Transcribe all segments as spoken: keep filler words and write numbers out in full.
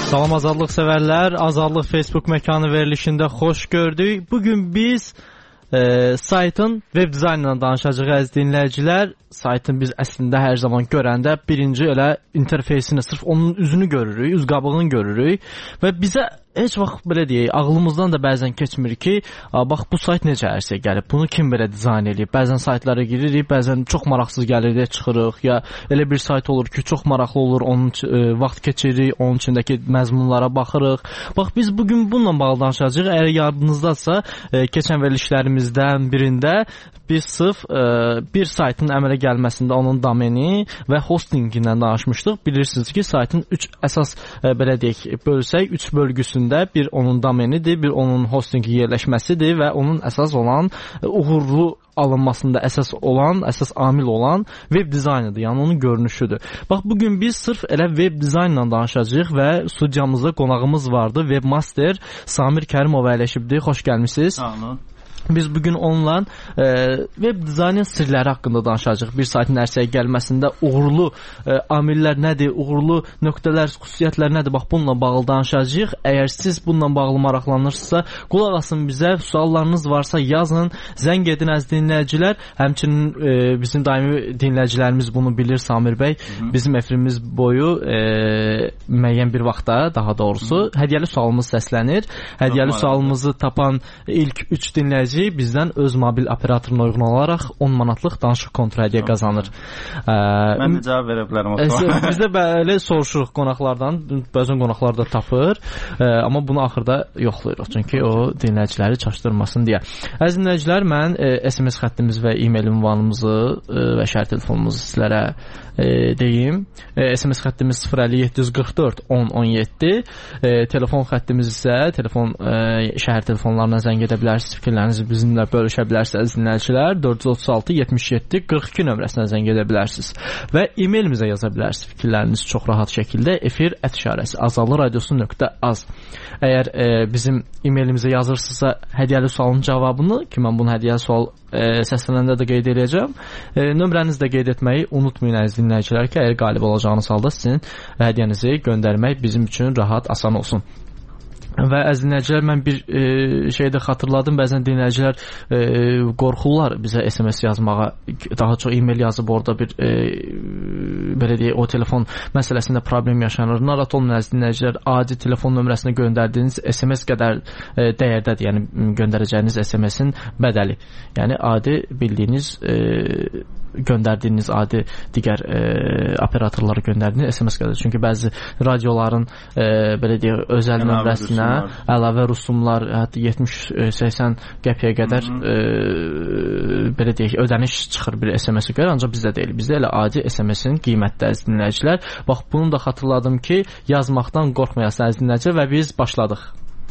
Salam azadlıq sevərlər, Azadlıq Facebook məkanı verilişində xoş gördük. Bugün biz e, saytın web dizaynından danışacağıq əziz dinləyicilər. Saytın biz əslində hər zaman görəndə birinci elə interfeysini, sırf onun üzünü görürük, üz qabığını görürük və bizə heç vaxt belə deyək, ağlımızdan da bəzən keçmir ki, bax bu sayt necə ərsə gəlib, bunu kim belə dizayn edib. Bəzən saytlara giririk, bəzən çox maraqsız gəlir deyə çıxırıq, ya elə bir sayt olur ki, çox maraqlı olur, onun e, vaxt keçiririk, onun içindəki məzmunlara baxırıq. Bax biz bugün bununla bağlı danışacağıq. Əgər yadınızdadsa, e, keçən verilişlərimizdən birində biz sırf e, bir saytın əmələ gəlməsində onun domeni və hostingindən danışmışdıq. Bilirsiniz ki, saytın üç əsas e, belə deyək, bölsək, üç bölgüsündə bir onun domenidir, bir onun hostingi yerləşməsidir və onun əsas olan e, uğurlu alınmasında əsas olan, əsas amil olan web dizaynıdır, yəni onun görünüşüdür. Bax, bugün biz sırf elə web dizaynla danışacağıq və studiyamızda qonağımız vardı, webmaster Samir Kərimov əyləşibdir. Xoş gəlmisiniz. Sağ olun. Biz bugün onunla e, web dizaynın sirləri haqqında danışacağıq. Bir saytın ərsəyə gəlməsində uğurlu e, amillər nədir, uğurlu nöqtələr, xüsusiyyətlər nədir? Bax, bununla bağlı danışacağıq. Əgər siz bununla bağlı maraqlanırsınızsa, qulaq asın bizə, suallarınız varsa yazın, zəng edin əziz dinləyicilər. Həmçinin e, bizim daimi dinləyicilərimiz bunu bilir, Samir bəy. Hı-hı. Bizim efirimiz boyu e, müəyyən bir vaxtda, daha doğrusu, Hı-hı. hədiyyəli sualımız səslənir. Hədiyyəli sualımızı tapan ilk üç dinləyici bizdən öz mobil operatoruna uyğun olaraq on manatlıq danışıq kontra hədiyyə qazanır. Ə, Mən də cavab verə bilərəm o suala. Biz də belə soruşuruq qonaqlardan, bəzən qonaqlar da tapır, ə, amma bunu axırda yoxlayırıq, çünki o dinləyiciləri çaşdırmasın deyə. Əziz dinləyicilər, mən ə, S M S xəttimiz və e-mail ünvanımızı ə, və şəhər telefonumuzu sizlərə ə, deyim. Ə, S M S xəttimiz sıfır əlli yeddi yüz qırx dörd on on yeddi, ə, telefon xəttimiz isə telefon ə, şəhər telefonlarına zəng edə bilərsiniz, fikirlərinizi bizimlə bölüşə bilərsiniz dinləyicilər. dörd yüz otuz altı yetmiş yeddi qırx iki nömrəsinə zəng edə bilərsiniz və e-mailimizə yaza bilərsiniz fikirlərinizi çox rahat şəkildə efir ət işarəsi azadlıqradiosu nöqtə az. Əgər e, bizim e-mailimizə yazırsınızsa hədiyyəli sualın cavabını, ki mən bunu hədiyyəli sual e, səslənəndə də qeyd edəcəm, e, nömrənizi də qeyd etməyi unutmayın əziz dinləyicilər ki, əgər qalib olacağınız halda sizin hədiyyənizi göndərmək bizim üçün rahat, asan olsun. Və əziz dinləyicilər, mən bir e, şey də xatırladım. Bəzən dinləyicilər e, qorxurlar bizə S M S yazmağa. Daha çox e-mail yazıb orada bir e, belə deyək, o telefon məsələsində problem yaşanır. Narahat olmayın əziz dinləyicilər, adi telefon nömrəsinə göndərdiyiniz S M S qədər e, dəyərdədir. Yəni göndərəcəyiniz S M S-in bədəli. Yəni adi bildiyiniz e, göndərdiyiniz adi digər e, operatorlara göndərdiyiniz S M S qədər. Çünki bəzi radioların e, belə deyək, özəl nömrəsinə əlavə rüsumlar, hətta yetmiş səksən qəpiyə qədər e, belə deyək, ödəniş çıxır bir S M S-ə görə, ancaq bizdə deyil. Bizdə elə adi S M S-in qiymətdə əziz dinləyicilər. Bax, bunu da xatırladım ki, yazmaqdan qorxmayasın əziz dinləyicilər və biz başladıq.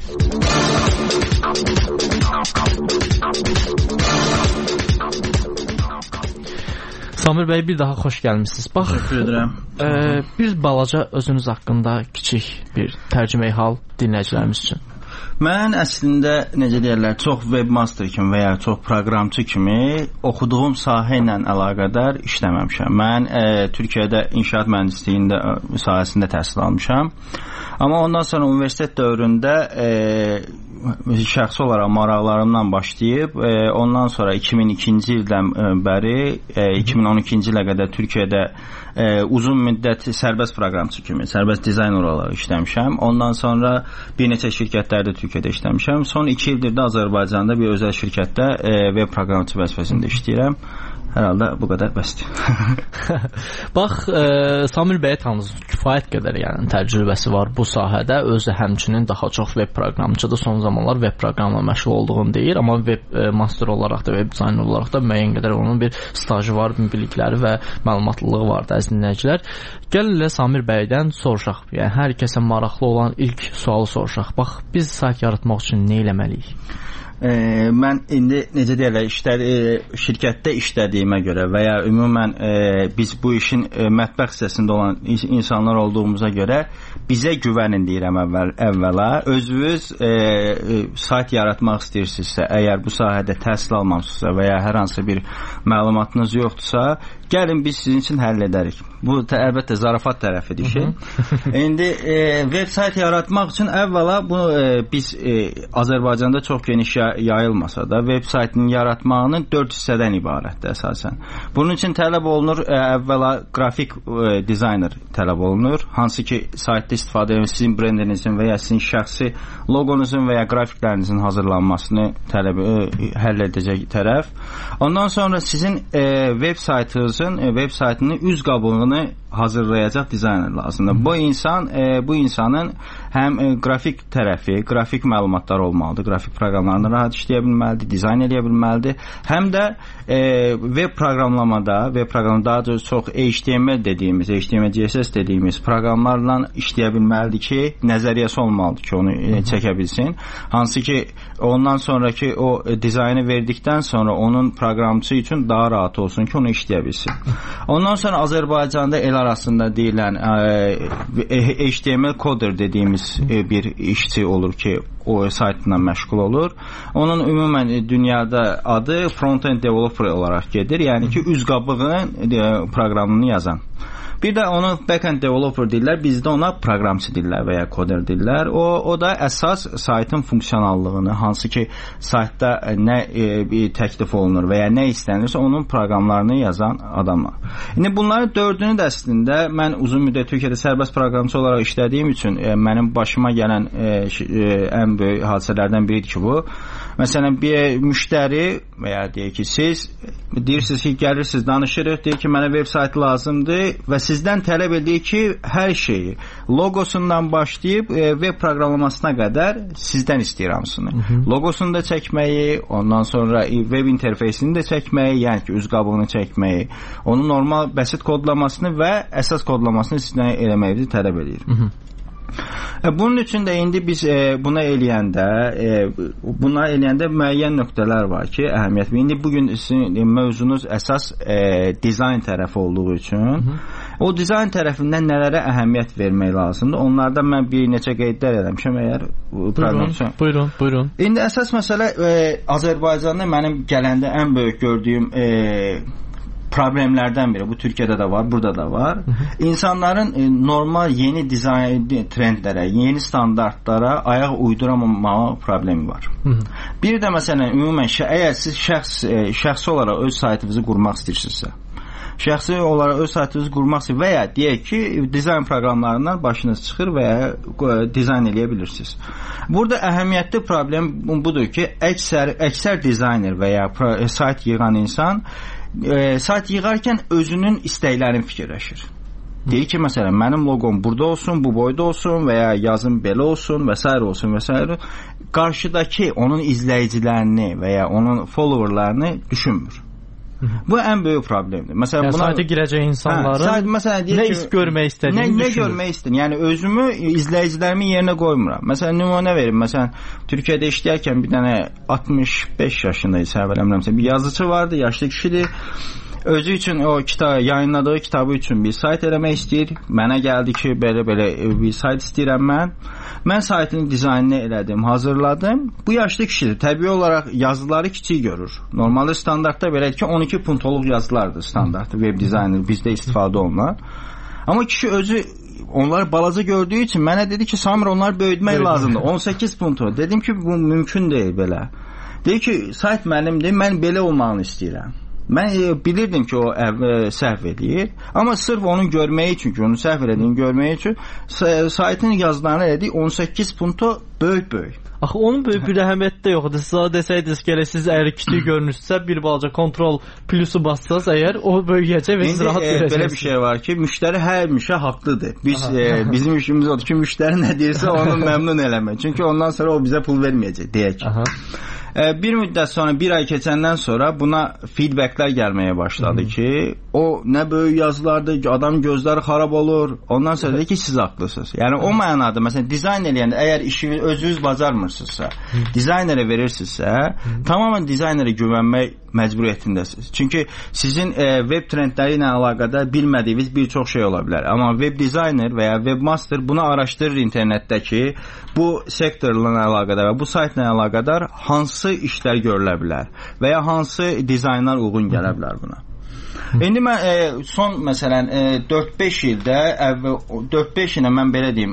Samir bəy, bir daha xoş gəlmişsiniz. Bax, e, bir balaca özünüz haqqında kiçik bir tərcüməyi hal dinləyicilərimiz üçün. Mən əslində, necə deyərlər, çox webmaster kimi və ya çox proqramçı kimi oxuduğum sahə ilə əlaqədar işləməmişəm. Mən e, Türkiyədə inşaat mühəndisliğində sahəsində təhsil almışam. Amma ondan sonra universitet dövründə e, şəxsi olaraq maraqlarımdan başlayıb, e, ondan sonra iki min ikinci ildən bəri, e, iki min on ikinci ilə qədər Türkiyədə e, uzun müddət sərbəst proqramçı kimi, sərbəst dizayner olaraq işləmişəm. Ondan sonra bir neçə şirkətlərdə Türkiyədə işləmişəm. Son iki ildir də Azərbaycanda bir özəl şirkətdə e, web proqramçı vəzifəsində işləyirəm. Hər halda bu qədər bəsdir. Bax, e, Samir bəyə tanısınız, kifayət qədər yəni təcrübəsi var bu sahədə. Özü həmçinin daha çox web proqramçıdır. Son zamanlar web proqramla məşğul olduğunu deyir, amma web e, master olaraq da, web dizayner olaraq da müəyyən qədər onun bir stajı var, bilikləri və məlumatlılığı var da əziz dinləyicilər. Gəlin elə Samir bəydən soruşaq. Yəni hər kəsə maraqlı olan ilk sualı soruşaq. Bax, biz sayt yaratmaq üçün nə etməliyik? E, mən indi necə deyirlər, işlər, e, şirkətdə işlədiyimə görə və ya ümumən e, biz bu işin e, mətbəx hissəsində olan insanlar olduğumuza görə bizə güvənin deyirəm əvvəl, əvvəla. Özünüz e, e, sayt yaratmaq istəyirsinizsə, əgər bu sahədə təhsil almamısınızsa və ya hər hansı bir məlumatınız yoxdursa, gəlin biz sizin üçün həll edərik. Bu əlbəttə zarafat tərəfidir şey. İndi e, veb sayt yaratmaq üçün əvvəla bunu e, biz e, Azərbaycanda çox geniş yayılmasa da veb saytının yaratmağının dörd hissədən ibarətdir əsasən. Bunun üçün tələb olunur e, əvvəla qrafik e, dizayner tələb olunur. Hansı ki saytda istifadə edən sizin brendinizin və ya sizin şəxsi loqonuzun və ya qrafiklərinizin hazırlanmasını tələb e, həll edəcək tərəf. Ondan sonra sizin e, veb saytınızın e, veb saytının üz qabığını hazırlayacaq dizayner lazımdır. Bu insan e, bu insanın həm e, qrafik tərəfi, qrafik məlumatlar olmalıdır. Qrafik proqramlarını rahat işləyə bilməlidir, dizayn edə bilməlidir. Həm də e, web proqramlamada, web proqramı daha da çox H T M L dediyimiz, H T M L C S S dediyimiz proqramlarla işləyə bilməlidir ki, nəzəriyyəsi olmalıdır ki, onu e, çəkə bilsin. Hansı ki, ondan sonraki o e, dizaynı verdikdən sonra onun proqramçı üçün daha rahat olsun ki, onu işləyə bilsin. Ondan sonra Azərbaycanda el arasında deyilən e, H T M L coder dediyimiz e, bir işçi olur ki, o saytla məşğul olur. Onun ümumən dünyada adı front-end developer olaraq gedir. Yəni ki, üz qabığının e, proqramını yazan. Bir də onu backend developer deyirlər, bizdə ona proqramçı deyirlər və ya koder deyirlər. O, o da əsas saytın funksionallığını, hansı ki saytda nə e, təklif olunur və ya nə istənirsə onun proqramlarını yazan adamlar. İndi bunların dördünü də əslində mən uzun müddət Türkiyədə sərbəst proqramçı olaraq işlədiyim üçün e, mənim başıma gələn e, e, ən böyük hadisələrdən biridir ki bu. Məsələn, bir müştəri və ya deyək ki, siz deyirsiniz ki, gəlirsiniz, danışırıq, deyir ki, mənə web sayt lazımdır və sizdən tələb edir ki, hər şeyi, logosundan başlayıb e, web proqramlamasına qədər sizdən istəyir hamısını. Hı -hı. Logosunu da çəkməyi, ondan sonra web interfeysini də çəkməyi, yəni ki, üz qabığını çəkməyi, onun normal bəsit kodlamasını və əsas kodlamasını sizdən eləməyi tələb edir. Hı -hı. Bunun üçün də indi biz e, buna eləyəndə e, buna eləyəndə müəyyən nöqtələr var ki, əhəmiyyətli. İndi bugün sizin e, mövzunuz əsas e, dizayn tərəfi olduğu üçün Hı -hı. o dizayn tərəfindən nələrə əhəmiyyət vermək lazımdır? Onlardan mən bir neçə qeydlər eləmişəm əgər buyurun, buyurun, buyurun. İndi əsas məsələ e, Azərbaycanda mənim gələndə ən böyük gördüyüm e, problemlərdən biri. Bu Türkiyədə də var, burada da var. Hı -hı. İnsanların e, normal yeni dizayn trendlərə, yeni standartlara ayaq uyduramamağı problemi var. Hı -hı. Bir də məsələn ümumən əgər siz şəxs e, şəxsi olaraq öz saytınızı qurmaq istəyirsinizsə, şəxsi olaraq öz saytınızı qurmaq istəyir və ya deyək ki, dizayn proqramlarından başınız çıxır və ya e, dizayn eləyə bilirsiniz. Burada əhəmiyyətli problem budur ki, əksər əksər dizayner və ya pro, e, sayt yığan insan E, sayt yığarkən özünün istəklərini fikirləşir. Deyir ki, məsələn, mənim loqom burada olsun, bu boyda olsun və ya yazım belə olsun və s. olsun və s. Qarşıdakı onun izləyicilərini və ya onun followerlarını düşünmür. Bu ən böyük problemdir. Məsələn, yəni, buna sayta girəcək insanların hə, sayt, məsələn, nə ki, iş görmək istədiyini nə, düşünür. Nə görmək istəyir? Yəni özümü izləyicilərimin yerinə qoymuram. Məsələn, nümunə verim. Məsələn, Türkiyədə işləyərkən bir dənə altmış beş yaşında isə eləmirəmsə bir yazıcı vardı, yaşlı kişidir. Özü üçün o kitab yayınladığı kitabı üçün bir sayt eləmək istəyir. Mənə gəldi ki, belə-belə bir sayt istəyirəm mən. Mən saytın dizaynını elədim, hazırladım. Bu yaşlı kişidir. Təbii olaraq yazıları kiçik görür. Normalde standartda belədir ki, on iki puntoluq yazılardır standart web dizayner bizdə istifadə olunan. Amma kişi özü onları balaca gördüyü için mənə dedi ki, Samir onlar böyütmək lazımdır. on səkkiz puntu. Dedim ki, bu mümkün deyil belə. Dedi ki, sayt mənimdir, mən belə olmağını istəyirəm. Mən e, bilirdim ki, o e, səhv edir. Amma sırf onu görməyi üçün ki, onu səhv edildiyini görməyi üçün saytın yazılarını elədik on səkkiz punto böyük-böyük. Axı onun böyük bir əhəmiyyəti də yoxdur. Siz desəydiniz ki, elə siz əgər kiçik görünüşsə, bir balaca kontrol plusu bassanız əgər o böyüyəcək və siz rahat e, görəcəksiniz. Belə bir şey var ki, müştəri hər müşə haqlıdır. Biz e, bizim işimiz odur ki, müştəri nə deyirsə onu məmnun eləmək. Çünki ondan sonra o bizə pul verməyəcək, deyək ki. Aha. Bir müddət sonra, bir ay keçəndən sonra buna feedbacklər gəlməyə başladı ki, o nə böyük yazılardır, adam gözləri xarab olur. Ondan sonra dedi ki, siz haqlısınız. Yəni o mənada, məsələn, dizayn eləyəndə, əgər işini özünüz bacarmırsınızsa, dizaynerə verirsinizsə, tamamən dizaynərə güvənmək məcburiyyətindəsiniz. Çünki sizin e, web trendləri ilə əlaqədar bilmədiyiniz bir çox şey ola bilər. Amma web dizayner və ya webmaster bunu araşdırır internetdəki bu sektorla əlaqədar və bu saytla əlaqədar hansı işlər görülə bilər və ya hansı dizaynlar uyğun gələ bilər buna. İndi mən e, son məsələn e, dörd-beş ildə əvvəl dörd-beş ilə mən belə deyim,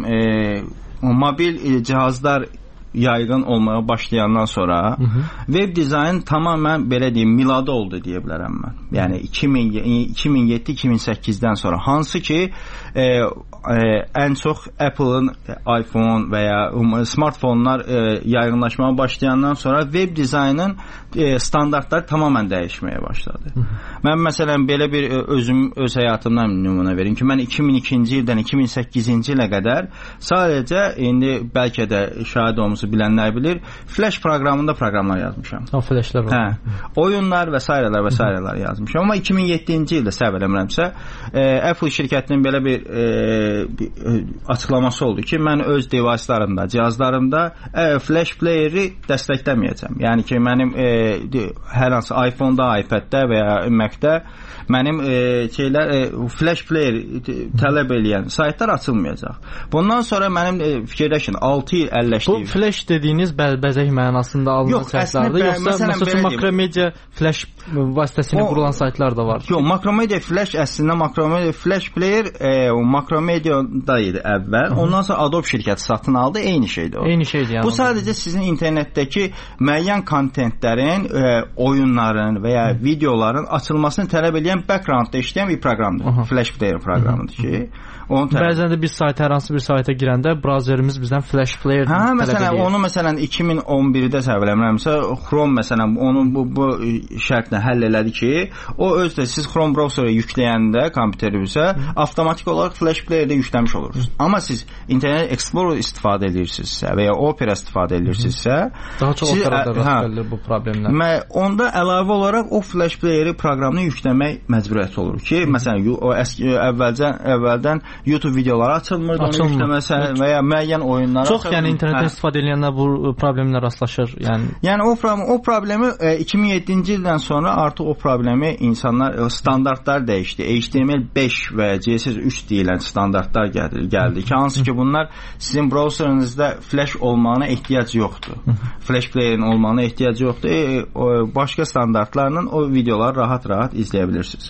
e, mobil e, cihazlar yaygın olmaya başlayandan sonra web dizayn tamamen belə deyim miladı oldu deyə bilərəm mən. Yəni iki min yeddi iki min səkkizdən sonra hansı ki e, e, ən çox Apple'ın iPhone və ya smartfonlar e, yaygınlaşmaya başlayandan sonra web dizaynın e, standartları tamamen dəyişməyə başladı. Hı -hı. Mən məsələn belə bir özüm öz həyatımdan nümunə verim ki, mən iki min ikinci ildən iki min səkkizinci ilə qədər sadəcə indi bəlkə də şahid olmusu bilənlər bilir, Flash proqramında proqramlar yazmışam. O flashlar var. Hə. Oyunlar və sairələr və sairələr yazmışam. Amma iki min yeddinci ildə səhv eləmirəmsə, e, Apple şirkətinin belə bir, e, bir e, açıqlaması oldu ki, mən öz device'larımda, cihazlarımda e, Flash player'i dəstəkləməyəcəm. Yəni ki, mənim e, hər hansı iPhone-da, iPad-də və ya Mac-də mənim e, şeylər e, Flash player tələb eləyən saytlar açılmayacaq. Bundan sonra mənim e, fikirləşin altı il əlləşdiyim. Bu Flash dediyiniz bəz bəzək mənasında alınan saytlardır, yoxsa məsələn Makromedia Flash vasitəsilə o, qurulan saytlar da var? Yox, Makromedia Flash əslində Makromedia Flash player e, Makromedia'da idi əvvəl. Hı -hı. Ondan sonra Adobe şirkəti satın aldı, eyni şeydir o. Eyni şeydir yəni. Bu sadəcə sizin internetdəki müəyyən kontentlərin, e, oyunların və ya Hı -hı. videoların açılmasını tələb edən backgroundda işləyən bir proqramdır. Aha. Flash player proqramıdır ki, onu tələb... Bəzən də biz sayta, hər hansı bir sayta girəndə browserimiz bizdən Flash player hə, məsələn, onu məsələn iki min on birdə səhv eləmirəmsə, Chrome məsələn onu bu, bu şərtlə həll elədi ki, o özdə siz Chrome browserə yükləyəndə kompüterinizə avtomatik olaraq Flash playerdə yükləmiş olursunuz. Hı. Amma siz Internet Explorer istifadə edirsinizsə və ya Opera istifadə edirsinizsə, daha çox Operada rast gəlir bu problemlər. Onda əlavə olaraq o Flash playeri proqramını yükləmək məcburiyyəti olur ki, Hı. məsələn o əski əvvəldən əvvəldən YouTube videoları açılmır, onu yükləməsə və ya müəyyən oyunlar çox açılmır. Yəni internetdən istifadə edənlər bu problemlə rastlaşır. Yəni yəni o problem o problemi e, iki min yeddinci ildən sonra artıq o problemi insanlar standartlar dəyişdi. H T M L beş və C S S üç deyilən standartlar gəldi, gəldi ki, hansı ki bunlar sizin browserinizdə Flash olmağına ehtiyac yoxdur. Flash playerin olmağına ehtiyac yoxdur. E, o, başqa standartlarla o videoları rahat-rahat izləyə bilirsiniz.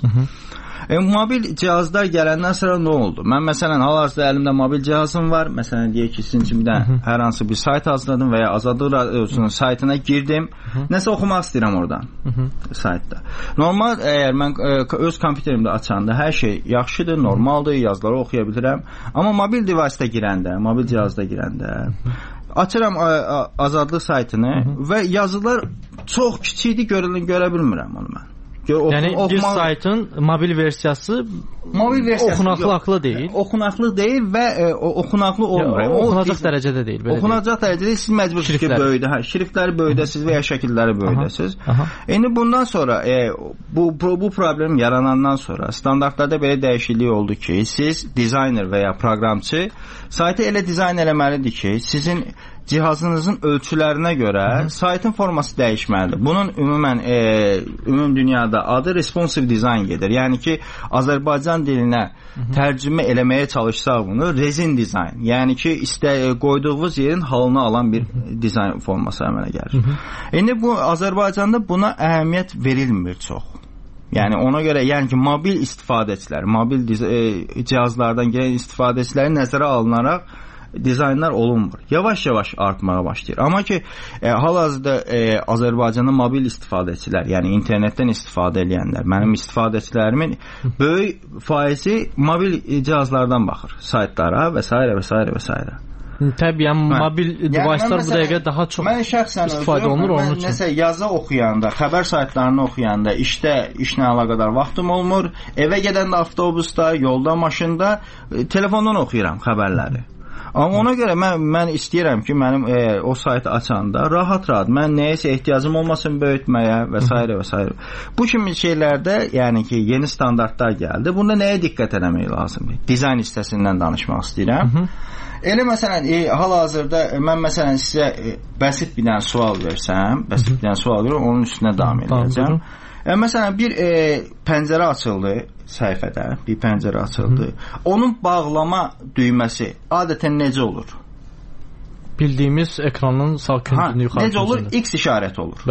E, mobil cihazlar gələndən sonra nə oldu? Mən məsələn hal-hazırda əlimdə mobil cihazım var. Məsələn deyək ki, sizin üçün bir də hər hansı bir sayt hazırladım və ya Azadlıq Radiosunun saytına girdim. Hı -hı. Nəsə oxumaq istəyirəm oradan. Hı -hı. Saytda. Normal əgər mən ə, öz kompüterimdə açanda hər şey yaxşıdır, normaldır, yazıları oxuya bilirəm. Amma mobil device-da girəndə, mobil cihazda girəndə Hı -hı. açıram ə, ə, Azadlıq saytını Hı -hı. və yazılar çox kiçikdir, görə, görə bilmirəm onu mən. Oxum, yəni bir oxuma... saytın mobil versiyası mobil versiyası oxunaqlı deyil. Oxunaqlı deyil və e, oxunaqlı olmur. Ya, oxunacaq o, dərəcədə deyil. Belə oxunacaq deyil. dərəcədə siz məcbursunuz ki, böyüdə. Hə, şriftləri böyüdəsiz və ya şəkilləri böyüdəsiz. İndi bundan sonra e, bu, bu bu problem yaranandan sonra standartlarda belə dəyişiklik oldu ki, siz dizayner və ya proqramçı saytı elə dizayn eləməlidir ki, sizin cihazınızın ölçülərinə görə Hı -hı. saytın forması dəyişməlidir. Bunun ümumən e, ümum dünyada adı responsive design gedir. Yəni ki, Azərbaycan dilinə Hı -hı. tərcümə eləməyə çalışsaq bunu resin dizayn. Yəni ki, istə qoyduğunuz yerin halını alan bir Hı -hı. dizayn forması əmələ gəlir. Hı -hı. İndi bu Azərbaycanda buna əhəmiyyət verilmir çox. Yəni ona görə yəni ki, mobil istifadəçilər, mobil e, cihazlardan gələn istifadəçiləri nəzərə alınaraq dizaynlar olunmur. Yavaş-yavaş artmağa başlayır. Amma ki, e, hal-hazırda e, Azərbaycanda mobil istifadəçilər, yəni internetdən istifadə edənlər, mənim istifadəçilərimin böyük faizi mobil cihazlardan baxır, saytlara və s. və s. və s. Təbii, mobil device'lar bu dəqiqə daha çox istifadə olunur onun üçün. Mən nəsə yazı oxuyanda, xəbər saytlarını oxuyanda, işdə işlə əlaqədar vaxtım olmur. Evə gedəndə avtobusda, yolda, maşında e, telefondan oxuyuram xəbərləri. Amma ona görə mən mən istəyirəm ki, mənim e, o saytı açanda rahat-rahat mən nəyəsə ehtiyacım olmasın böyütməyə və s. və s. Bu kimi şeylərdə, yəni ki, yeni standartlar gəldi. Bunda nəyə diqqət etmək lazımdır? Dizayn hissəsindən danışmaq istəyirəm. Hı -hı. Elə məsələn, e, hal-hazırda mən məsələn sizə e, bəsit bir dənə sual versəm, bəsit bir dənə sual verirəm, onun üstünə davam edəcəm. E, məsələn, bir e, pəncərə açıldı səhifədə, bir pəncərə açıldı. Hı -hı. Onun bağlama düyməsi adətən necə olur? Bildiyimiz ekranın sağ küncünü yuxarı. Necə olur? X işarəti olur. Bəli.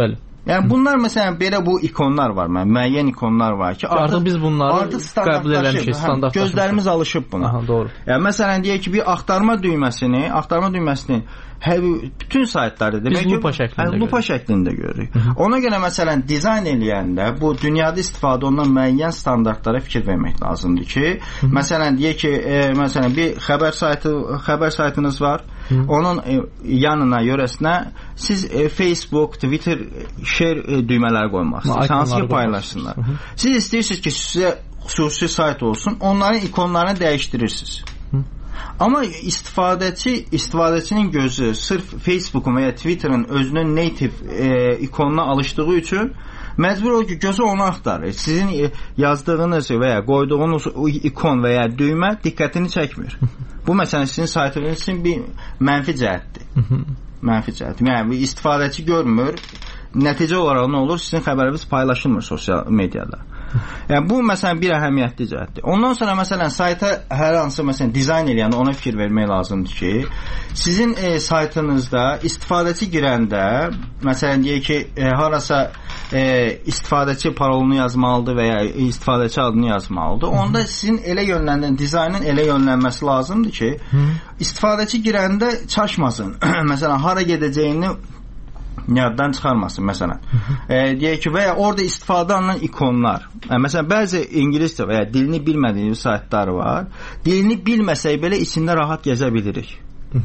Yəni bunlar məsələn belə bu ikonlar var, mən müəyyən ikonlar var ki, artıq, artıq biz bunları artıq qəbul eləmişik, standartlaşıb. Gözlərimiz alışıb buna. Aha, doğru. Yəni məsələn deyək ki, bir axtarma düyməsini, axtarma düyməsini hər bütün saytlarda demək ki, lupa şəklində, hə, lupa şəklində görürük. Hı -hı. Ona görə məsələn dizayn eləyəndə bu dünyada istifadə olunan müəyyən standartlara fikir vermək lazımdır ki, Hı -hı. məsələn deyək ki, e, məsələn bir xəbər saytı, xəbər saytınız var. Hı -hı. Onun e, yanına, yörəsinə siz e, Facebook, Twitter, share e, düymələri qoymalısınız. Hansı ki paylaşsınlar. Hı -hı. Siz istəyirsiniz ki, sizə xüsusi sayt olsun, onların ikonlarını dəyişdirirsiniz. Hı -hı. Amma istifadəçi, istifadəçinin gözü sırf Facebook'un və ya Twitter'ın özünün native e, ikonuna alışdığı üçün məcbur olur ki, gözü onu axtarır. Sizin yazdığınız və ya qoyduğunuz ikon və ya düymə diqqətini çəkmir. Bu məsələn sizin saytınız üçün bir mənfi cəhətdir. Mənfi cəhət. Yəni istifadəçi görmür. Nəticə olaraq nə olur? Sizin xəbəriniz paylaşılmır sosial mediada. Yəni bu məsələn bir əhəmiyyətli cəhətdir. Ondan sonra məsələn sayta hər hansı məsələn dizayn eləyəndə ona fikir vermək lazımdır ki, sizin e, saytınızda istifadəçi girəndə məsələn deyək ki, e, harasa e, istifadəçi parolunu yazmalıdır və ya istifadəçi adını yazmalıdır. Onda sizin elə yönləndirən dizaynın elə yönlənməsi lazımdır ki, istifadəçi girəndə çaşmasın. Məsələn hara gedəcəyini yaddan çıxarmasın məsələn. E, deyək ki, və ya orada istifadə olunan ikonlar. Yəni, məsələn, bəzi ingiliscə və ya dilini bilmədiyimiz saytlar var. Dilini bilməsək belə içində rahat gəzə bilirik.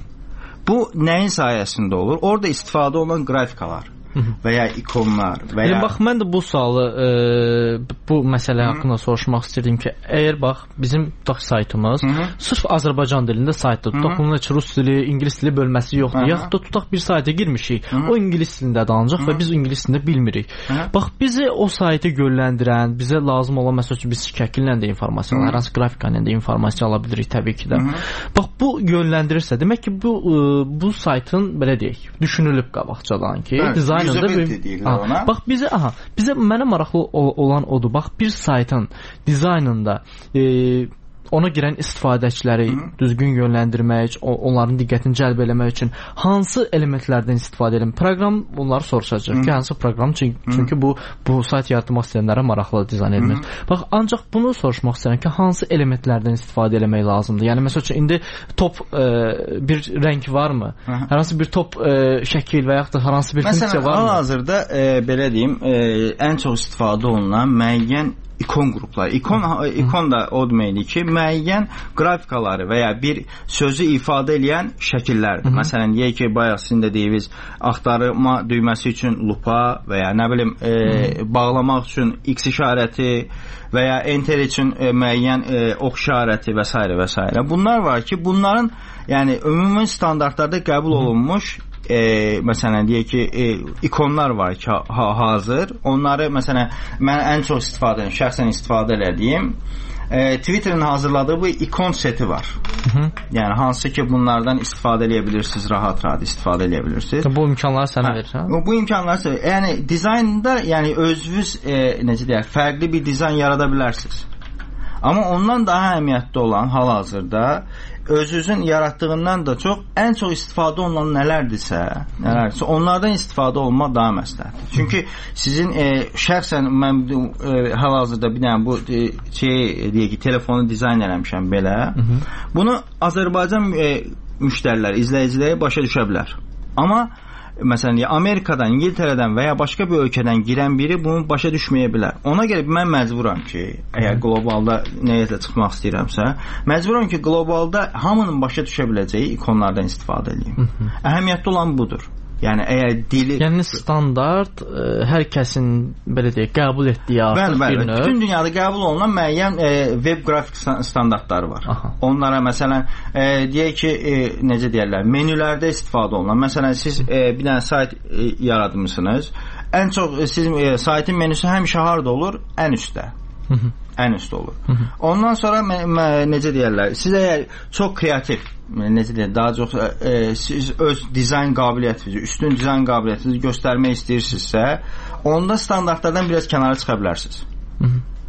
Bu nəyin sayəsində olur? Orada istifadə olunan qrafikalar və ya ikonlar və ya... Bax, mən də bu sualı e, bu məsələ haqqında soruşmaq istəyirdim ki, əgər bax, bizim tutaq saytımız Hı -hı. sırf Azərbaycan dilində saytdır. Tutaq bunun heç rus dili, ingilis dili bölməsi yoxdur. Yaxud da tutaq bir sayta girmişik, Hı -hı. o ingilis dilində danacaq və biz ingilis dilində bilmirik. Hı -hı. Bax, bizi o saytı yönləndirən, bizə lazım olan məsəl üçün biz şəkillə də informasiya, hər hansı qrafika ilə də informasiya ala bilirik təbii ki də. Hı -hı. Bax, bu yönləndirirsə, demək ki, bu bu saytın belə deyək, düşünülüb qabaqcadan ki, dizayn Aha, bax bizə aha, bizə mənə maraqlı olan odur. Bax bir saytın dizaynında e, ona girən istifadəçiləri Hı -hı. düzgün yönləndirmək, onların diqqətini cəlb eləmək üçün hansı elementlərdən istifadə edim? Proqram bunları soruşacaq Hı -hı. ki, hansı proqram? Çünki, çünki bu bu sayt yaratmaq istəyənlərə maraqlı dizayn edilir. Bax, ancaq bunu soruşmaq istəyirəm ki, hansı elementlərdən istifadə eləmək lazımdır? Yəni məsəl üçün indi top e, bir rəng varmı? Hı -hı. Hər hansı bir top e, şəkil və yaxud da hər hansı bir Məsələn, funksiya varmı? Məsələn, hal-hazırda e, belə deyim, e, ən çox istifadə olunan müəyyən ikon qrupları. İkon, ikon da o deməkdir ki, müəyyən qrafikaları və ya bir sözü ifadə edən şəkillərdir. Hı -hı. Məsələn, deyək ki, bayaq sizin də deyiniz, axtarma düyməsi üçün lupa və ya nə bilim e, bağlamaq üçün X işarəti və ya enter üçün e, müəyyən e, ox işarəti və s. və s. Bunlar var ki, bunların yəni ümumi standartlarda qəbul olunmuş E, məsələn deyək ki, e, ikonlar var ki, ha, hazır. Onları məsələn mən ən çox istifadə edirəm, şəxsən istifadə elədiyim e, Twitter'ın hazırladığı bu ikon seti var. Hı -hı. Yəni hansı ki bunlardan istifadə edə bilirsiniz, rahat-rahat istifadə edə bilirsiniz. Bu imkanları sənə verir, hə? Bu, bu imkanları sənə, yəni dizaynda yəni özünüz e, necə deyək, fərqli bir dizayn yarada bilərsiniz. Amma ondan daha əhəmiyyətli olan hal-hazırda özünüzün yaratdığından da çox ən çox istifadə olunan nələrdirsə, nələrdirsə onlardan istifadə olmaq daha məsləhətdir. Çünki sizin e, şəxsən mən e, hal-hazırda bir dənə bu e, şey deyək ki, telefonu dizayn eləmişəm belə. Hı -hı. Bunu Azərbaycan e, müştərilər, izləyiciləri başa düşə bilər. Amma məsələn, Amerikadan, İngiltərədən və ya başqa bir ölkədən girən biri bunu başa düşməyə bilər. Ona görə mən məcburam ki, əgər qlobalda nəyisə çıxmaq istəyirəmsə, məcburam ki, qlobalda hamının başa düşə biləcəyi ikonlardan istifadə edeyim. Əhəmiyyətli olan budur. Yəni əgər dili yəni standart ə, hər kəsin belə deyək qəbul etdiyi artıq bəli, bəli. bir növ. Bütün dünyada qəbul olunan müəyyən e, web qrafik standartları var. Aha. Onlara məsələn e, deyək ki, e, necə deyirlər, menülərdə istifadə olunan. Məsələn siz e, bir dənə sayt e, yaratmısınız. Ən çox e, sizin e, saytın menüsü həmişə harda olur? Ən üstdə. Hı -hı. Ən üstdə olur. Hı -hı. Ondan sonra necə deyirlər, siz əgər çox kreativ, necə deyirlər, daha çox e, siz öz dizayn qabiliyyətinizi, üstün dizayn qabiliyyətinizi göstərmək istəyirsinizsə, onda standartlardan biraz kənara çıxa bilərsiniz. Hı -hı.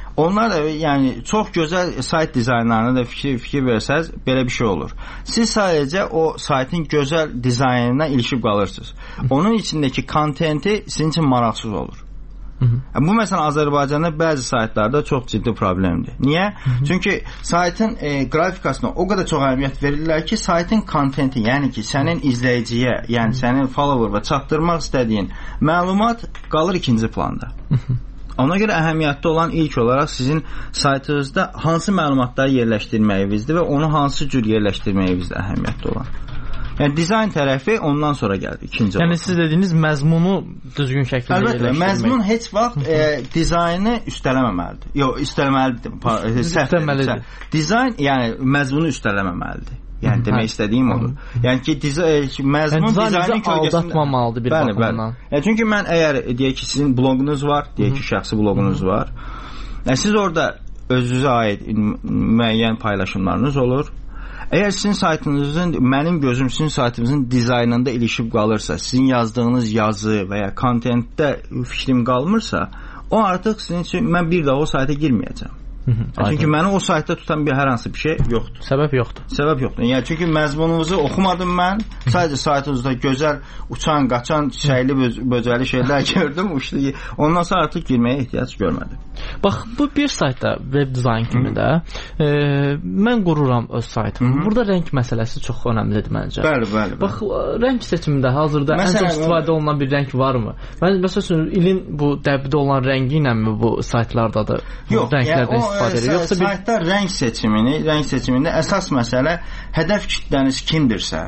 Onlar da yəni çox gözəl sayt dizaynlarına da fikir fikir versəz belə bir şey olur. Siz sadəcə o saytın gözəl dizaynına ilişib qalırsınız. Onun içindəki kontenti sizin üçün maraqsız olur. Hı -hı. Bu məsələn Azərbaycanda bəzi saytlarda çox ciddi problemdir. Niyə? Hı -hı. Çünki saytın e, qrafikasına o qədər çox əhəmiyyət verirlər ki, saytın kontenti, yəni ki, sənin izləyiciyə, yəni sənin follower'a çatdırmaq istədiyin məlumat qalır ikinci planda. Hı -hı. Ona görə əhəmiyyətli olan ilk olaraq sizin saytınızda hansı məlumatları yerləşdirməyinizdir və onu hansı cür yerləşdirməyinizdir əhəmiyyətli olan. Yəni dizayn tərəfi ondan sonra gəlir ikinci yəni olarak. Siz dediyiniz məzmunu düzgün şəkildə Əlbəttə, yerləşdirmək. məzmun heç vaxt e, dizaynı üstələməməlidir. Yox, üstələməlidir. Üstələməlidir. Dizayn yəni məzmunu üstələməməlidir. Yəni demək istədiyim odur. Yəni ki, dizayn məzmun yəni, dizaynın kölgəsində aldatmamalıdır bir bəli, baxımdan. Bəli. Yəni çünki mən əgər deyək ki, sizin bloqunuz var, deyək ki, şəxsi bloqunuz var. Yəni siz orada özünüzə aid müəyyən paylaşımlarınız olur. Əgər sizin saytınızın, mənim gözüm sizin saytınızın dizaynında ilişib qalırsa, sizin yazdığınız yazı və ya kontentdə fikrim qalmırsa, o artıq sizin üçün mən bir daha o sayta girməyəcəm. Hı -hı, çünki məni o saytda tutan bir hər hansı bir şey yoxdur. Səbəb yoxdur. Səbəb yoxdur. Yəni çünki məzmununuzu oxumadım mən. Sadəcə saytınızda gözəl uçan, qaçan, çiçəkli, böcəli şeylər gördüm. Uçdu. Ondan sonra artıq girməyə ehtiyac görmədim. Bax, bu bir saytda web dizayn kimi də e, mən qururam öz saytımı. Hı -hı. Burada rəng məsələsi çox önəmlidir məncə. Bəli, bəli. bəli. Bax, rəng seçimində hazırda məsələn, ən çox istifadə olunan bir rəng varmı? Mən məsələn ilin bu dəbdə olan rəngi ilənmi bu saytlarda da yox, rənglərdən yəni, istifadə edir? Yoxsa bir saytda rəng seçimini, rəng seçimində əsas məsələ hədəf kitləniz kimdirsə,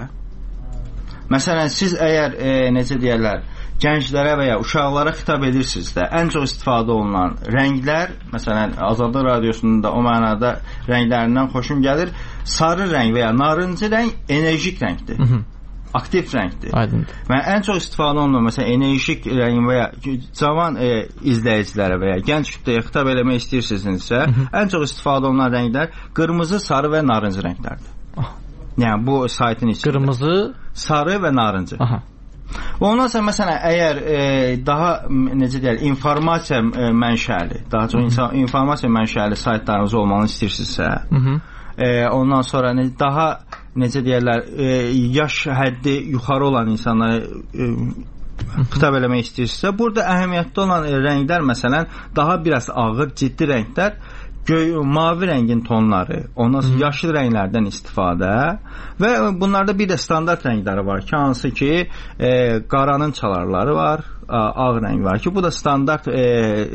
məsələn siz əgər e, necə deyirlər, gənclərə və ya uşaqlara xitab edirsinizsə, ən çox istifadə olunan rənglər, məsələn Azadlıq Radiosunda o mənada rənglərindən xoşum gəlir. Sarı rəng və ya narıncı rəng enerjik rəngdir. Hı -hı. Aktiv rəngdir. Aydındır. Mən ən çox istifadə olunan məsələn enerjik rəng və ya cavan e, izləyicilərə və ya gənc kütləyə xitab eləmək istəyirsinizsə, ən çox istifadə olunan rənglər qırmızı, sarı və narıncı rənglərdir. Oh. Yəni bu saytın içində. Qırmızı, sarı və narıncı. Aha. Ondan sonra məsələn əgər e, daha necə deyək, informasiya e, mənşəli, daha çox insan, informasiya mənşəli saytlarınız olmanı istəyirsinizsə, hı -hı. E, ondan sonra ne, daha necə deyirlər, e, yaş həddi yuxarı olan insanlara e, xitab eləmək istəyirsinizsə, burada əhəmiyyətli olan e, rənglər məsələn daha biraz ağır, ciddi rənglər, göy, mavi rəngin tonları, ondan sonra yaşıl rənglərdən istifadə və bunlarda bir də standart rəngləri var ki, hansı ki e, qaranın çalarları var, ağ rəng var ki, bu da standart e,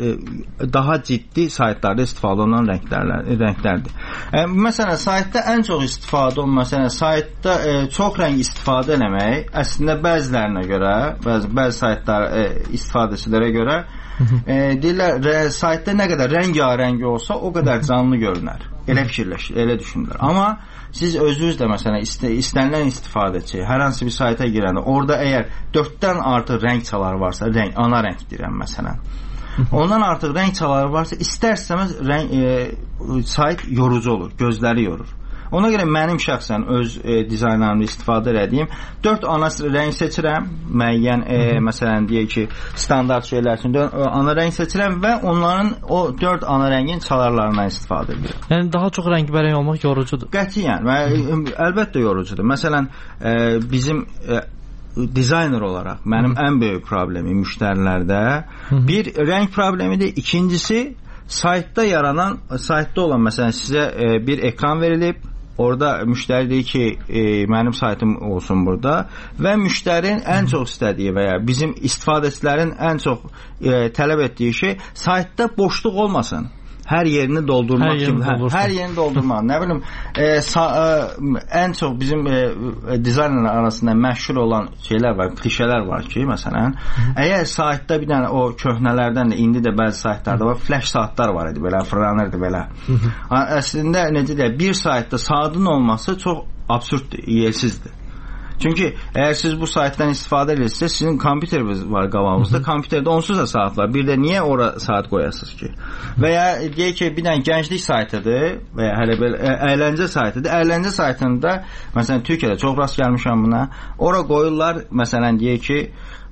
e, daha ciddi saytlarda istifadə olunan rənglərlər, rənglərdir. E, məsələn, saytda ən çox istifadə olunan, məsələn, saytda e, çox rəng istifadə eləmək, əslində bəzilərinə görə, bəzi, bəzi saytlar e, istifadəçilərə görə e, deyirlər, saytda nə qədər rəngarəng olsa, o qədər canlı görünər. Elə fikirləşir, elə düşünürlər. Amma siz özünüz də məsələn istə, istənilən istifadəçi hər hansı bir sayta girəndə orada əgər dörddən artıq rəng çaları varsa, rəng, ana rəng deyirəm məsələn. Ondan artıq rəng çaları varsa, istər-istəməz rəng e, sayt yorucu olur, gözləri yorur. Ona görə mənim şəxsən öz e, dizaynlarımda istifadə etdiyim dörd ana rəng seçirəm. Müəyyən e, məsələn deyək ki, standart şeylər üçün dörd ana rəng seçirəm və onların o dörd ana rəngin çalarlarından istifadə edirəm. Yəni daha çox rəngbərəng olmaq yorucudur. Qətiyyən, və əlbəttə yorucudur. Məsələn, e, bizim e, dizayner olaraq mənim Hı. ən böyük problemim müştərilərdə Hı. bir rəng problemidir. İkincisi saytda yaranan, saytda olan məsələn sizə e, bir ekran verilib. Orada müştəri deyir ki, e, mənim saytım olsun burada və müştərinin ən çox istədiyi və ya bizim istifadəçilərin ən çox e, tələb etdiyi şey saytda boşluq olmasın. Hər yerini doldurmaq hər kimi, yerini hər, hər yerini doldurmaq. Nə bilim, e, sa, e, ən çox bizim e, dizaynerlər arasında məşhur olan şeylər var, klişələr var ki, məsələn, Hı. əgər saytda bir dənə o köhnələrdən də indi də bəzi saytlarda var, flash saatlar var idi, belə fırlanırdı belə. Hı -hı. Əslində necə deyək, bir saytda saatın olması çox absurddur, yelsizdir. Çünki əgər siz bu saytdan istifadə edirsinizsə, sizin kompüteriniz var qabağınızda, kompüterdə onsuz da saat var. Bir də niyə ora saat qoyasınız ki? Və ya deyək ki, bir dənə gənclik saytıdır və ya hələ belə əyləncə saytıdır. Əyləncə saytında, məsələn, Türkiyədə çox rast gəlmişəm buna. Ora qoyurlar, məsələn, deyək ki,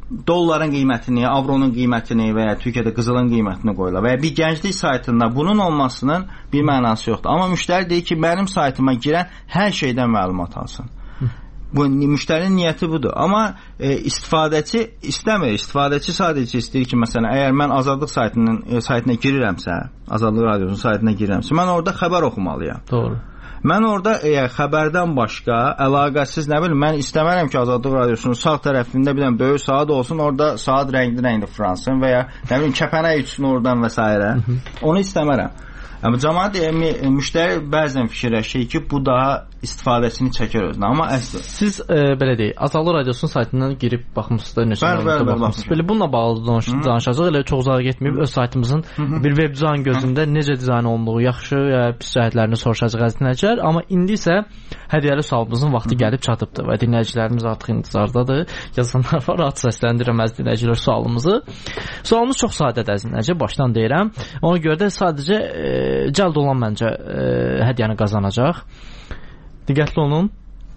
dolların qiymətini, avronun qiymətini və ya Türkiyədə qızılın qiymətini qoyurlar və ya bir gənclik saytında bunun olmasının bir mənası yoxdur. Amma müştəri deyir ki, mənim saytıma girən hər şeydən məlumat alsın. Bu müştərinin niyyəti budur. Amma e, istifadəçi istəmir. İstifadəçi sadəcə istəyir ki, məsələn, əgər mən Azadlıq saytının e, saytına girirəmsə, Azadlıq radiosunun saytına girirəmsə, mən orada xəbər oxumalıyam. Doğru. Mən orada e, xəbərdən başqa əlaqəsiz, nə bilim, mən istəmərəm ki, Azadlıq radiosunun sağ tərəfində bir dənə böyük saat olsun, orada saat rəngli-rəngli fransın və ya nə bilim kəpənək üçün oradan və s. Onu istəmərəm. Amma cəmaət e, müştəri bəzən fikirləşir ki, bu daha istifadəsini çəkər özünə. Amma əsl siz e, belə deyək, Azadlıq radiosunun saytından girib baxmısınız, neçə məlumatlara baxmısınız. Belə bununla bağlı danış danışacağıq. Elə çox uzağa getməyib öz saytımızın Hı-hı. bir web dizayn gözündə necə dizayn olunduğu, yaxşı ya pis cəhətlərini soruşacağıq əziz dinləyicilər. Amma indi isə hədiyyəli sualımızın vaxtı gəlib çatıbdır və dinləyicilərimiz artıq intizardadır. Yazanlar var, rahat səsləndirirəm əziz dinləyicilər sualımızı. Sualımız çox sadədir əziz dinləyicilər, başdan deyirəm. Ona görə də sadəcə e, cəld olan məncə e, hədiyyəni qazanacaq. Diqqətli olun.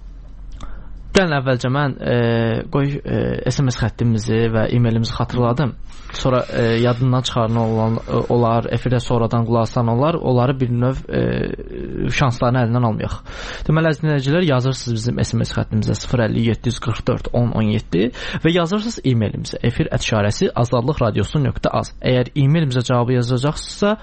Gəlin əvvəlcə mən e, qoy e, S M S xəttimizi və e-mailimizi xatırladım. Sonra e, yadından çıxarılan olan, e, olar, efirdə sonradan qulaq asan olar, onları bir növ e, şanslarını əlindən almayaq. Deməli, əziz dinləyicilər, yazırsınız bizim S M S xəttimizə sıfır əlli yeddi yüz qırx dörd on on yeddi və yazırsınız e-mailimizə efir at işarəsi azadlıq radiosu nöqtə az. Əgər e-mailimizə cavabı yazacaqsınızsa,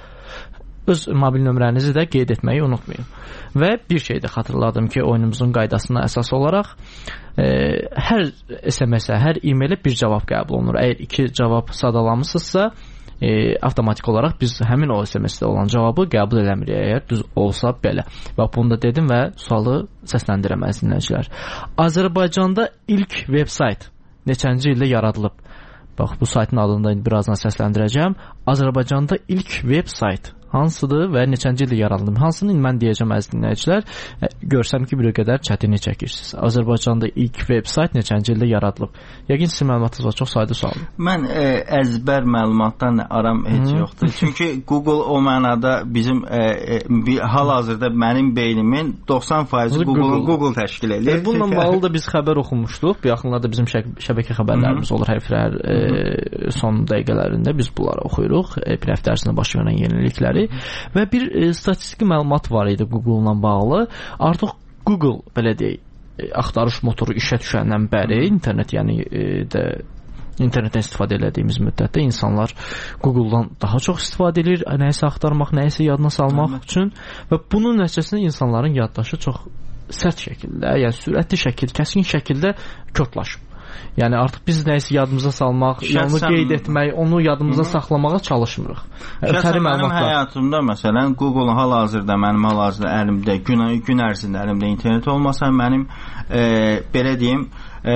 öz mobil nömrənizi də qeyd etməyi unutmayın. Və bir şey də xatırladım ki, oyunumuzun qaydasına əsas olaraq e, hər S M S-ə, hər e-mailə bir cavab qəbul olunur. Əgər iki cavab sadalamısınızsa, e, avtomatik olaraq biz həmin o S M S-də olan cavabı qəbul eləmirik, əgər düz olsa belə. Bax, bunu da dedim və sualı səsləndirəm əziz dinləyicilər. Azərbaycanda ilk veb-sayt neçənci ildə yaradılıb? Bax, bu saytın adını da birazdan səsləndirəcəm. Azərbaycanda ilk veb-sayt hansıdır və neçənci ildə yaradılıb? Hansını mən deyəcəm əziz dinləyicilər. Görsəm ki, bir qədər çətinlik çəkirsiniz. Azərbaycanda ilk veb-sayt neçənci ildə yaradılıb? Yəqin sizin məlumatınız var, çox sayda sualdır. Mən e, əzbər məlumatdan aram heç Hı. yoxdur. Çünki Google o mənada bizim e, e, bir, hal-hazırda mənim beynimin doxsan faizi Google, Google təşkil edir. E, bununla bağlı da biz xəbər oxumuşduq. Bu yaxınlarda bizim şəb şəbəkə xəbərlərimiz Hı. olur hər hər e, son dəqiqələrində biz bunları oxuyuruq. E, bir həftə ərzində baş verən yenilikləri. Və bir e, statistik məlumat var idi Google-la bağlı. Artıq Google, belə deyək, e, axtarış motoru işə düşəndən bəri internet, yəni e, də internetdən istifadə etdiyimiz müddətdə insanlar Google-dan daha çox istifadə edir, nəyisə axtarmaq, nəyisə yadına salmaq Hı. üçün və bunun nəticəsində insanların yaddaşı çox sərt şəkildə, yəni sürətli şəkildə, kəskin şəkildə köklaşıb. Yəni artıq biz nəyisə yadımıza salmaq, onu qeyd etmək, onu yadımıza Hı -hı. saxlamağa çalışmırıq. Şəxsən mənim həyatımda, məsələn, Google hal-hazırda mənim hal-hazırda əlimdə, gün, gün ərzində əlimdə internet olmasa, mənim e, belə deyim, e,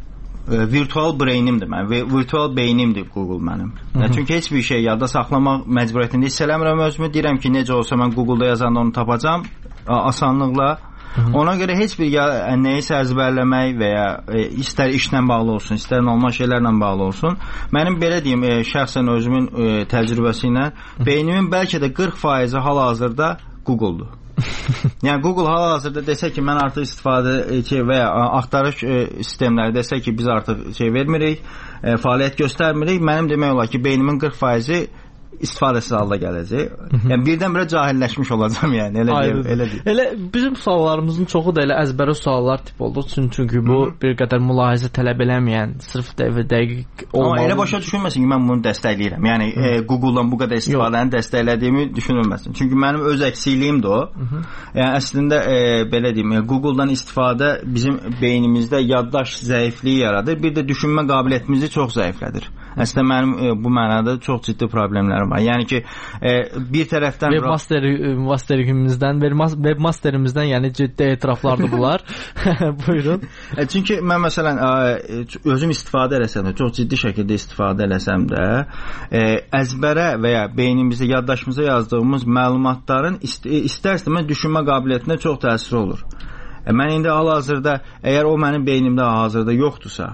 e, virtual brainimdir mənim, virtual beynimdir Google mənim. Yəni, çünki heç bir şey yadda saxlamaq məcburiyyətində hiss eləmirəm özümü. Deyirəm ki, necə olsa mən Google-da yazanda onu tapacam asanlıqla. Hı -hı. Ona görə heç bir ya, nəyisə əzbərləmək və ya e, istər işlə bağlı olsun, istər normal şeylərlə bağlı olsun. Mənim belə deyim, e, şəxsən özümün e, təcrübəsi ilə beynimin bəlkə də qırx faizi hal-hazırda Google-dur. Yəni Google hal-hazırda desə ki, mən artıq istifadə ki, və ya axtarış e, sistemləri desə ki, biz artıq şey vermirik, e, fəaliyyət göstərmirik, mənim demək olar ki, beynimin qırx faizi istifadəsiz halda gələcək. Yəni birdən-birə cahilləşmiş olacağam, yəni elə deyim, elə deyim. Elə bizim suallarımızın çoxu da elə əzbərə suallar tip oldu. Çünki bu Hı -hı. bir qədər mülahizə tələb eləməyən, sırf dəqiq olmalı. Amma elə başa düşülməsin ki, mən bunu dəstəkləyirəm. Yəni e, Google-dan bu qədər istifadəni dəstəklədiyimi düşünülməsin. Çünki mənim öz əksiyiliyim də o. Hı -hı. Yəni əslində e, belə deyim, e, Google-dan istifadə bizim beynimizdə yaddaş zəifliyi yaradır. Bir də düşünmə qabiliyyətimizi çox zəiflədir. Əslində mənim e, bu mənada çox ciddi problemlərim var. Yəni ki, e, bir tərəfdən webmaster masterimizdən, webmasterimizdən, yəni ciddi etiraflardır bunlar. Buyurun. E, çünki mən məsələn e, özüm istifadə eləsəm də, çox ciddi şəkildə istifadə eləsəm də, e, əzbərə və ya beynimizdə, yaddaşımıza yazdığımız məlumatların ist istər-istəməz düşünmə qabiliyyətinə çox təsir olur. E, mən indi hal-hazırda, əgər o mənim beynimdə hal-hazırda yoxdursa,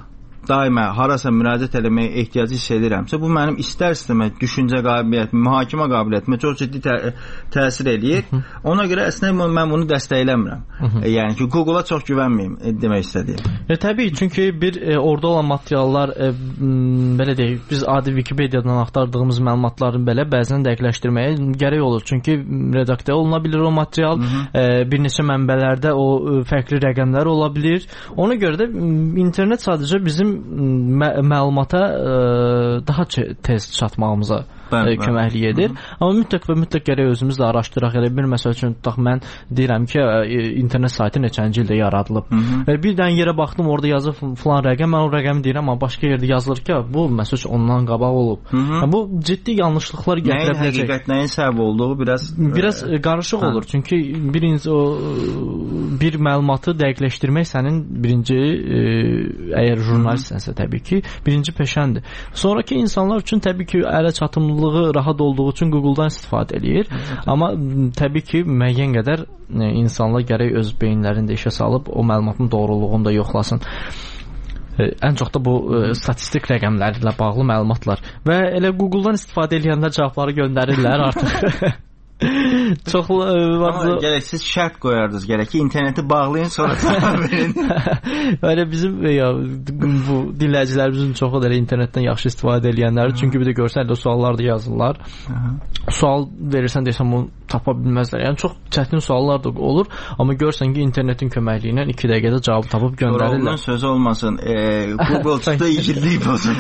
daima harasa müraciət eləməyə ehtiyacı hiss edirəmsə, bu mənim istər-istəməz düşüncə qabiliyyətimə, mühakimə qabiliyyətimə çox ciddi tə təsir eləyir. Ona görə əslində mən bunu dəstəkləmirəm. E, yəni ki, Google-a çox güvənməyim e, demək istədiyim. E, təbii, çünki bir e, orada olan materiallar e, m, belə deyək, biz adi Wikipediyadan axtardığımız məlumatların belə bəzən dəqiqləşdirməyə gərək olur. Çünki redaktə oluna bilir o material, e, bir neçə mənbələrdə o e, fərqli rəqəmlər ola bilir. Ona görə də internet sadəcə bizim mə məlumata ə, daha tez çatmağımıza Bəli, ə, köməklik edir. Hı -hı. Amma mütləq və mütləq gərək özümüz də araşdıraq. Elə bir məsəl üçün tutaq, mən deyirəm ki, ə, internet saytı neçənci ildə yaradılıb. Hı -hı. Bir dənə yerə baxdım, orada yazıb falan rəqəm, mən o rəqəmi deyirəm, amma başqa yerdə yazılır ki, bu məsəl üçün ondan qabaq olub. Hı -hı. Yəni, bu ciddi yanlışlıqlar gətirə biləcək. Nəyin həqiqət, nəyin səbəb olduğu biraz biraz ə, qarışıq hə. olur. Çünki birinci o bir məlumatı dəqiqləşdirmək sənin birinci ə, əgər jurnalistsənsə təbii ki, birinci peşəndir. Sonraki insanlar üçün təbii ki, ələ çatımlı rahat olduğu üçün Google-dan istifadə eləyir. Evet. Amma təbii ki, müəyyən qədər e, insanlar gərək öz beyinlərində işə salıb o məlumatın doğruluğunu da yoxlasın. E, ən çox da bu e, statistik rəqəmlərlə bağlı məlumatlar. Və elə Google-dan istifadə edənlər cavabları göndərirlər artıq. Çox amma gərək siz şərt qoyardınız, gərək ki, interneti bağlayın, sonra cavab verin. Öyle bizim ya bu dinləyicilərimizin çoxu da internetdən yaxşı istifadə edənlər, çünki bir də görsən də suallar da yazırlar. Aha. Sual verirsən desəm onu tapa bilməzlər. Yəni çox çətin suallar da olur, amma görsən ki, internetin köməkliyi ilə iki dəqiqədə cavab tapıb göndərirlər. Onun sözü olmasın. E, Google çıxdı igidlik bozuldu.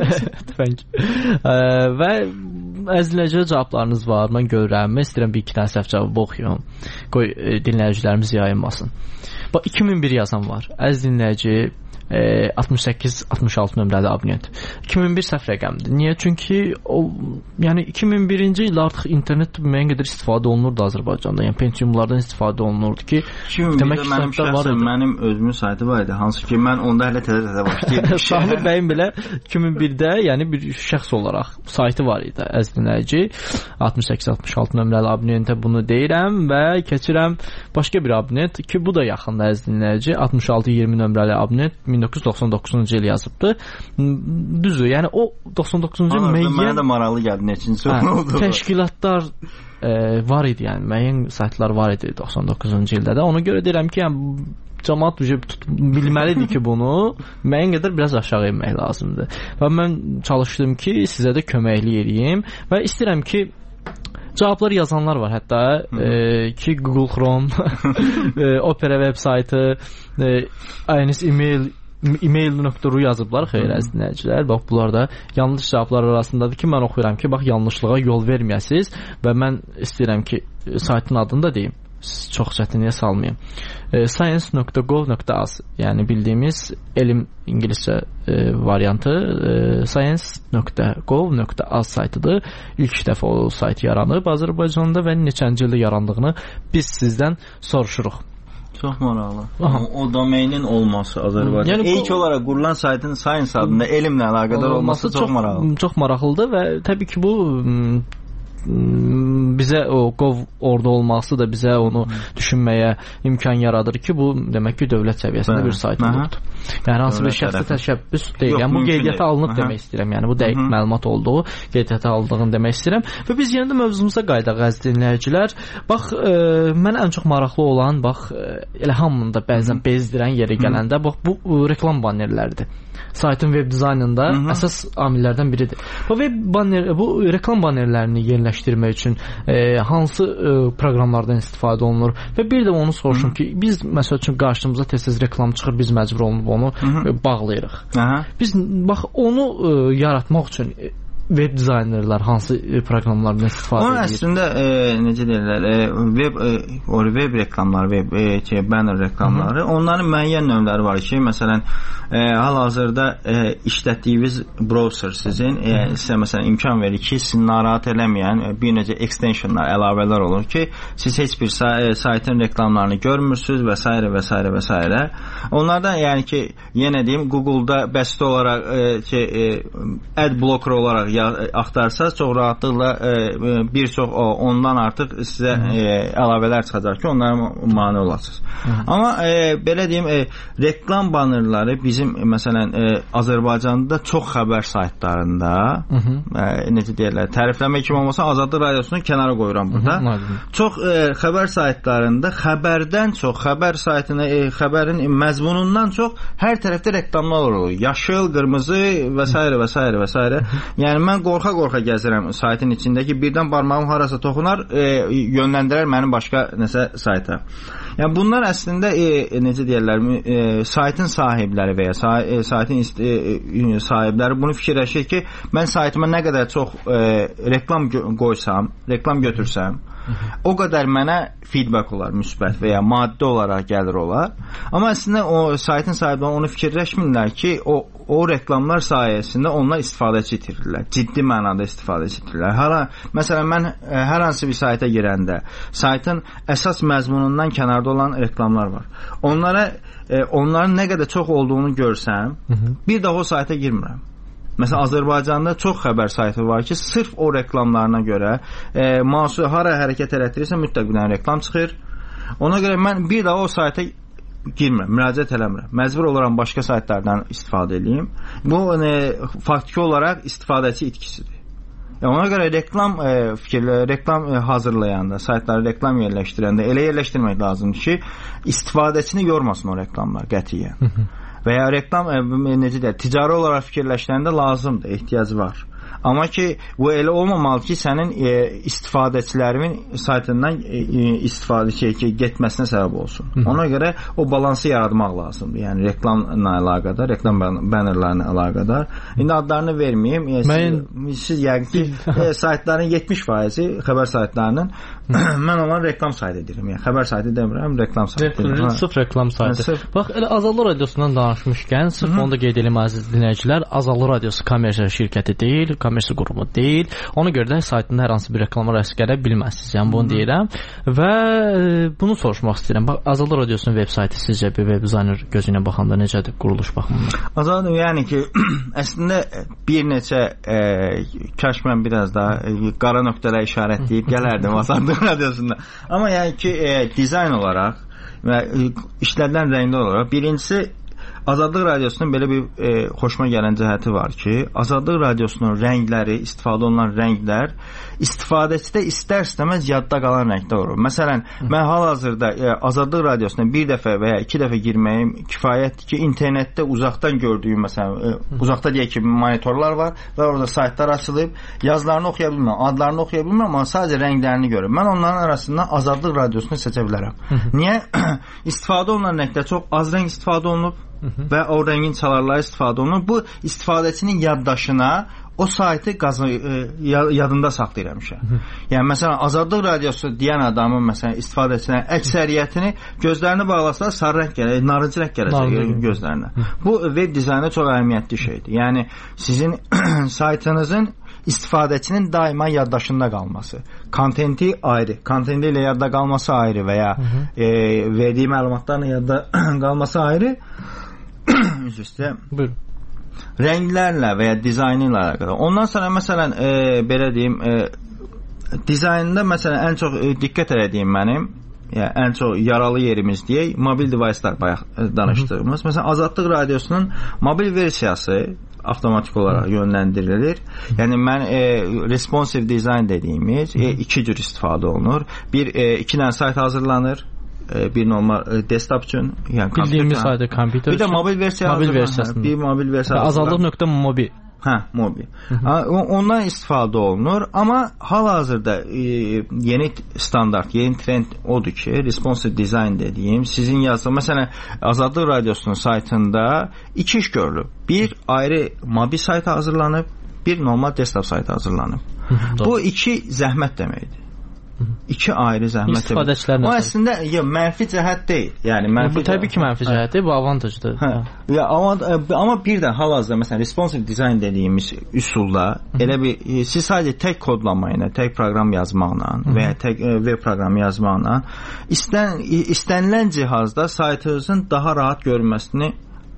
Və əzləcə cavablarınız var. Mən görürəm. Mən istəyirəm bir iki dənə səhv cavabı oxuyum. Qoy e, dinləyicilərimiz yayınmasın. Bax, iki min bir yazan var. Əziz dinləyici, e, altmış səkkiz altmış altı nömrəli abunent. iki min bir səhv rəqəmdir. Niyə? Çünki o, yəni iki min birinci ildə artıq internet müəyyən qədər istifadə olunurdu Azərbaycanda. Yəni Pentiumlardan istifadə olunurdu ki, demək ki, mənim şəxsən mənim özümün saytı var idi. Hansı ki, mən onda hələ təzə-təzə başlayırdım. Sahib bəyin belə iki min birdə yəni bir şəxs olaraq saytı var idi. Əziz dinləyici, altmış səkkiz altmış altı nömrəli abunentə bunu deyirəm və keçirəm başqa bir abunent ki, bu da yaxında əziz dinləyici, altmış altı iyirmi nömrəli abunent min doqquz yüz doxsan doqquzuncu il yazıbdı. Düzdür, yəni o doxsan doqquzuncu il müəyyən... Mənə də maraqlı gəldi, neçinci oldu. Təşkilatlar e, var idi, yəni müəyyən saytlar var idi doxsan doqquzuncu ildə də. Ona görə deyirəm ki, yəni cəmaət bilməlidir ki, bunu müəyyən qədər biraz aşağı inmək lazımdır. Və mən çalışdım ki, sizə də köməklik edeyim və istəyirəm ki, cavablar yazanlar var hətta e, ki Google Chrome, e, Opera web saytı, e, aynis email email.ru yazıblar, xeyr əziz dinləyicilər. Bax, bunlar da yanlış cavablar arasındadır ki, mən oxuyuram ki, bax, yanlışlığa yol verməyəsiniz və mən istəyirəm ki, saytın adını da deyim. Çox çətinliyə salmayayım. E, science nöqtə gov nöqtə az, yəni bildiyimiz elm ingiliscə e, variantı e, science nöqtə gov nöqtə az saytıdır. İlk dəfə o sayt yaranıb Azərbaycanda və neçənci ildə yarandığını biz sizdən soruşuruq. Çox maraqlı. O, o domeinin olması Azərbaycanda. Yəni, ilk bu, olaraq qurulan saytın science adında elmlə əlaqədar olması, olması çox, çox maraqlıdır. Çox maraqlıdır və təbii ki, bu bizə o Gov orada olması da bizə onu düşünməyə imkan yaradır ki, bu demək ki, dövlət səviyyəsində bir sayt olubdur. Yəni hansı bir şəxsi təşəbbüs deyil. Yəni bu qeydiyyata alınıb Aha. demək istəyirəm. Yəni bu dəqiq Hı-hı. məlumat olduğu, qeydiyyata alındığını demək istəyirəm. Və biz yenə də mövzumuza qayıdaq əziz dinləyicilər. Bax, e, mənə ən çox maraqlı olan, bax, e, elə hamını da bəzən bezdirən yerə gələndə, bax, bu e, reklam bannerləridir. Saytın web dizaynında Hı-hı. əsas amillərdən biridir. Bu web banner, bu reklam bannerlərini yerləşdirmək üçün e, hansı e, proqramlardan istifadə olunur və bir də onu soruşum Hı-hı. ki, biz məsəl üçün qarşımıza tez-tez reklam çıxır, biz məcbur olunub onu e, bağlayırıq. Aha. Biz bax onu e, yaratmaq üçün e, web dizaynerlər hansı proqramlardan istifadə edir? Onun əslində e, necə deyirlər, e, web e, o web reklamları, web e, şey, banner reklamları, Hı-hı. onların müəyyən növləri var ki, məsələn, e, hal-hazırda e, işlətdiyiniz browser sizin e, sizə məsələn imkan verir ki, sizi narahat eləməyən e, bir necə extensionlar, əlavələr olur ki, siz heç bir say saytın reklamlarını görmürsünüz və s. və s. və s. Onlardan yəni ki, yenə deyim, Google-da bəsit olaraq e, ki, e, ad blocker olaraq ya, axtarsaz, çox rahatlıqla e, bir çox o, ondan artıq sizə e, əlavələr çıxacaq ki, onlara mane olasınız. Hı -hı. Amma e, belə deyim, e, reklam banerləri bizim məsələn e, Azərbaycanda çox xəbər saytlarında, Hı -hı. e, necə deyirlər, tərifləmək kimi olmasa Azadlıq Radiosunu kənara qoyuram burada. Hı -hı. Çox e, xəbər saytlarında xəbərdən çox, xəbər saytına e, xəbərin məzmunundan çox hər tərəfdə reklamlar olur. Yaşıl, qırmızı və s. və s. və s. Yəni mən qorxa-qorxa gəzirəm saytın içindəki, birdən barmağım harasa toxunar, e, yönləndirər məni başqa nəsə sayta. Yəni bunlar əslində e, necə deyirlər, e, saytın sahibləri və ya say e, saytın e, e, sahibləri bunu fikirləşir ki, mən saytıma nə qədər çox e, reklam qoysam, reklam götürsəm, o qədər mənə feedback olar, müsbət və ya maddi olaraq gəlir olar. Amma əslində o saytın sahibləri onu fikirləşmirlər ki, o o reklamlar sayəsində onlar istifadəçi itirirlər. Ciddi mənada istifadəçi itirirlər. Hala, məsələn, mən ə, hər hansı bir sayta girəndə saytın əsas məzmunundan kənarda olan reklamlar var. Onlara ə, onların nə qədər çox olduğunu görsəm, Hı -hı. bir daha o sayta girmirəm. Məsələn, Azərbaycanda çox xəbər saytı var ki, sırf o reklamlarına görə e, mahsul hara hərəkət elətdirirsə mütləq bir dənə reklam çıxır. Ona görə mən bir daha o sayta girmirəm, müraciət eləmirəm. Məcbur olaram başqa saytlardan istifadə edeyim. Bu e, faktiki olaraq istifadəçi itkisidir. E, ona görə reklam e, fikirlə, reklam e, hazırlayanda, saytları reklam yerləşdirəndə elə yerləşdirmək lazımdır ki, istifadəçini yormasın o reklamlar qətiyyən. Və ya reklam necə deyək, ticari olaraq fikirləşəndə lazımdır, ehtiyacı var. Amma ki, bu elə olmamalı ki, sənin e, istifadəçilərin saytından e, istifadə şey ki, getməsinə səbəb olsun. Hı -hı. Ona görə o balansı yaratmaq lazımdır. Yəni reklamla əlaqədar, reklam bannerlarına əlaqədar. İndi adlarını verməyim. E, Mən... Siz, siz yəqin ki, e, saytların yetmiş faizi xəbər saytlarının mən onları reklam saytı edirəm. Yəni xəbər saytı demirəm, reklam saytı edirəm. Sıf reklam saytı. Sıf... Bax, elə Azadlıq Radiosundan danışmışkən, sırf Hı -hı. onu da qeyd edim əziz dinləyicilər, Azadlıq Radiosu kommersiya şirkəti deyil, kommersiya qurumu deyil. Ona görə də saytında hər hansı bir reklama rast gələ bilməzsiniz. Yəni bunu deyirəm və bunu soruşmaq istəyirəm. Bax, Azadlıq Radiosunun veb saytı sizcə bir web dizayner gözü ilə baxanda necədir quruluş baxımından? Azadlıq, yəni ki, əslində bir neçə e, kaş mən biraz daha e, qara nöqtələrə işarət deyib gələrdim Azadlıq Radiosunda. Amma yəni ki, e, dizayn olaraq və e, işlədilən rəngli olaraq birincisi Azadlıq Radiosunun belə bir e, xoşuma gələn cəhəti var ki, Azadlıq Radiosunun rəngləri, istifadə olunan rənglər istifadəçidə istər-istəməz yadda qalan rəngdə olur. Məsələn, mən hal-hazırda e, Azadlıq Radiosuna bir dəfə və ya iki dəfə girməyim kifayətdir ki, internetdə uzaqdan gördüyüm, məsələn, e, uzaqda deyək ki, monitorlar var və orada saytlar açılıb, yazılarını oxuya bilməm, adlarını oxuya bilməm, amma sadəcə rənglərini görürüm. Mən onların arasından Azadlıq Radiosunu seçə bilərəm. Niyə? İstifadə olunan rəngdə çox az rəng istifadə olunub və o rəngin çalarları istifadə olunur. Bu istifadəçinin yaddaşına o saytı qazı, e, yadında saxlayır həmişə. Yəni məsələn Azadlıq Radiosu deyən adamın məsələn istifadəçilərin əksəriyyətini gözlərini bağlasalar sarı rəng gələcək, narıncı rəng gələcək gözlərinə. Bu web dizaynda çox əhəmiyyətli şeydir. Yəni sizin saytınızın istifadəçinin daima yaddaşında qalması. Kontenti ayrı, kontenti ilə yadda qalması ayrı və ya e, verdiyi məlumatlarla yadda qalması ayrı. Üz üstə. Buyurun. Rənglərlə və ya dizaynı ilə əlaqədar. Ondan sonra məsələn e, belə deyim, e, dizaynında məsələn ən çox e, diqqət etdiyim mənim, yəni ən çox yaralı yerimiz deyək, mobil devicelər bayaq danışdığımız. Məsələn Azadlıq Radiosunun mobil versiyası avtomatik olaraq yönləndirilir. Yəni mən e, responsive design dediyimiz e, iki cür istifadə olunur. Bir e, iki dənə sayt hazırlanır. Bir normal desktop üçün, yəni bildiyimiz sayda kompüter. Bir də mobil versiya mobil versiyasında. Bir mobil versiya. Azadlıq.mobi. Hə, mobil. Ondan istifadə olunur, amma hal-hazırda e, yeni standart, yeni trend odur ki, responsive design dediyim, sizin yazdığınız, məsələn, Azadlıq Radiosunun saytında iki iş görülüb. Bir ayrı mobil sayt hazırlanıb, bir normal desktop sayt hazırlanıb. Bu iki zəhmət deməkdir. İki ayrı zəhmət. İstifadəçilərlə. O əslində ya mənfi cəhət deyil. Yəni mənfi. Bu təbii ki, mənfi cəhətdir, bu avantajdır. Hə. Ya amma amma bir də hal-hazırda məsələn responsive design dediyimiz üsulda elə bir siz sadəcə tək kodlama ilə, tək proqram yazmaqla və ya tək web proqramı yazmaqla istən istənilən cihazda saytınızın daha rahat görünməsini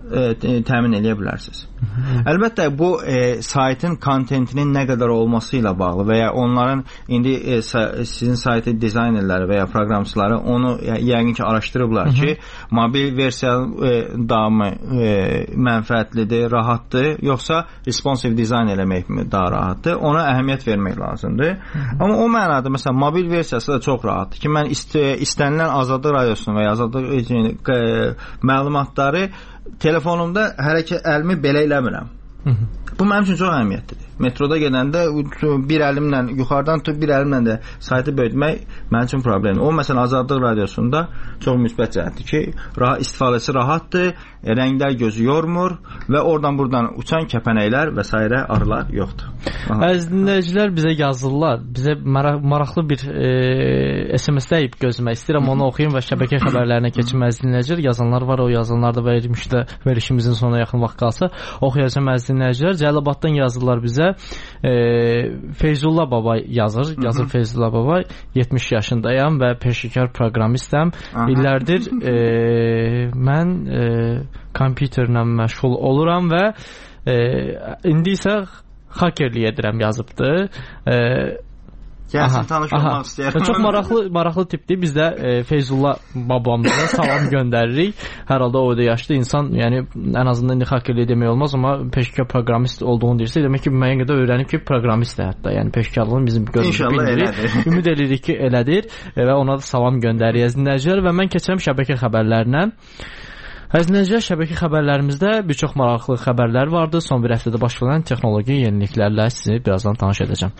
e, təmin edə bilərsiniz. Əlbəttə bu e, saytın kontentinin nə qədər olması ilə bağlı və ya onların indi e, sizin saytı dizaynerləri və ya proqramçıları onu yəqin ki araşdırıblar ki, mobil versiyanın e, davamı e, mənfəətlidir, rahatdır, yoxsa responsive dizayn eləmək mi daha rahatdır? Ona əhəmiyyət vermək lazımdır. Amma o mənada məsələn mobil versiyası da çox rahatdır ki, mən ist istənilən Azadlıq radiosunu və ya Azadlıq e, məlumatları telefonumda hərəkət əlimi belə eləmirəm. Bu mənim üçün çox əhəmiyyətlidir. Metroda gedəndə bir əlimlə yuxarıdan tutub bir əlimlə də saytı böyütmək mənim üçün problemdir. O məsələn Azadlıq radiosunda çox müsbət cəhətdir ki, rahat, istifadəsi rahatdır, rənglər gözü yormur və oradan buradan uçan kəpənəklər və s. arılar yoxdur. Əziz dinləyicilər bizə yazırlar. Bizə mara maraqlı bir e, S M S deyib gözləmək istəyirəm, onu oxuyum və şəbəkə xəbərlərinə keçim. Əziz dinləyicilər, yazanlar var, o yazanlar da verilmişdə verilişimizin sonuna yaxın vaxt qalsa oxuyacağım. Əziz dinləyicilər, Cəlilabaddan yazırlar bizə. E, Feyzullah baba yazır. Yazır Feyzullah baba. yetmiş yaşındayam və peşəkar proqramistəm. İllərdir e, mən e, kompüterlə məşğul oluram və e, indi isə hakerlik edirəm yazıbdı. E, Gəlsin tanış olmaq istəyirəm. Çox maraqlı maraqlı tipdir. Biz də e, Feyzullah babamıza salam göndəririk. Hər halda o da yaşlı insan, yəni ən azından indi hakerlik demək olmaz, amma peşəkar proqramist olduğunu deyirsə, demək ki, müəyyən qədər öyrənib ki, proqramistdir hətta. Yəni peşəkarlığını bizim gözümüzdə bilmirik. Ümid edirik ki, elədir və ona da salam göndəririk dinləyicilər və mən keçirəm şəbəkə xəbərlərinə. Əziz dinləyicilər, şəbəkə xəbərlərimizdə bir çox maraqlı xəbərlər vardı. Son bir həftədə baş verən texnoloji yeniliklərlə sizi birazdan tanış edəcəm.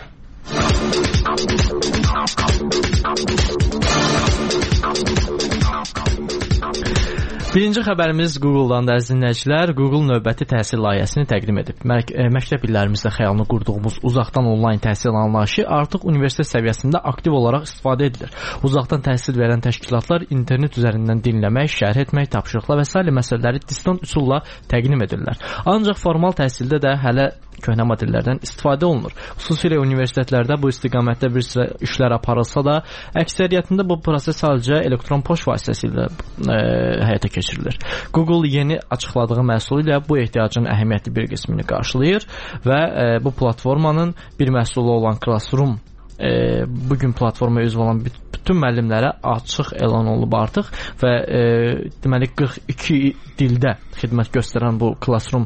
Birinci xəbərimiz Google-dan da əziz dinləyicilər. Google növbəti təhsil layihəsini təqdim edib. Mək məktəb illərimizdə xəyalını qurduğumuz uzaqdan onlayn təhsil anlayışı artıq universitet səviyyəsində aktiv olaraq istifadə edilir. Uzaqdan təhsil verən təşkilatlar internet üzərindən dinləmək, şərh etmək, tapşırıqlar və sair məsələləri distant üsulla təqdim edirlər. Ancaq formal təhsildə də hələ köhnə modellərdən istifadə olunur. Xüsusilə universitetlərdə bu istiqamətdə bir sıra işlər aparılsa da, əksəriyyətində bu proses sadəcə elektron poçt vasitəsilə e, həyata keçirilir. Google yeni açıqladığı məhsulu ilə bu ehtiyacın əhəmiyyətli bir qismini qarşılayır və e, bu platformanın bir məhsulu olan Classroom e, bugün platformaya üzv olan bütün müəllimlərə açıq elan olunub artıq və e, deməli qırx iki dildə xidmət göstərən bu Classroom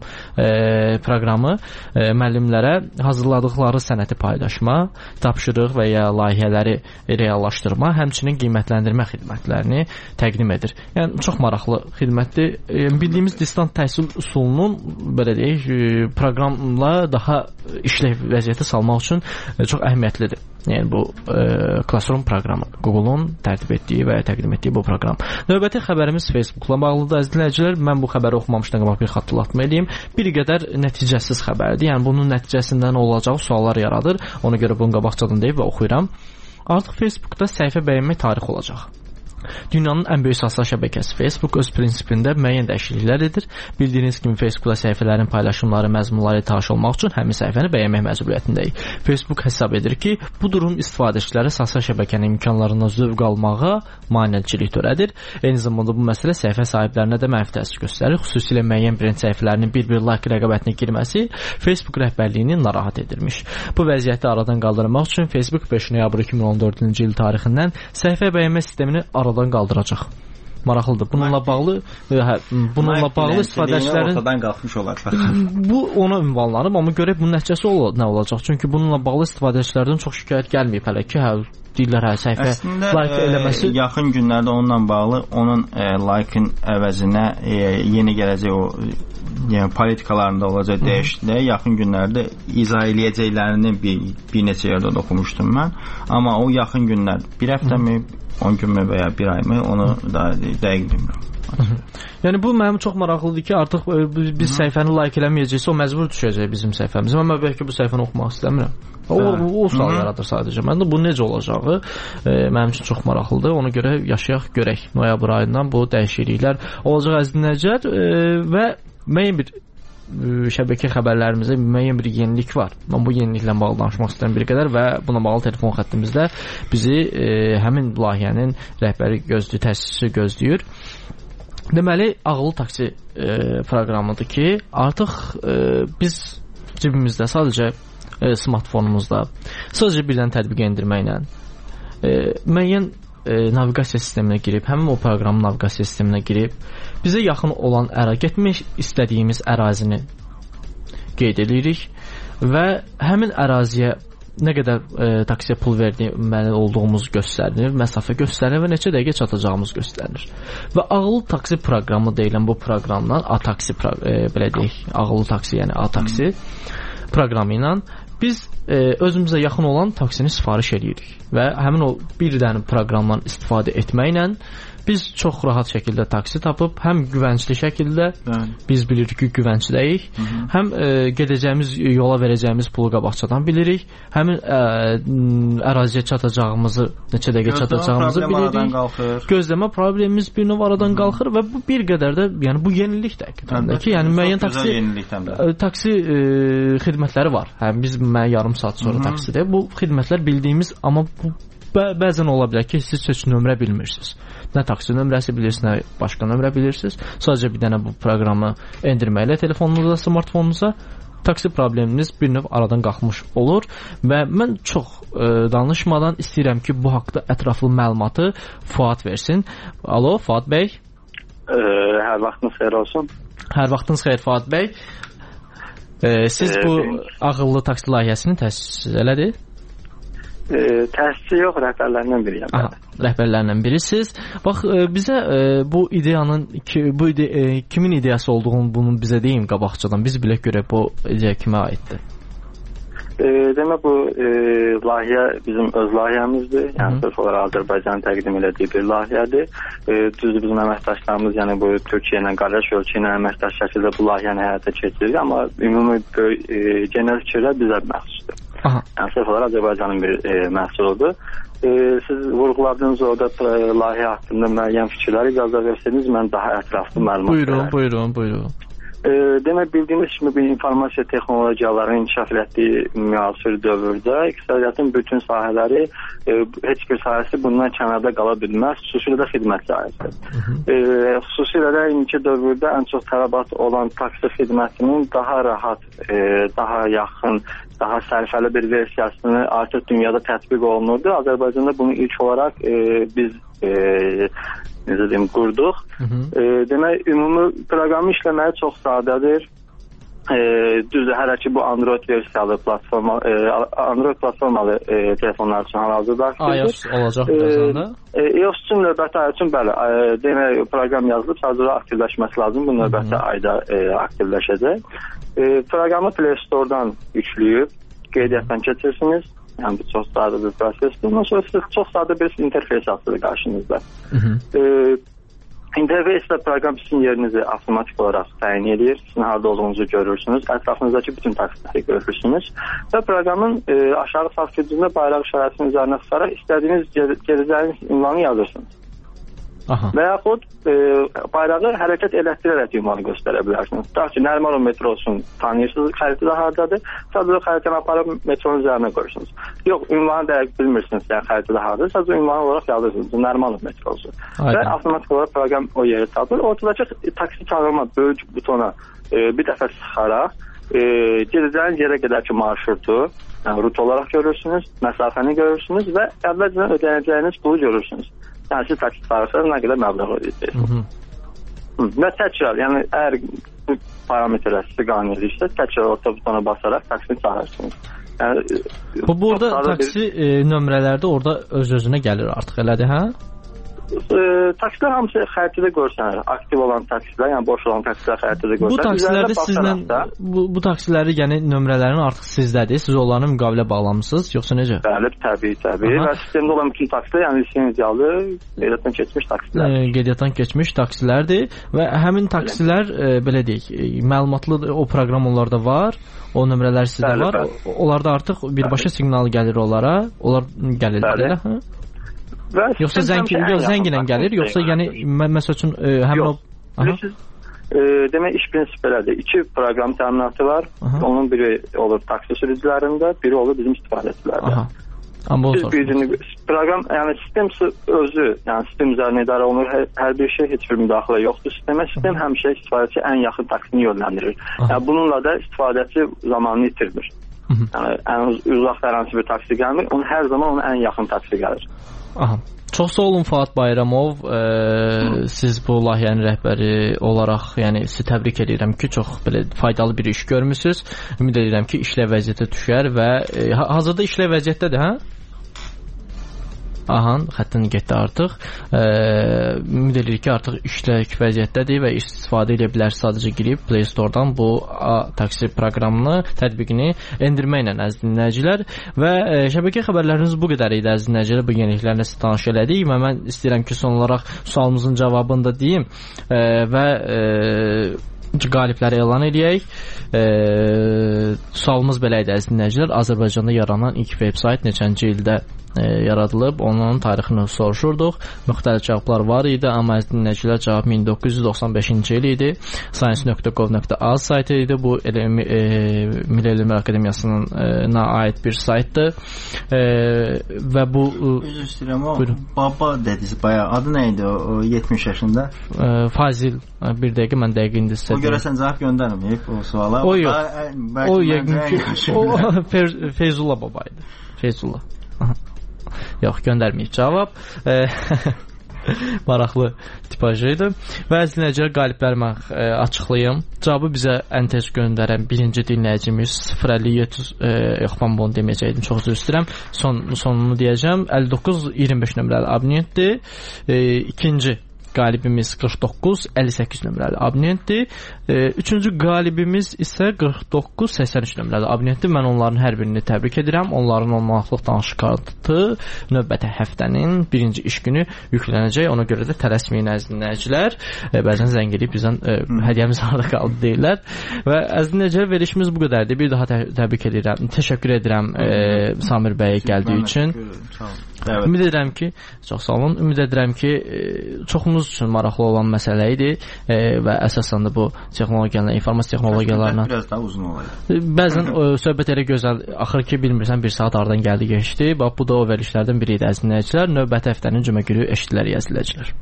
e, proqramı e, müəllimlərə hazırladıqları sənəti paylaşma, tapşırıq və ya layihələri reallaşdırma, həmçinin qiymətləndirmə xidmətlərini təqdim edir. Yəni çox maraqlı xidmətdir. E, bildiyimiz distant təhsil üsulunun belə deyək, e, proqramla daha işləv vəziyyətə salmaq üçün e, çox əhəmiyyətlidir. Yəni bu e, Classroom proqramı, Google-un tərtib etdiyi və təqdim etdiyi bu proqram. Növbəti xəbərimiz Facebook-la bağlıdır. Əziz dinləyicilər, mən bu xəbəri oxumamışdan qabaq bir xatırlatma edeyim. Bir qədər nəticəsiz xəbərdir. Yəni bunun nəticəsində nə olacağı suallar yaradır. Ona görə bunu qabaqcadan deyib və oxuyuram. Artıq Facebookda səhifə bəyənmək tarixi olacaq. Dünyanın ən böyük sosial şəbəkəsi Facebook öz prinsipində müəyyən dəyişikliklər edir. Bildiyiniz kimi Facebookda səhifələrin paylaşımları, məzmunları tanış olmaq üçün həmin səhifəni bəyənmək məcburiyyətindəyik. Facebook hesab edir ki, bu durum istifadəçilərə sosial şəbəkənin imkanlarından zövq almağa maneəçilik törədir. Eyni zamanda bu məsələ səhifə sahiblərinə də mənfi təsir göstərir. Xüsusilə müəyyən brend səhifələrinin bir-bir like rəqabətinə girməsi Facebook rəhbərliyini narahat edirmiş. Bu vəziyyəti aradan qaldırmaq üçün Facebook beş noyabr iki min on dördüncü il tarixindən səhifə bəyənmə sistemini aradan qaldıracaq. Maraqlıdır. Bununla bağlı hə, bununla bağlı istifadəçilərin ortadan qalxmış olar. Bu ona ünvanlanıb, amma görək bunun nəticəsi ol nə olacaq? Çünki bununla bağlı istifadəçilərdən çox şikayət gəlməyib hələ ki, hə deyirlər hə səhifə əslində, like eləməsi. E, yaxın günlərdə onunla bağlı onun e, like-ın əvəzinə e, yeni gələcək o yəni politikalarında olacaq dəyişikliklər yaxın günlərdə izah eləyəcəklərini bir, bir neçə yerdə oxumuşdum mən. Amma o yaxın günlər bir həftəmi, on günmü və ya bir ayımı onu da dəqiq bilmirəm. Yəni bu mənim çox maraqlıdır ki, artıq biz Hı. səhifəni like eləməyəcəksə o məcbur düşəcək bizim səhifəmizə. Mən bəlkə bu səhifəni oxumaq istəmirəm. O, o, o sual yaradır sadəcə. Məndə bu necə olacağı e, mənim üçün çox maraqlıdır. Ona görə yaşayaq, görək. Noyabr ayından bu dəyişikliklər olacaq əziz dinləyicilər e, və müəyyən bir şəbəkə xəbərlərimizdə müəyyən bir yenilik var. Mən bu yeniliklə bağlı danışmaq istəyirəm bir qədər və buna bağlı telefon xəttimizdə bizi e, həmin layihənin rəhbəri gözləyir, təsisçisi gözləyir. Deməli, ağıllı taksi e, proqramıdır ki, artıq e, biz cibimizdə sadəcə e, smartfonumuzda sadəcə birdən tətbiq endirməklə e, müəyyən e, naviqasiya sisteminə girib, həmin o proqramın naviqasiya sisteminə girib, bizə yaxın olan əra, getmək istədiyimiz ərazini qeyd edirik və həmin əraziyə nə qədər e, taksiyə pul verməli olduğumuz göstərilir, məsafə göstərilir və neçə dəqiqə çatacağımız göstərilir. Və ağıllı taksi proqramı deyilən bu proqramdan A-taksi e, belə deyək, ağıllı taksi, yəni A-taksi proqramı ilə biz e, özümüzə yaxın olan taksini sifariş edirik və həmin o bir dənə proqramdan istifadə etməklə biz çox rahat şəkildə taksi tapıb, həm güvəncli şəkildə, bəli, biz bilirik ki, güvəncləyik, hı -hı. həm e, gedəcəyimiz yola verəcəyimiz pulu qabaqcadan bilirik, həmin e, əraziyə çatacağımızı, neçə dəqiqə çatacağımızı bilirik. Gözləmə problemimiz bir növ aradan hı -hı. qalxır və bu bir qədər də, yəni bu yenilik də həqiqətən ki, yəni müəyyən taksi e, taksi e, xidmətləri var. Həm biz mənə yarım saat sonra hı -hı. taksidə bu xidmətlər bildiyimiz, amma bu Bə bəzən ola bilər ki, siz heç nömrə bilmirsiniz. Nə taksi nömrəsi bilirsiniz, nə başqa nömrə bilirsiniz. Sadəcə bir dənə bu proqramı endirməklə telefonunuza, smartfonunuza taksi probleminiz bir növ aradan qalxmış olur və mən çox e, danışmadan istəyirəm ki, bu haqda ətraflı məlumatı Fuad versin. Alo, Fuad bəy. E, hər vaxtınız xeyir olsun. Hər vaxtınız xeyir, Fuad bəy. E, siz e, bu benim... ağıllı taksi layihəsini təsis elədi? E, təsisçi yox, rəhbərlərindən biriyəm. Aha, rəhbərlərindən birisiz. Bax, e, bizə e, bu ideyanın ki, bu ide, e, kimin ideyası olduğunu bunu bizə deyin qabaqcadan. Biz bilək görək bu ideya kimə aiddir. E, demək bu e, layihə bizim öz layihəmizdir. Yəni sırf olaraq Azərbaycanın təqdim elədiyi bir layihədir. E, düzdür, bizim əməkdaşlarımız, yəni bu Türkiyə ilə, qardaş ölkə ilə əməkdaş şəkildə bu layihəni həyata keçirir, amma ümumi e, genel fikirlər bizə məxsusdur. Aha. Yəni sırf olaraq Azərbaycanın bir e, məhsuludur. E, siz vurğuladığınız orada e, layihə haqqında müəyyən fikirləri icazə verseniz, mən daha ətraflı məlumat buyurun, verəm. Buyurun, buyurun. E, demək, bildiyimiz kimi bir informasiya texnologiyalarının inkişaf etdiyi müasir dövrdə iqtisadiyyatın bütün sahələri, e, heç bir sahəsi bundan kənarda qala bilməz, xüsusilə də xidmət sahəsi. E, xüsusilə də indiki dövrdə ən çox tələbat olan taksi xidmətinin daha rahat, e, daha yaxın, daha sərfəli bir versiyasını artıq dünyada tətbiq olunurdu. Azərbaycanda bunu ilk olaraq e, biz e, necə deyim, qurduq. Hı -hı. E, demək, ümumi proqramı işləməyi çox sadədir. E, düzdür, hələ ki bu Android versiyalı platforma, e, Android platformalı e, telefonlar üçün hal-hazırda aktivdir. iOS olacaq birazdan da. E, iOS üçün növbəti ay üçün bəli, e, demək, proqram yazılıb, sadəcə aktivləşməsi lazım. Bu növbəti ayda e, aktivləşəcək. E, proqramı Play Store-dan yükləyib, qeydiyyatdan keçirsiniz. Yəni bu çox sadə bir prosesdir. Ondan sonra siz çox sadə bir interfeys açılır qarşınızda. E, interfeysdə proqram sizin yerinizi avtomatik olaraq təyin edir. Sizin harada olduğunuzu görürsünüz. Ətrafınızdakı bütün taksiləri görürsünüz. Və proqramın e, aşağı sağ küncündə bayraq işarəsinin üzərinə sıxaraq istədiyiniz gedəcəyiniz ünvanı yazırsınız. Aha. Və yaxud e, bayrağı hərəkət elətdirərək ünvanı göstərə bilərsiniz. Daha ki, Nərmanov metrosun tanıyırsınız, xəritədə haradadır. Sadəcə xəritəni aparıb metronun üzərinə qoyursunuz. Yox, ünvanı dəqiq bilmirsiniz, yəni xəritədə haradadır. Sadəcə ünvanı olaraq yazırsınız. Bu Nərmanov metrosu. Aynen. Və avtomatik olaraq proqram o yeri tapır. Ortadakı taksi çağırma böyük butona e, bir dəfə sıxaraq e, gedəcəyiniz yerə qədərki marşrutu, yəni rut olaraq görürsünüz, məsafəni görürsünüz və əvvəlcədən ödənəcəyiniz pulu görürsünüz. Yəni siz taksi çağırsanız nə qədər məbləğ ödəyəcəksiniz. Və təkrar, yəni əgər bu parametrlər sizi qane edirsə, təkrar orta butona basaraq taksini çağırırsınız. Yəni, bu burada taksi bir... e, nömrələrdə orada öz-özünə gəlir artıq, elədir, hə? E, taksilər hamısı xəritədə görsənir. Aktiv olan taksilər, yəni boş olan taksilər xəritədə görsənir. Bu taksilərdə sizlə bu, bu taksiləri, yəni nömrələrin artıq sizdədir. Siz onlarla müqavilə bağlamısınız, yoxsa necə? Bəli, təbii, təbii. Aha. Və sistemdə olan bütün taksilər, yəni lisenziyalı, qeydiyyatdan keçmiş taksilər. E, qeydiyyatdan keçmiş taksilərdir və həmin taksilər e, belə deyək, e, məlumatlı o proqram onlarda var. O nömrələr sizdə bəli, var. Bəli. Onlarda artıq birbaşa bəli. Siqnal gəlir onlara. Onlar gəlirlər, elə, hə? Və yoxsa zəng zənglə gəlir, yoxsa yəni məsəl üçün e, həmin o bilirsiniz, e, demək iş prinsipi belədir. İki proqram təminatı var. Aha. Onun biri olur taksi sürücülərində, biri olur bizim istifadəçilərdə. Siz birini proqram, yəni sistem özü, yəni sistem üzərinə idarə olunur. Hər, hər bir şey, heç bir müdaxilə yoxdur sistemə. Sistem həmişə istifadəçi ən yaxın taksini yönləndirir. Yəni bununla da istifadəçi zamanını itirmir. Yəni ən uzaq hər bir taksi gəlmir, onun hər zaman onun ən yaxın taksi gəlir. Aha. Çox sağ olun Fuad Bayramov. E, siz bu layihənin rəhbəri olaraq, yəni sizi təbrik edirəm ki, çox belə faydalı bir iş görmüsüz. Ümid edirəm ki, işlə vəziyyətə düşər və e, hazırda işlə vəziyyətdədir, hə? Aha, xəttin getdi artıq. E, ümid edirik ki, artıq işlək vəziyyətdədir və istifadə edə bilər. Sadəcə girib Play Store-dan bu taksi proqramını, tətbiqini endirməklə əziz dinləyicilər. Və e, şəbəkə xəbərləriniz bu qədər idi əziz dinləyicilər. Bu yeniliklərlə sizə tanış elədik və mən istəyirəm ki, son olaraq sualımızın cavabını da deyim e, və e, qalibləri elan edək. E, sualımız belə idi əziz dinləyicilər. Azərbaycanda yaranan ilk veb-sayt neçənci ildə E, yaradılıb, onun tarixini soruşurduq. Müxtəlif cavablar var idi, amma əziz dinləyicilər cavab min doqquz yüz doxsan beşinci il idi. science nöqtə gov nöqtə az saytı idi. Bu e, Milli Elmlər Akademiyasının e, aid bir saytdır. E, və bu üzr istəyirəm, o baba dediniz bayağı. Adı nə idi o, o yetmiş yaşında? E, Fazil. Bir dəqiqə mən dəqiq indi sizə. O görəsən cavab göndərməyib o suala. O yox. O yəqin ki, o Feyzullah baba idi. Feyzullah. Yox, göndərməyib cavab. Maraqlı tipajı idi. Və əziz dinləyicilər, qalibləri mən e, açıqlayım. Cavabı bizə ən tez göndərən birinci dinləyicimiz sıfır əlli yeddi e, yox, mən bunu deməyəcəydim, çox üzr istəyirəm. Son, sonunu deyəcəm. əlli doqquz iyirmi beş nömrəli abonentdir. E, ikinci qalibimiz qırx doqquz əlli səkkiz nömrəli abonentdir. E, üçüncü qalibimiz isə qırx doqquz səksən üç nömrəli abonentdir. Mən onların hər birini təbrik edirəm. Onların on manatlıq danışıq kartı növbəti həftənin birinci iş günü yüklənəcək. Ona görə də tələsməyin əziz dinləyicilər. E, bəzən zəng edib bizdən e, hədiyyəmiz harada qaldı deyirlər. Və əziz dinləyicilər, verilişimiz bu qədərdir. Bir daha tə təbrik edirəm. Təşəkkür edirəm e, Samir bəyə gəldiyi üçün. Evet. Ümid edirəm ki, çox sağ olun. Ümid edirəm ki, çoxumuz üçün maraqlı olan məsələ idi e, və əsasən də bu texnologiyalarla, informasiya texnologiyalarla biraz daha uzun olaydı. Bəzən o, söhbət elə gözəl, axır ki, bilmirsən bir saat aradan gəldi keçdi. Bax bu da o verilişlərdən biri idi əziz dinləyicilər. Növbəti həftənin cümə günü eşidilər əzizləyicilər.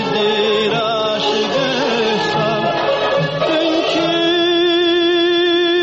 Sesidir aşık insan, çünkü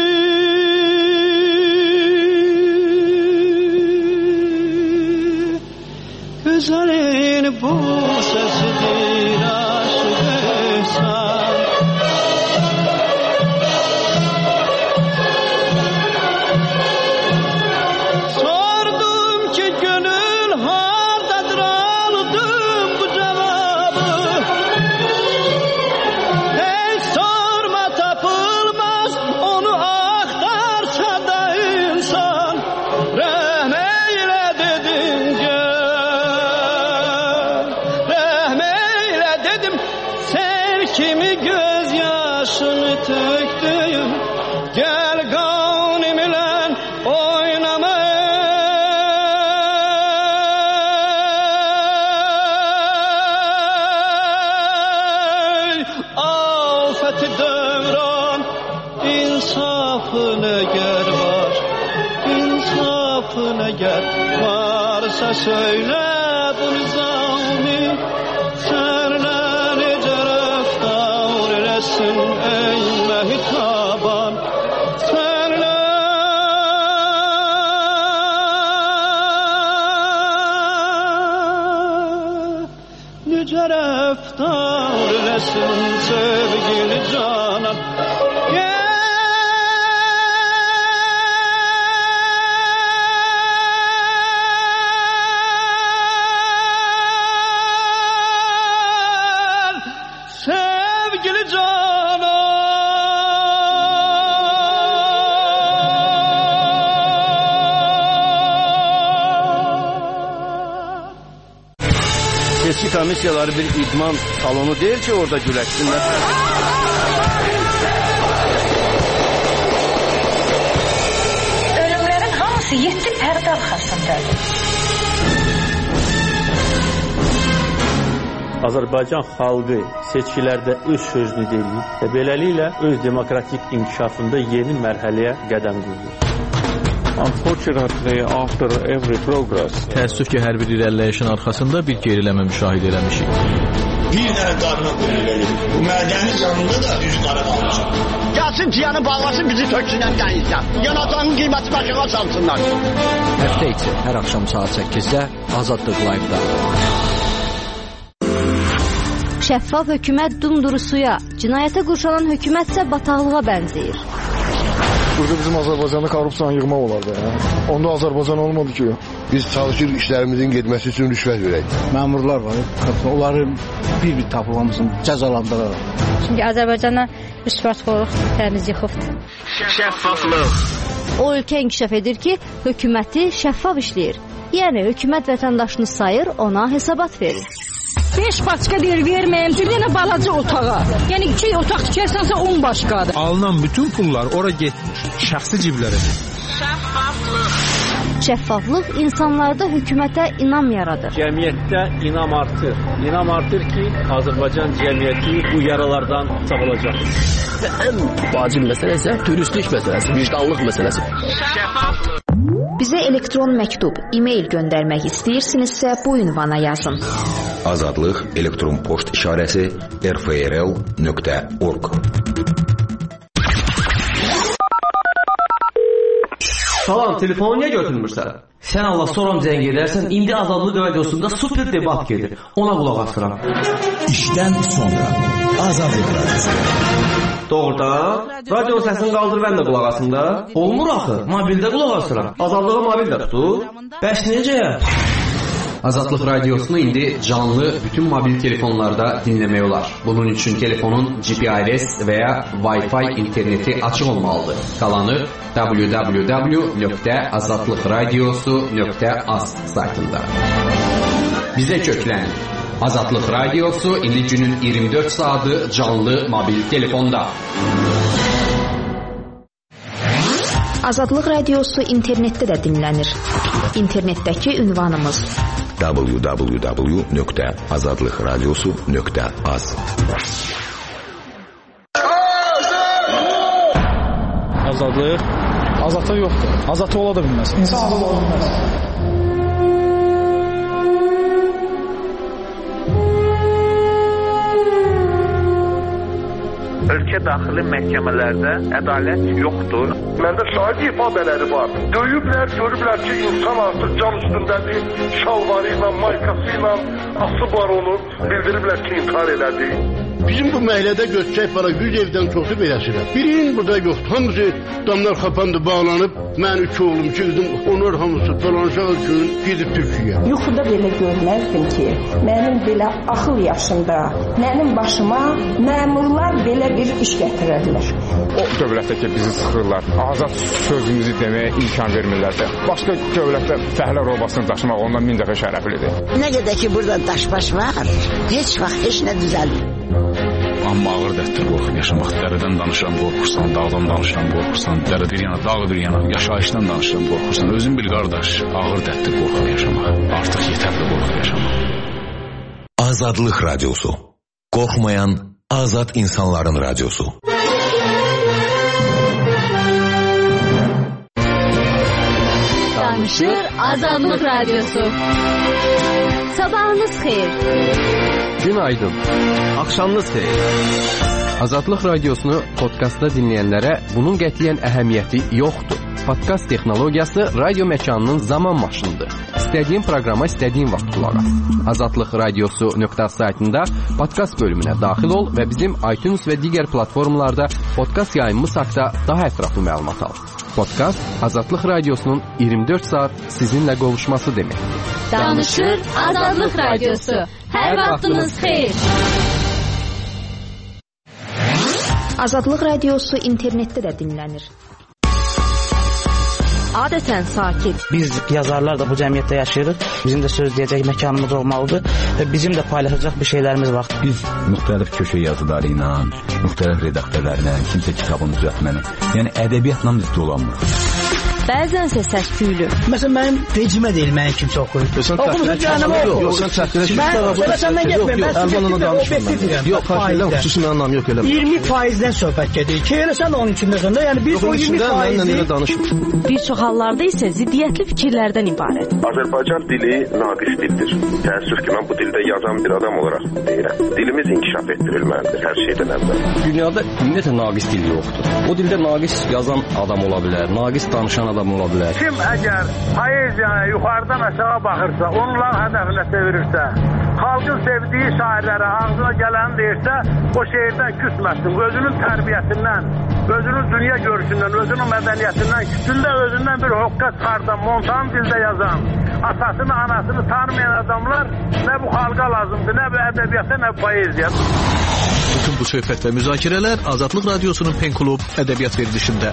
insafın əgər var, insafın əgər varsa söylə bu nizami, sənlə necə rəftar eləsin ey məhitaban, sənlə necə rəftar eləsin sevgili canım. Seçki komissiyaları bir idman salonu deyil ki orada güləşsinlər. Ölümlərin hamısı yeddi pərdə arxasındadır. Azərbaycan xalqı seçkilərdə öz sözünü deyir və beləliklə öz demokratik inkişafında yeni mərhələyə qədəm qoyur. Unfortunately, after every progress, təəssüf ki, hər bir irəliləyişin arxasında bir geriləmə müşahidə eləmişik. Bir dənə qarına qoyulur. Bu mədəni canında da üz qara qalmışıq. Gəlsin ciyanı bağlasın, bizi töksünən dənizdən. Yanacağın qiyməti başına salsınlar. Həftə içi hər axşam saat səkkizdə Azadlıq Live-da. Şəffaf hökumət dumduru suya, cinayətə qurşanan hökumət isə bataqlığa bənzəyir. Burada bizim Azərbaycanda korrupsiyanı yığmaq olardı. Ya. Onda Azərbaycan olmadı ki. Biz çalışırıq işlərimizin getməsi üçün rüşvət verək. Məmurlar var, onları bir-bir tapılmamızın cəzalandıraraq. Çünki Azərbaycana rüşvətxorluq təmiz yıxıbdır. Şəffaflıq. O ölkə inkişaf edir ki, hökuməti şəffaf işləyir. Yəni hökumət vətəndaşını sayır, ona hesabat verir. beş başqa deyir verməyəm, bir dənə balaca otağa. Yəni iki otaq tikərsənsə on başqadır. Alınan bütün pullar ora getmir, şəxsi ciblərə. Şəffaflıq. Şəffaflıq insanlarda hökumətə inam yaradır. Cəmiyyətdə inam artır. İnam artır ki, Azərbaycan cəmiyyəti bu yaralardan sağolacaq. Və ən vacib məsələ isə turistlik məsələsi, vicdanlıq məsələsi. Şəffaflıq. Bizə elektron məktub, e-mail göndərmək istəyirsinizsə bu ünvana yazın. Azadlıq elektron poçt işarəsi r f r l nöqtə org. Salam, telefonu niyə götürmürsən? Sən Allah soram zəng edərsən, indi Azadlıq radiosunda super debat gedir. Ona qulaq asıram. İşdən sonra Azadlıq radiosu. Doğrudan, radio səsini qaldır, mən də qulaq asım da. Olmur axı, mobildə qulaq asıram. Azadlığı mobildə tutur. Bəs necə? Azadlıq radiosunu indi canlı bütün mobil telefonlarda dinləmək olar. Bunun üçün telefonun G P R S və ya Wi-Fi interneti açıq olmalıdır. Qalanı w w w nöqtə azadlıq radiosu nöqtə az saytında. Bizə köklənin. Azadlıq radiosu indi günün iyirmi dörd saatı canlı mobil telefonda. Azadlıq radiosu internetdə də dinlənir. İnternetdəki ünvanımız w w w nöqtə azadlıq radiosu nöqtə az. Azadlıq azadlıq yoxdur. Azadlıq ola da bilməz. İnsan azad ola bilməz. Ölkə daxili məhkəmələrdə ədalət yoxdur. Məndə şahid ifadələri var. Döyüblər, görüblər ki, insan artıq cam üstündədir, şalvarı ilə, maykası ilə asıblar onu, bildiriblər ki, intihar elədi. Bizim bu məhəllədə göçək var, yüz evdən çoxu beləsidir. Birinin burada yoxdur. Hamısı damlar xapandı, bağlanıb. Mən üç oğlum, iki qızım, onlar hamısı dolanışaq üçün gedib Türkiyəyə. Yuxuda belə görməzdim ki, mənim belə axıl yaşında, mənim başıma məmurlar belə bir iş gətirərlər. O dövlətdə ki, bizi sıxırlar, azad sözümüzü deməyə imkan vermirlər də. Başqa dövlətdə fəhlə robasını daşımaq ondan min dəfə şərəflidir. Nə qədər ki, burada daşbaş var, heç vaxt heç nə düzəlmir. Amma ağır dərddir qorxub yaşamaq. Dərədən danışıram, qorxursan, dağdan danışıram, qorxursan, dərə bir yana, dağ bir yana, yaşayışdan danışıram, qorxursan. Özün bil qardaş, ağır dərddir qorxub yaşamaq. Artıq yetərli qorxub yaşamaq. Azadlıq radiosu. Qorxmayan azad insanların radiosu. Danışır Azadlıq Radyosu. Sabahınız xeyir. Günaydın. Axşamınız xeyir. Azadlıq Radiosunu podkastda dinləyənlərə bunun qətiyyən əhəmiyyəti yoxdur. Podkast texnologiyası radio məkanının zaman maşınıdır. İstədiyin proqrama istədiyin vaxt qulaq as. azadlıq radiosu nöqtə saytında podkast bölümünə daxil ol və bizim iTunes və digər platformalarda podkast yayımımız haqqında daha ətraflı məlumat al. Podkast Azadlıq Radiosunun iyirmi dörd saat sizinlə qovuşması deməkdir. Danışır Azadlıq Radiosu. Hər vaxtınız xeyir. Azadlıq Radiosu internetdə də dinlənir. Adətən sakit. Biz yazarlar da bu cəmiyyətdə yaşayırıq. Bizim də söz deyəcək məkanımız olmalıdır və bizim də paylaşacaq bir şeylərimiz var. Biz müxtəlif köşə yazıları ilə, müxtəlif redaktörlərlə, kimsə kitabını düzəltməni, yəni ədəbiyyatla biz dolanmırıq. Bəzənsə səs-küylü. Məsələn, mənim vecimə deyil, mənim kimsə oxuyur. Oxumuşsun canım, oxu. Yox, sən çəkdirək. Mən səndən getməyim, mən sizə danışmıram. Yox, xahiş edirəm, xüsusi mənam yox eləmə. iyirmi faizdən söhbət gedir ki, elə sən də onun içindəsən də, yəni biz o iyirmi faizi... Bir çox hallarda isə ziddiyyətli fikirlərdən ibarət. Azərbaycan dili naqis dildir. Təəssüf ki, mən bu dildə yazan bir adam olaraq deyirəm. Dilimiz inkişaf etdirilməlidir hər şeydən əvvəl. Dünyada ümumiyyətlə naqis dil yoxdur. O dildə naqis yazan adam ola bilər, naqis danışan adam ola bilər. Kim əgər poeziyaya yuxarıdan aşağı baxırsa, onların hədəfinə çevirirsə, xalqın sevdiyi şairlərə ağzına gələni deyirsə, o şeirdən küsməsin. Özünün tərbiyəsindən, özünün dünya görüşündən, özünün mədəniyyətindən, küçündə özündən bir hoqqa çıxardan, montan dildə yazan, atasını, anasını tanımayan adamlar nə bu xalqa lazımdır, nə bu ədəbiyyata, nə bu poeziya. Bütün bu söhbət və müzakirələr Azadlıq Radiosunun Pen Klub ədəbiyyat verilişində.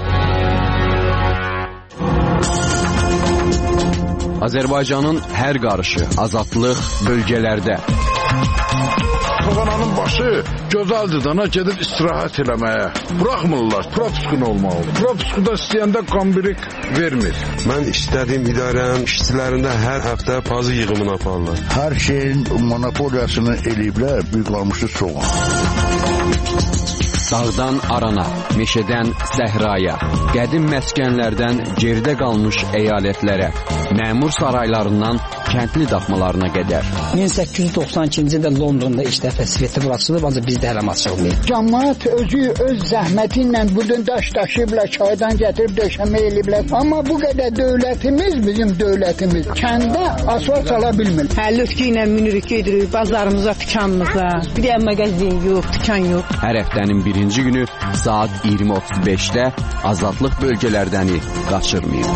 Azərbaycanın hər qarışı, azadlıq bölgələrdə. Soğananın başı gözəldir dana gedib istirahət eləməyə. Buraxmırlar, propiskun olmalıdır. Propiskuda istəyəndə qambirik vermir. Mən istədiyim idarənin işçilərində hər həftə pazı yığımını aparırlar. Hər şeyin monopoliyasını eləyiblər, büyük qalmışı soğan. Dağdan arana, meşədən səhraya, qədim məskənlərdən geridə qalmış əyalətlərə, məmur saraylarından kəndli daxmalarına qədər. min səkkiz yüz doxsan ikinci ildə Londonda ilk dəfə sveti açılıb, ancaq bizdə hələ açılmayıb. Cəmaət özü öz zəhməti ilə budun daş daşıyıblar, çaydan gətirib döşəmə eləyiblər. Amma bu qədər dövlətimiz, bizim dövlətimiz kəndə asfalt sala bilmir. Həllütkü ilə minirik gedirik bazarımıza, dükanımıza. Bir də mağazin yox, dükan yox. Hər həftənin birinci günü saat iyirmi otuz beşdə azadlıq bölgələrdəni qaçırmayın.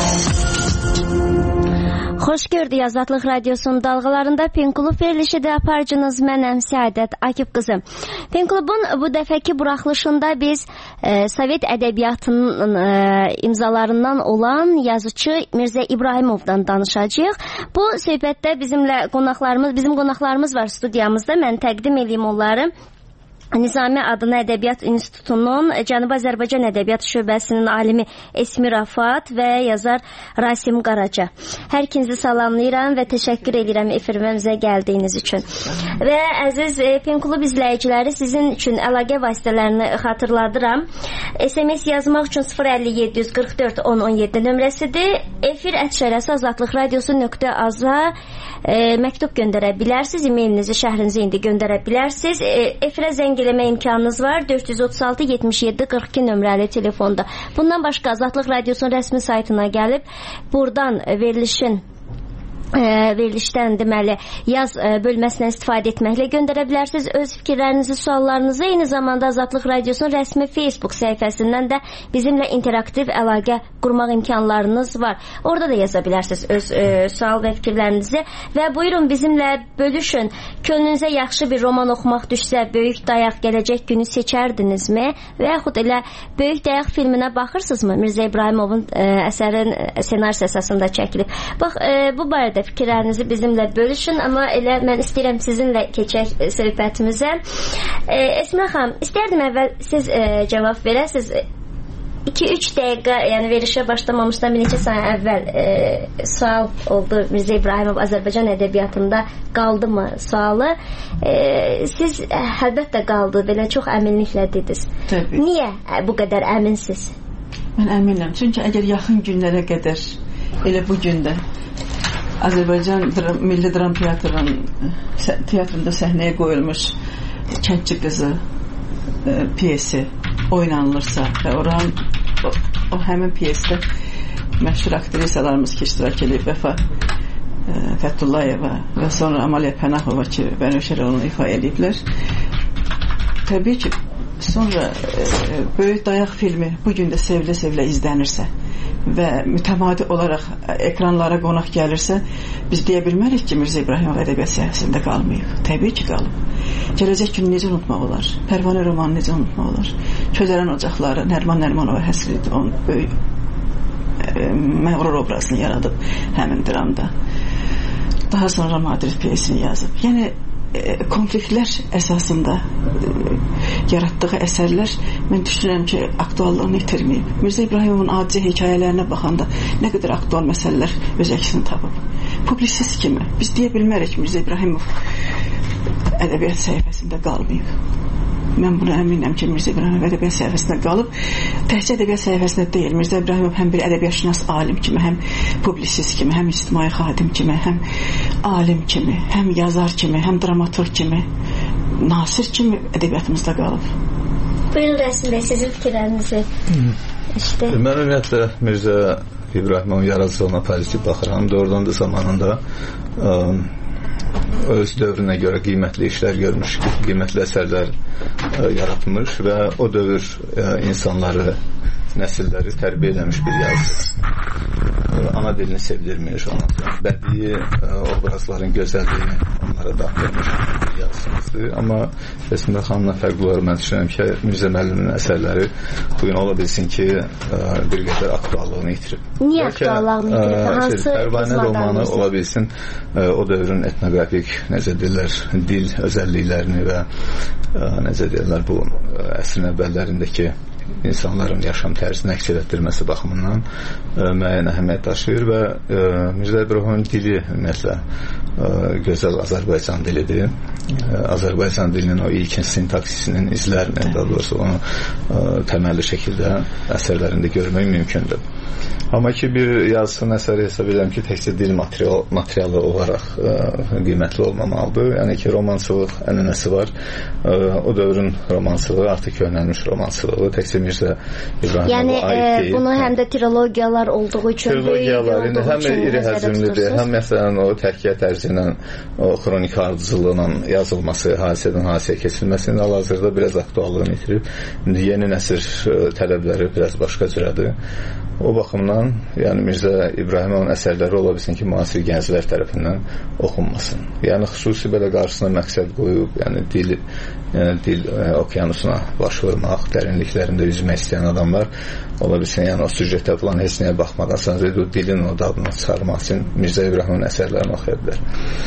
Xoş gördük Azadlıq Radiosunun dalğalarında Pen Klub verilişidə aparıcınız mənəm Səadət Akif qızı. Pen Klubun bu dəfəki buraxılışında biz e, Sovet ədəbiyyatının e, imzalarından olan yazıcı Mirzə İbrahimovdan danışacağıq. Bu söhbətdə bizimlə qonaqlarımız, bizim qonaqlarımız var studiyamızda. Mən təqdim edeyim onları. Nizami adına Ədəbiyyat İnstitutunun Cənubi Azərbaycan Ədəbiyyat Şöbəsinin alimi Esmi Rafat və yazar Rasim Qaraca. Hər ikinizi salamlayıram və təşəkkür edirəm efirimizə gəldiyiniz üçün. Və əziz Pen Klub izləyiciləri, sizin üçün əlaqə vasitələrini xatırladıram. S M S yazmaq üçün sıfır əlli yeddi yüz qırx dörd on on yeddi nömrəsidir. Efir ətşərəsi azadlıq radiosu nöqtə aza e, məktub göndərə bilərsiniz. E-mailinizi, şəhrinizi indi göndərə bilərsiniz. E, efirə zəng eləmə imkanınız var. dörd yüz otuz altı yetmiş yeddi qırx iki nömrəli telefonda. Bundan başqa Azadlıq Radiosunun rəsmi saytına gəlib buradan verilişin E, verilişdən deməli yaz e, bölməsindən istifadə etməklə göndərə bilərsiniz öz fikirlərinizi, suallarınızı. Eyni zamanda Azadlıq Radiosunun rəsmi Facebook səhifəsindən də bizimlə interaktiv əlaqə qurmaq imkanlarınız var. Orada da yaza bilərsiniz öz e, sual və fikirlərinizi və buyurun bizimlə bölüşün. Könlünüzə yaxşı bir roman oxumaq düşsə, Böyük Dayaq gələcək günü seçərdinizmi? Və yaxud elə Böyük Dayaq filminə baxırsınızmı? Mirzə İbrahimovun e, əsərin ssenarisi əsasında çəkilib. Bax e, bu barədə fikirlərinizi bizimlə bölüşün, amma elə mən istəyirəm sizinlə keçək söhbətimizə. E, Esmə xanım, istərdim əvvəl siz e, cavab verəsiniz. iki üç dəqiqə, yəni verişə başlamamışdan bir neçə saniyə əvvəl e, sual oldu. Mirzə İbrahimov Azərbaycan ədəbiyyatında qaldımı sualı. E, siz e, əlbəttə qaldı, belə çox əminliklə dediniz. Təbii. Niyə bu qədər əminsiz? Mən əminəm, çünki əgər yaxın günlərə qədər elə bu gün də Azərbaycan Milli Dram Teatrının teatrında səhnəyə qoyulmuş Kəndçi qızı e, piyesi oynanılırsa və oranın o, o həmin piyesdə məşhur aktrisalarımız ki iştirak edib Vəfa e, Fətullayeva və sonra Amaliya Pənahova ki Bənövşə rolunu ifa ediblər. Təbii ki sonra e, Böyük Dayaq filmi bugün də sevilə-sevilə izlənirsə və mütəmadi olaraq ekranlara qonaq gəlirsə, biz deyə bilmərik ki, Mirzə İbrahimov ədəbiyyat sahəsində qalmayıb. Təbii ki, qalıb. Gələcək günü necə unutmaq olar? Pərvanə romanı necə unutmaq olar? Közərən ocaqları, Nərman Nərmanova həsr edib, onun böyük e, məğrur obrazını yaradıb həmin dramda. Daha sonra Madrid piyesini yazıb. Yəni, e, konfliktlər əsasında e, yaratdığı əsərlər mən düşünürəm ki, aktuallığını itirməyib. Mirzə İbrahimovun adicə hekayələrinə baxanda nə qədər aktual məsələlər öz əksini tapıb. Publisist kimi biz deyə bilmərik Mirzə İbrahimov ədəbiyyat səhifəsində qalmayıb. Mən buna əminəm ki, Mirzə İbrahimov ədəbiyyat səhifəsində qalıb. Təhcə ədəbiyyat səhifəsində deyil. Mirzə İbrahimov həm bir ədəbiyyatşünas alim kimi, həm publisist kimi, həm ictimai xadim kimi, həm alim kimi, həm yazar kimi, həm dramaturg kimi, nasir kimi ədəbiyyatımızda qalıb. Buyurun Rəsul bəy, sizin fikirlərinizi işte. Mən ümumiyyətlə Mirzə İbrahimovun yaradıcılığına pozitiv baxıram. Doğrudan da zamanında ə, öz dövrünə görə qiymətli işlər görmüş, qiymətli əsərlər ə, yaratmış və o dövr ə, insanları, nəsilləri tərbiyə eləmiş bir yazıcı. Ana dilini sevdirmiş, bədii obrazların gözəlliyini onlara dağıtmış bir yazıcımızdır. Amma Rəsmə xanımla fərqli olaraq mən düşünürəm ki, Mirzə müəllimin əsərləri bugün ola bilsin ki, bir qədər aktuallığını itirib. Niyə aktuallığını itirib? Hansı Pərvanə romanı ola bilsin o dövrün etnoqrafik, necə deyirlər, dil özəlliklərini və necə deyirlər, bu əsrin əvvəllərindəki insanların yaşam tərzini əks etdirməsi baxımından ə, müəyyən əhəmiyyət daşıyır və ə, Mirzə İbrahimovun dili ümumiyyətlə ə, gözəl Azərbaycan dilidir. Ə, Azərbaycan dilinin o ilkin sintaksisinin izlərini, daha doğrusu onu ə, təməlli şəkildə əsərlərində görmək mümkündür. Amma ki, bir yazısının əsəri hesab edirəm ki, təkcə dil material, materialı olaraq ə, qiymətli olmamalıdır. Yəni ki, romansılıq ənənəsi var. Ə, o dövrün romansılığı artıq köhnəlmiş romansılığı. Təkcə Mirzə İbrahimov'a yəni, aid e, deyil. Bunu həm də trilogiyalar olduğu üçün, trilogiyalar, indi həm iri həzmlidir, həm məsələn o təhkiyə tərzi ilə, o xronik ardıcılıqla yazılması, hadisədən hadisəyə keçilməsində hal-hazırda biraz aktuallığını itirib. İndi yeni nəsil tələbləri biraz başqa cürədir. O baxımdan, yəni Mirzə İbrahimovun əsərləri ola bilsin ki, müasir gənclər tərəfindən oxunmasın. Yəni xüsusi belə qarşısına məqsəd qoyub, yəni dil, yəni dil e, okyanusuna baş vurmaq, dərinliklərində üzmək istəyən adamlar ola bilsin, yəni o süjetə falan heç nəyə baxmadan sadəcə o dilin o dadını çıxarmaq üçün Mirzə İbrahimovun əsərlərini oxuya bilər.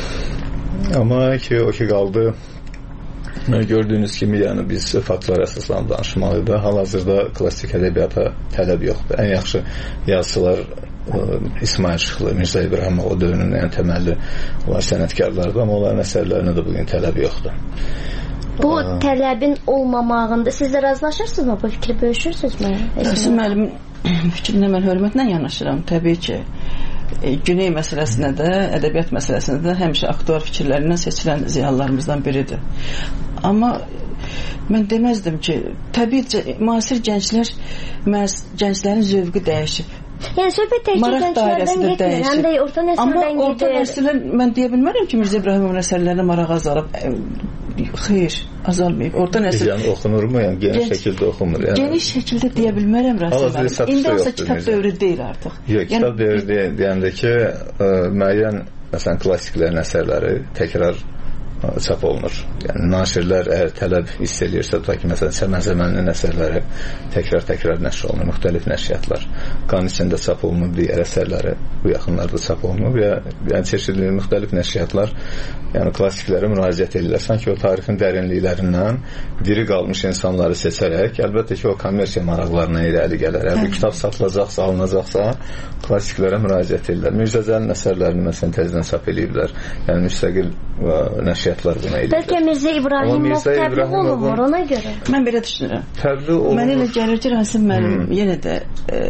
Amma ki, o ki qaldı, gördüyünüz kimi, yəni biz faktlar əsaslarını danışmalıydı. Hal-hazırda klassik ədəbiyyata tələb yoxdur. Ən yaxşı yazıçılar İsmail Şıxlı, Mirzə İbrahimov o dövrünün ən təməlli olan sənətkarlardır, amma onların əsərlərinə də bugün tələb yoxdur. Bu Aa. tələbin olmamağında siz də razılaşırsınızmı? Bu fikri bölüşürsünüzmü? Rəsul müəllim fikrinə mən hörmətlə yanaşıram. Təbii ki, Güney məsələsinə də, ədəbiyyat məsələsinə də həmişə aktual fikirlərindən seçilən ziyalılarımızdan biridir. Amma mən deməzdim ki, təbii müasir gənclər, gənclərin zövqü dəyişib. Yəni söhbət təkcə gənclərdən getmir, həm də orta nəsildən gedir. Amma orta nəsildən mən deyə bilmərəm ki, Mirzə İbrahimovun əsərlərinə maraq azalıb. Xeyr, azalmayıb. Orta nəsil. Yəni oxunur mu? Yəni geniş Gen şəkildə oxunur. Yəni. Geniş şəkildə deyə bilmərəm Rəsul. İndi olsa kitab dövrü deyil artıq. Yox, yəni, kitab dövrü deyəndə ki, ə, müəyyən məsələn klassiklərin əsərləri təkrar çap olunur. Yəni naşirlər əgər tələb hiss edirsə, tutaq ki, məsələn Səmən Zəmənlinin əsərləri təkrar-təkrar nəşr olunur, müxtəlif nəşriyyatlar. Qan içində çap olunur, digər əsərləri bu yaxınlarda çap olunur və yəni çeşidli müxtəlif nəşriyyatlar yəni klassiklərə müraciət edirlər. Sanki o tarixin dərinliklərindən diri qalmış insanları seçərək, əlbəttə ki, o kommersiya maraqlarına irəli gələr. Əgər bu kitab satılacaqsa, alınacaqsa, klassiklərə müraciət edirlər. Mirzə Cəlilin əsərlərini məsələn təzədən çap eləyiblər. Yəni müstəqil nəşriyyatlar buna edirlər. Bəlkə Mirzə İbrahimov təbliğ olunmur ona görə. Mən belə düşünürəm. Təbliğ olunur. Mənə elə gəlir ki, Rəsul müəllim yenə də e,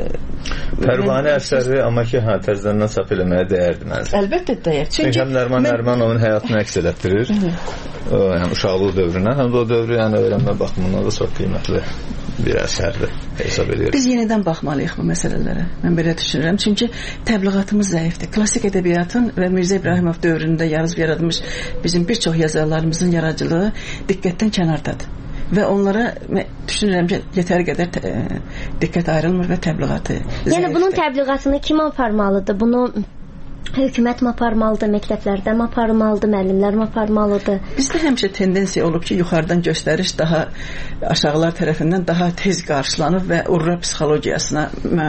Pərvanə əsəri, amma ki, hə, təzədən çap eləməyə dəyərdi məncə. Əlbəttə dəyər. Çünki həm Nəriman Nərimanovun həyatını əks elətdirir, yəni uşaqlıq dövründən, həm də o dövrü yəni öyrənmə baxımından da çox qiymətli bir əsərdir hesab edirəm. Biz yenidən baxmalıyıq bu məsələlərə. Mən belə düşünürəm. Çünki təbliğatımız zəifdir. Klassik ədəbiyyatın və Mirzə İbrahimov dövründə yazıb yaradılmış bizim bir çox yazarlarımızın yaradıcılığı diqqətdən kənardadır. Və onlara düşünürəm ki, yetəri qədər diqqət ayrılmır və təbliğatı zəifdir. Yəni bunun təbliğatını kim aparmalıdır? Bunu hökumət mi aparmalıdır, məktəblərdə mi aparmalıdır, müəllimlər mi aparmalıdır? Bizdə həmişə tendensiya olub ki, yuxarıdan göstəriş daha aşağılar tərəfindən daha tez qarşılanıb və urra psixologiyasına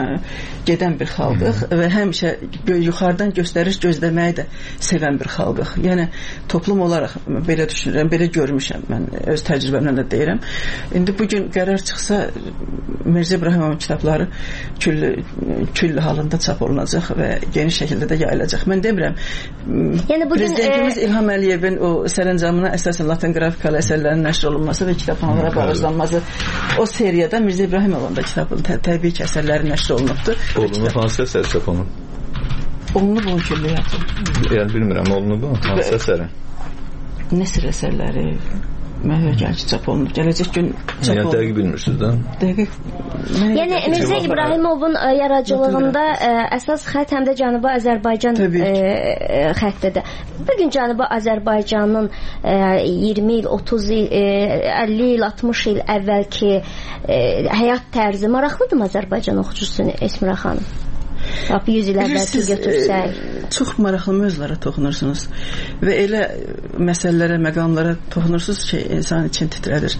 gedən bir xalqıq və həmişə yuxarıdan göstəriş gözləməyi də sevən bir xalqıq. Yəni toplum olaraq belə düşünürəm, belə görmüşəm mən, öz təcrübəmlə də deyirəm. İndi bugün qərar çıxsa Mirzə İbrahimovun kitabları küllü, küllü halında çap olunacaq və geniş şəkildə də yayılacaq. Mən demirəm, yəni bugün, prezidentimiz e... İlham Əliyevin o sərəncamına əsasən latin qrafikalı əsərlərin nəşr olunması və kitabxanalara bağışlanması, o seriyada Mirzə İbrahimovun da kitabın tə təbii ki, əsərləri nəşr olunubdur. Olunub, hansı əsər çap olunub? Olunub o külliyyatı. Yəni bilmirəm, olunub o, hansı əsəri? Nəsr əsərləri məhvə gəlki çap olunub. Gələcək gün çap olunub. Yəni dəqiq bilmirsiniz də? Dəqiq. Yəni Mirzə İbrahimovun yaradıcılığında əsas xətt həm də Cənubi Azərbaycan xəttidir. Bugün Cənubi Azərbaycanın iyirmi il, otuz il, əlli il, altmış il əvvəlki həyat tərzi maraqlıdır Azərbaycan oxucusu Esmira xanım? yüz il əvvəlki götürsək. Çox maraqlı mövzulara toxunursunuz və elə məsələlərə, məqamlara toxunursunuz ki, insan için titrədir.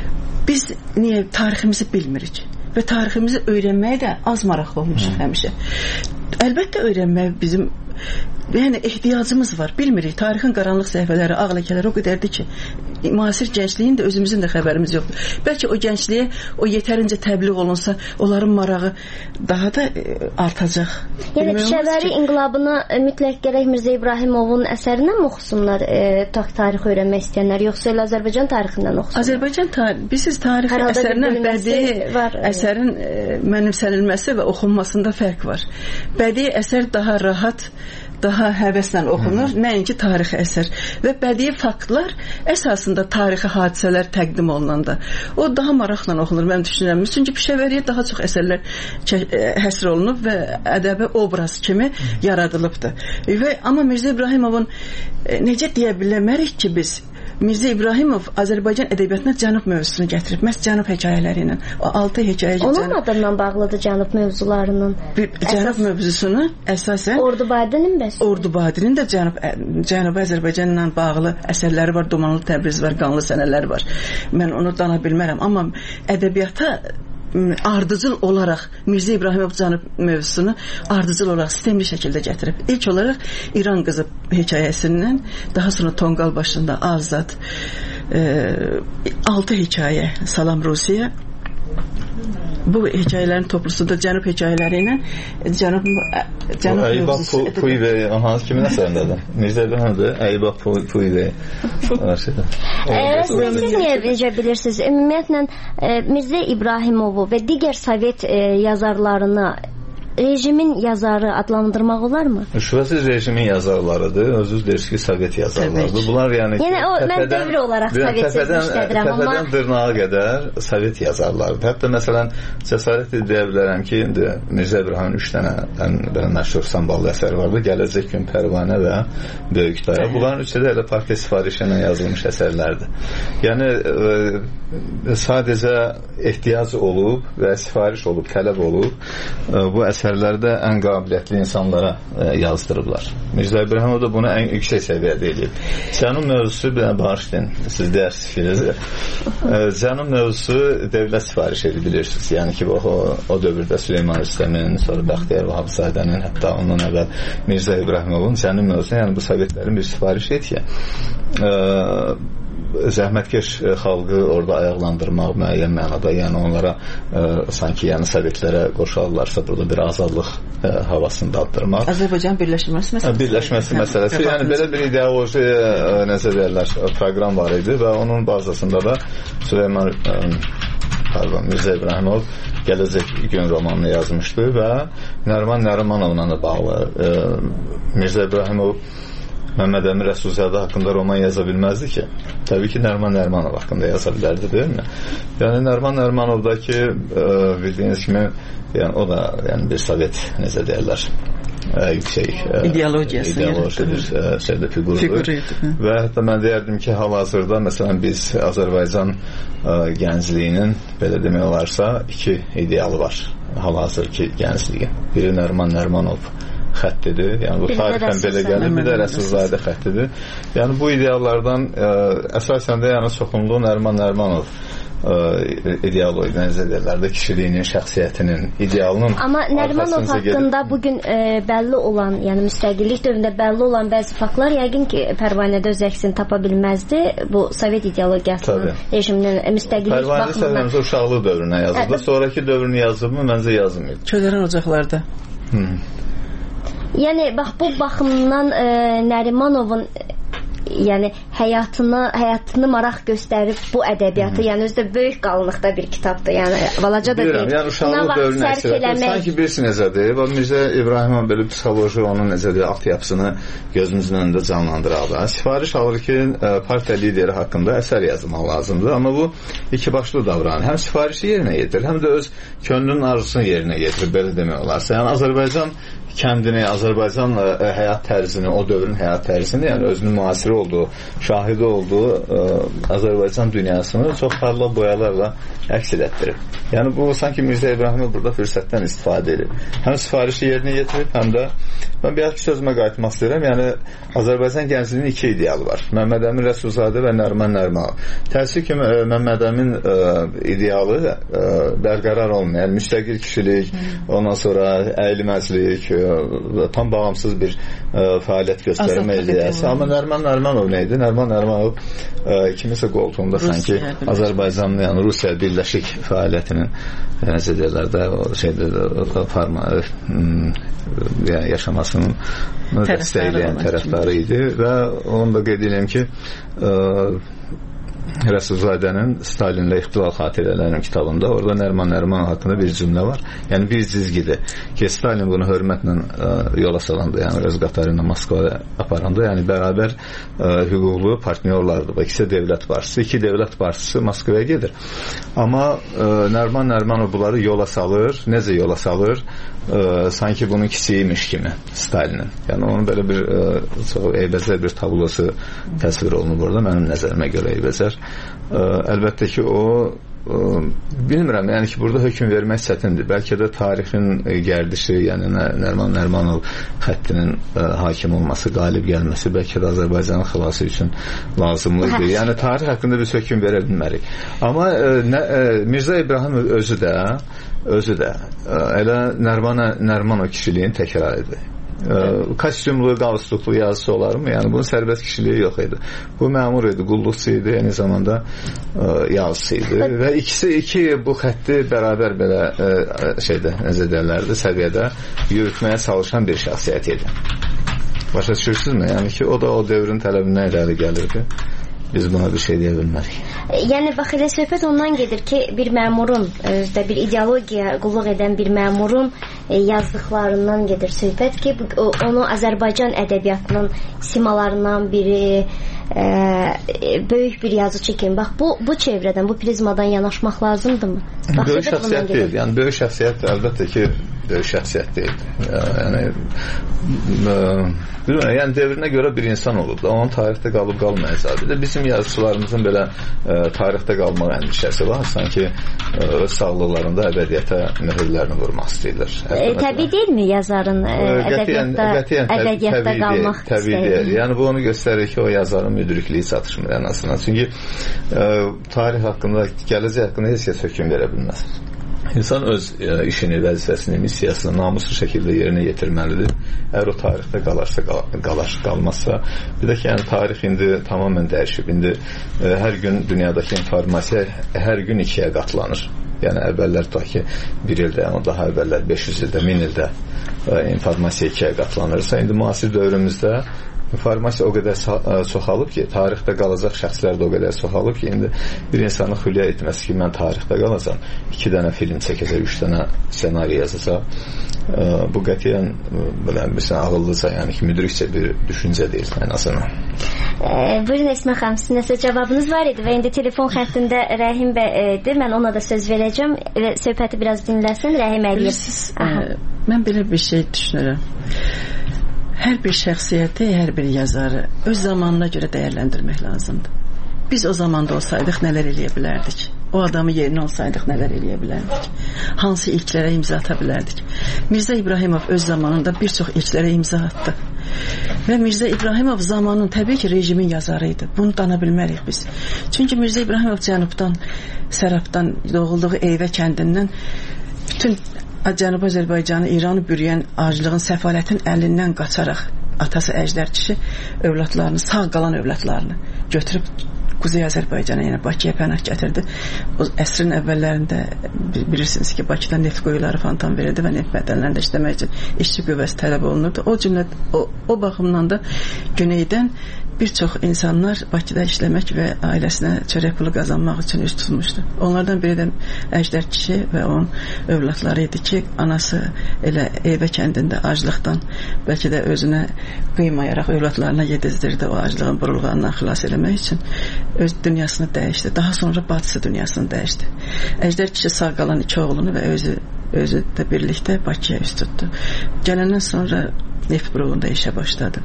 Biz niyə tariximizi bilmirik və tariximizi öyrənməyə də az maraqlı olmuşuq həmişə. Əlbəttə öyrənmək bizim yəni ehtiyacımız var. Bilmirik, tarixin qaranlıq səhifələri, ağ ləkələri o qədərdir ki, müasir gəncliyin də özümüzün də xəbərimiz yoxdur. Bəlkə o gəncliyə o yetərincə təbliğ olunsa, onların marağı daha da artacaq. Yəni Pişəvəri inqilabını mütləq gərək Mirzə İbrahimovun əsərindən mi oxusunlar e, tarix öyrənmək istəyənlər, yoxsa elə Azərbaycan tarixindən oxusunlar? Azərbaycan tarixi, biz siz tarixi əsərindən bədii əsərin e, mənimsənilməsi və oxunmasında fərq var. Bədii əsər daha rahat, daha həvəslə oxunur, hmm. nəinki tarixi əsər. Və bədii faktlar əsasında tarixi hadisələr təqdim olunanda o daha maraqla oxunur, mən düşünürəm. Çünki Pişəvəriyə daha çox əsərlər həsr olunub və ədəbi obraz kimi yaradılıbdır. Və, amma Mirzə İbrahimovun e, necə deyə biləmərik ki, biz Mirzə İbrahimov Azərbaycan ədəbiyyatına Cənub mövzusunu gətirib. Məhz Cənub hekayələri ilə. O altı hekayəci Onun Cənub... adından bağlıdır Cənub mövzularının. Bir, Cənub Əsas... mövzusunu əsasən Ordubadinin bəs. Ordubadinin də Cənub Cənubi Azərbaycanla bağlı əsərləri var. Dumanlı Təbriz var, Qanlı sənələr var. Mən onu dana bilmərəm, amma ədəbiyyata ardıcıl olaraq Mirzə İbrahimov Cənub mövzusunu ardıcıl olaraq sistemli şəkildə gətirib. İlk olaraq İran qızı hekayəsindən, daha sonra Tonqal başında Azad, e, altı hekayə Salam Rusiya. Bu hekayələrin toplusu da Cənub hekayələri ilə Cənub Cənub mövzusu. Əybaq Puyve, hansı kimin əsərindədir? Mirzə İbrahimovdur, Əybaq Puyve. Siz niyə necə bilirsiniz? Ümumiyyətlə Mirzə İbrahimovu və digər Sovet yazarlarını rejimin yazarı adlandırmaq olarmı? Şübhəsiz rejimin yazarlarıdır. Özünüz deyirsiniz ki, Sovet yazarlarıdır. Bunlar yəni yəni o, mən dövri olaraq Sovet sözünü işlədirəm, amma təpədən dırnağa qədər Sovet yazarlarıdır. Hətta məsələn cəsarət deyə bilərəm ki, indi Mirzə İbrahimin üç dənə ən məşhur samballı əsəri vardı. Gələcək gün, Pərvanə və Böyük Daya. Bunların üçü də elə partiya sifarişi ilə yazılmış əsərlərdir. Yəni e, sadəcə ehtiyac olub və sifariş olub, tələb olub e, bu əsərlərdə ən qabiliyyətli insanlara e, yazdırıblar. Mirzə İbrahimov da bunu ən yüksək səviyyədə edib. Cənub mövzusu, bir dənə bağışlayın, siz dərsiniz. E, Cənub mövzusu dövlət sifariş edib, bilirsiniz. Yəni ki, o, o dövrdə Süleyman Rüstəmin, sonra Bəxtiyar Vahabzadənin, hətta ondan əvvəl Mirzə İbrahimovun Cənub mövzusunu, yəni bu sovetlərin bir sifariş et ki, e, zəhmətkeş xalqı orada ayaqlandırmaq müəyyən mənada, yəni onlara e, sanki yəni sovetlərə qoşarlarsa burada bir azadlıq e, havasını daddırmaq. Azərbaycan birləşməsi məsələsi. Birləşməsi məsələsi. Yəni belə bir ideoloji e, necə deyirlər, proqram var idi və onun bazasında da Süleyman e, pardon, Mirzə İbrahimov Gələcək gün romanını yazmışdı və Nəriman Nərimanovla da bağlı e, Mirzə İbrahimov Məmməd Əmin Rəsulzadə haqqında roman yaza bilməzdi ki. Təbii ki, Nəriman Nərimanov haqqında yaza bilərdi, deyil mi? Yəni Nəriman Nərimanovdakı e, bildiyiniz kimi, yəni o da yəni bir sovet, necə deyirlər, e, yüksək e, ideologiyası ideoloji bir e, şeydə figurudur. Və hətta mən deyərdim ki, hal-hazırda məsələn biz Azərbaycan e, gəncliyinin, belə demək olarsa, iki idealı var hal-hazırki gəncliyin. Biri Nəriman Nərimanov xəttidir. Yəni bu tarixən belə gəlir, bir də Rəsulzadə xəttidir. Yəni bu ideallardan ə, əsasən də yəni çoxunluğu Nəriman Nərimanov ideoloji nəzəriyyələrdə kişiliyinin, şəxsiyyətinin, idealının amma Nərimanov haqqında bugün e, bəlli olan, yəni müstəqillik dövründə bəlli olan bəzi faktlar yəqin ki, Pərvanədə öz əksini tapa bilməzdi. Bu Sovet ideologiyasının rejiminin müstəqillik baxımından. Pərvanə səbəbimizə uşaqlıq dövrünə yazıldı. Sonraki dövrünü yazıldı, məncə yazılmıydı. Kölələr ocaqlarda. Hmm. Yəni bax bu baxımdan e, Nərimanovun yəni həyatını, həyatını maraq göstərib bu ədəbiyyatı, yəni özü də böyük qalınlıqda bir kitabdır. Yəni balaca da deyil. Yəni uşaqlıq dövrünə əsərdir. Sanki birisi necədir? Bax Mirzə İbrahimov belə psixoloji onun necədir, altyapısını gözümüzün önündə canlandırır da. Sifariş alır ki, partiya lideri haqqında əsər yazmaq lazımdır. Amma bu iki başlı davranır. Həm sifarişi yerinə yetirir, həm də öz könlünün arzusunu yerinə yetirir, belə demək olarsa. Yəni Azərbaycan kəndini, Azərbaycan ə, həyat tərzini, o dövrün həyat tərzini, yəni özünün müasiri olduğu, şahidi olduğu ə, Azərbaycan dünyasını çox parlaq boyalarla əks etdirir. Yəni bu sanki Mirzə İbrahimov burada fürsətdən istifadə edir. Həm sifarişi yerinə yetirib, həm də mən bir iki sözümə qayıtmaq istəyirəm. Yəni Azərbaycan gəncliyinin iki idealı var. Məmməd Əmin Rəsulzadə və Nəriman Nərimanov. Təəssüf ki, Məmməd Əmin ə, idealı ə, bərqərar olmayan, yəni müstəqil kişilik, ondan sonra əyilməzlik, tam bağımsız bir ə, fəaliyyət göstərmə ideyası. Amma Nəriman Nərimanov nə idi? Nəriman Nərimanov ə, kimisə qoltuğunda sanki Azərbaycanlı, yəni Rusiya birləşik fəaliyyətinin necə deyirlər də o şeydə farma yəni yaşamasının dəstəkləyən tərəfdarı idi və onu da qeyd edeyim ki, ə, Rəsulzadənin Stalinlə İxtilal xatirələrinin kitabında orada Nəriman Nərimanov haqqında bir cümlə var. Yəni bir cizgidir ki, Stalin bunu hörmətlə ə, yola salanda, yəni öz qatarı ilə Moskvaya aparanda, yəni bərabər ə, hüquqlu partnyorlardır. Bu ikisi dövlət başçısı, iki dövlət başçısı Moskvaya gedir. Amma ə, Nəriman Nərimanov bunları yola salır. Necə yola salır? Ə, sanki bunun kiçiymiş kimi Stalinin. Yəni onun belə bir ə, çox eybəcər bir tablosu təsvir olunur burada. Mənim nəzərimə görə eybəcər. Ə, əlbəttə ki, o ə, bilmirəm, yəni ki, burada hökm vermək çətindir. Bəlkə də tarixin gərdişi, yəni Nəriman Nərimanov xəttinin ə, hakim olması, qalib gəlməsi bəlkə də Azərbaycanın xilası üçün lazımlıdır. Yəni tarix haqqında biz hökm verə bilmərik. Amma ə, nə, ə, Mirzə İbrahimov özü də özü də ə, elə Nəriman Nərimanov kişiliyin təkrarıdır. Kostyumlu, qalstuklu yazısı olarmı? Yəni bunun sərbəst kişiliyi yox idi. Bu məmur idi, qulluqçu idi, eyni zamanda ə, yazısı idi və ikisi iki bu xətti bərabər belə ə, şeydə, necə deyirlərdi, səviyyədə yürütməyə çalışan bir şəxsiyyət idi. Başa düşürsünüzmü? Yəni ki, o da o dövrün tələbindən irəli gəlirdi. Biz buna bir şey deyə bilmərik. Yəni bax elə söhbət ondan gedir ki, bir məmurun, özdə bir ideologiya qulluq edən bir məmurun yazdıqlarından gedir söhbət ki, onu Azərbaycan ədəbiyyatının simalarından biri, ə, böyük bir yazıcı kimi. Bax bu bu çevrədən, bu prizmadan yanaşmaq lazımdırmı? Bax, böyük şəxsiyyət deyil. Yəni böyük şəxsiyyət əlbəttə ki, böyük şəxsiyyət deyil. Yəni bilmirəm, yəni devrinə görə bir insan olub da, onun tarixdə qalıb qalmayacaq. Bir də bizim yazıçılarımızın belə ə, tarixdə qalmaq əndişəsi var. Sanki ə, öz sağlıqlarında əbədiyyata möhürlərini vurmaq istəyirlər. E, təbii deyilmi yazarın ə, ədəbiyyatda, qətiyyən, ədəbiyyatda təbii qalmaq deyil, təbii deyil. Yəni bu onu göstərir ki, o yazarın müdrikliyi çatışmır ən azından. Çünki ə, tarix haqqında, gələcək haqqında heç kəs hökm verə bilməz. İnsan öz ə, işini, vəzifəsini, missiyasını namuslu şəkildə yerinə yetirməlidir. Əgər o tarixdə qalarsa, qalar, qalmazsa, bir də ki, yəni tarix indi tamamən dəyişib. İndi ə, hər gün dünyadakı informasiya hər gün ikiyə qatlanır. Yəni əvvəllər tutaq ki, bir ildə, yəni daha əvvəllər beş yüz ildə, min ildə ə, informasiya ikiyə qatlanırsa, indi müasir dövrümüzdə informasiya o qədər çoxalıb ki, tarixdə qalacaq şəxslər də o qədər çoxalıb ki, indi bir insanın xülya etməsi ki, mən tarixdə qalacam, iki dənə film çəkəcək, üç dənə ssenari yazacaq, bu qətiyyən bilən, ağıllıca, yəni ki, müdrikcə bir düşüncə deyil, ən azından. Buyurun Esmə xanım, sizin nəsə cavabınız var idi və indi telefon xəttində Rəhim bəydir, mən ona da söz verəcəm və söhbəti biraz dinləsin, Rəhim Əliyev. Mən belə bir şey düşünürəm. Hər bir şəxsiyyəti, hər bir yazarı öz zamanına görə dəyərləndirmək lazımdır. Biz o zamanda olsaydıq nələr eləyə bilərdik? O adamı yerinə olsaydıq nələr eləyə bilərdik? Hansı ilklərə imza ata bilərdik? Mirzə İbrahimov öz zamanında bir çox ilklərə imza atdı. Və Mirzə İbrahimov zamanın təbii ki, rejimin yazarı idi. Bunu dana bilmərik biz. Çünki Mirzə İbrahimov Cənubdan, Sərabdan, doğulduğu Eyvə kəndindən bütün Cənubi Azərbaycanı, İranı bürüyən aclığın, səfalətin əlindən qaçaraq atası Əjdər kişi övladlarını, sağ qalan övladlarını götürüb Quzey Azərbaycana, yəni Bakıya pənah gətirdi. O əsrin əvvəllərində bilirsiniz ki, Bakıda neft quyuları fontan verildi və neft mədənlərində işləmək üçün işçi qüvvəsi tələb olunurdu. O cümlə, o, o baxımdan da güneydən bir çox insanlar Bakıda işləmək və ailəsinə çörək pulu qazanmaq üçün üst tutmuşdu. Onlardan biri də Əjdər kişi və onun övladları idi ki, anası elə Eyvə kəndində aclıqdan bəlkə də özünə qıymayaraq övladlarına yedizdirdi o aclığın burulğanından xilas eləmək üçün öz dünyasını dəyişdi. Daha sonra bacısı dünyasını dəyişdi. Əjdər kişi sağ qalan iki oğlunu və özü özü də birlikdə Bakıya üst tutdu. Gələndən sonra neft buruğunda işə başladı.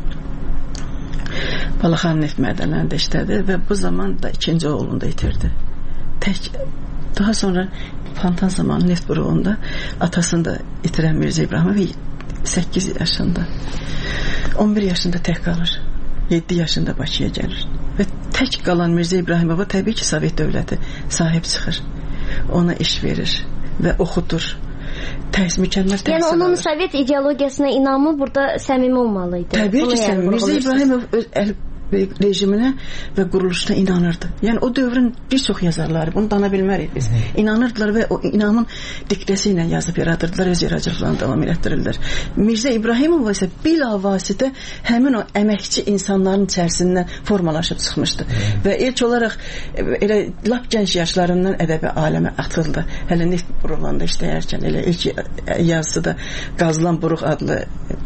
Balaxan neft mədənlərində işlədi və bu zaman da ikinci oğlunu da itirdi. Tək, daha sonra fontan zamanı neft buruğunda atasını da itirən Mirzə İbrahimov səkkiz yaşında, on bir yaşında tək qalır. yeddi yaşında Bakıya gəlir. Və tək qalan Mirzə İbrahimova təbii ki, Sovet dövləti sahib çıxır. Ona iş verir və oxudur. Təhs, mükəmməl təhsil yəni onun alır. Sovet ideologiyasına inamı burada səmimi olmalıydı. Təbii ki, səmimi. Mirzə İbrahimov öz əl rejiminə və quruluşuna inanırdı. Yəni o dövrün bir çox yazarları, bunu dana bilmərik biz. İnanırdılar və o inamın diktəsi ilə yazıb yaradırdılar, öz yaradıcılıqlarını davam elətdirirlər. Mirzə İbrahimov isə bilavasitə həmin o əməkçi insanların içərisindən formalaşıb çıxmışdı. Və ilk olaraq elə lap gənc yaşlarından ədəbi aləmə atıldı. Hələ neft buruğlarında işləyərkən elə ilk yazısı da Qazılan Buruq adlı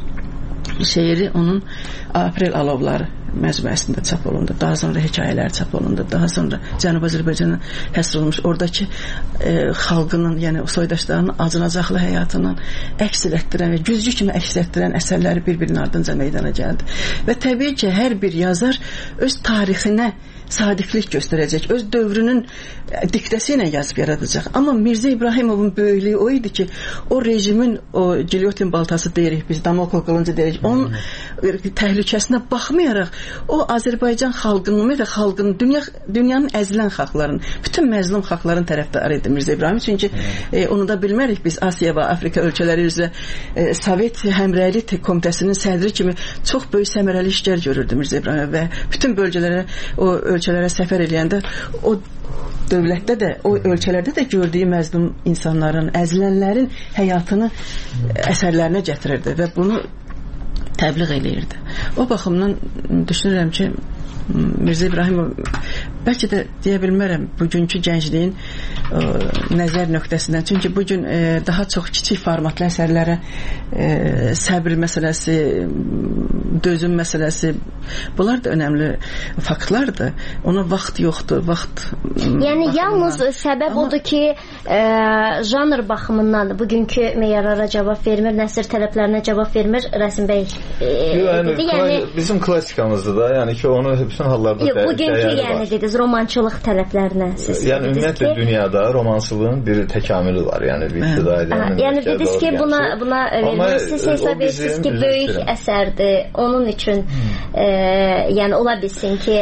şeiri onun Aprel alovları məcmuəsində çap olundu. Daha sonra hekayələr çap olundu. Daha sonra Cənubi Azərbaycana həsr olunmuş. Oradakı e, xalqının, yəni soydaşlarının acınacaqlı həyatını əks etdirən və güzgü kimi əks etdirən əsərləri bir-birinin ardınca meydana gəldi. Və təbii ki, hər bir yazar öz tarixinə sadiqlik göstərəcək, öz dövrünün diktəsi ilə yazıb yaradacaq. Amma Mirzə İbrahimovun böyüklüyü o idi ki, o rejimin o gilyotin baltası deyirik biz, Damokl qılıncı deyirik, onun təhlükəsinə baxmayaraq o Azərbaycan xalqının, ümumiyyətlə xalqının, dünya, dünyanın əzilən xalqların, bütün məzlum xalqların tərəfdarı idi Mirzə İbrahim. Çünki e, onu da bilmərik biz, Asiya və Afrika ölkələri üzrə e, Sovet Həmrəylik Komitəsinin sədri kimi çox böyük səmərəli işlər görürdü Mirzə İbrahim və bütün bölgələrə, o ölkələrə səfər eləyəndə o dövlətdə də, o ölkələrdə də gördüyü məzlum insanların, əzilənlərin həyatını əsərlərinə gətirirdi və bunu təbliğ eləyirdi. O baxımdan düşünürəm ki, Mirzə İbrahimov bəlkə də deyə bilmərəm bugünkü gəncliyin ə, nəzər nöqtəsindən, çünki bugün ə, daha çox kiçik formatlı əsərlərə ə, səbr məsələsi, dözüm məsələsi, bunlar da önəmli faktlardır. Ona vaxt yoxdur, vaxt yəni yalnız səbəb amma odur ki, ə, janr baxımından bugünkü meyarlara cavab vermir, nəsr tələblərinə cavab vermir. Rəsim bəy e, yəni, dedi, yəni bizim klassikamızdır da, yəni ki, onu bütün hallarda yox, bugünkü yəni dediniz romançılıq tələblərinə siz yəni ümumiyyətlə ki, dünyada romançılığın bir təkamülü var, yəni bir ibtidaidə. Yəni dediniz ki, buna buna verməlisiniz, hesab edirsiniz ki, böyük əsərdir. Onun üçün e, yəni ola bilsin ki,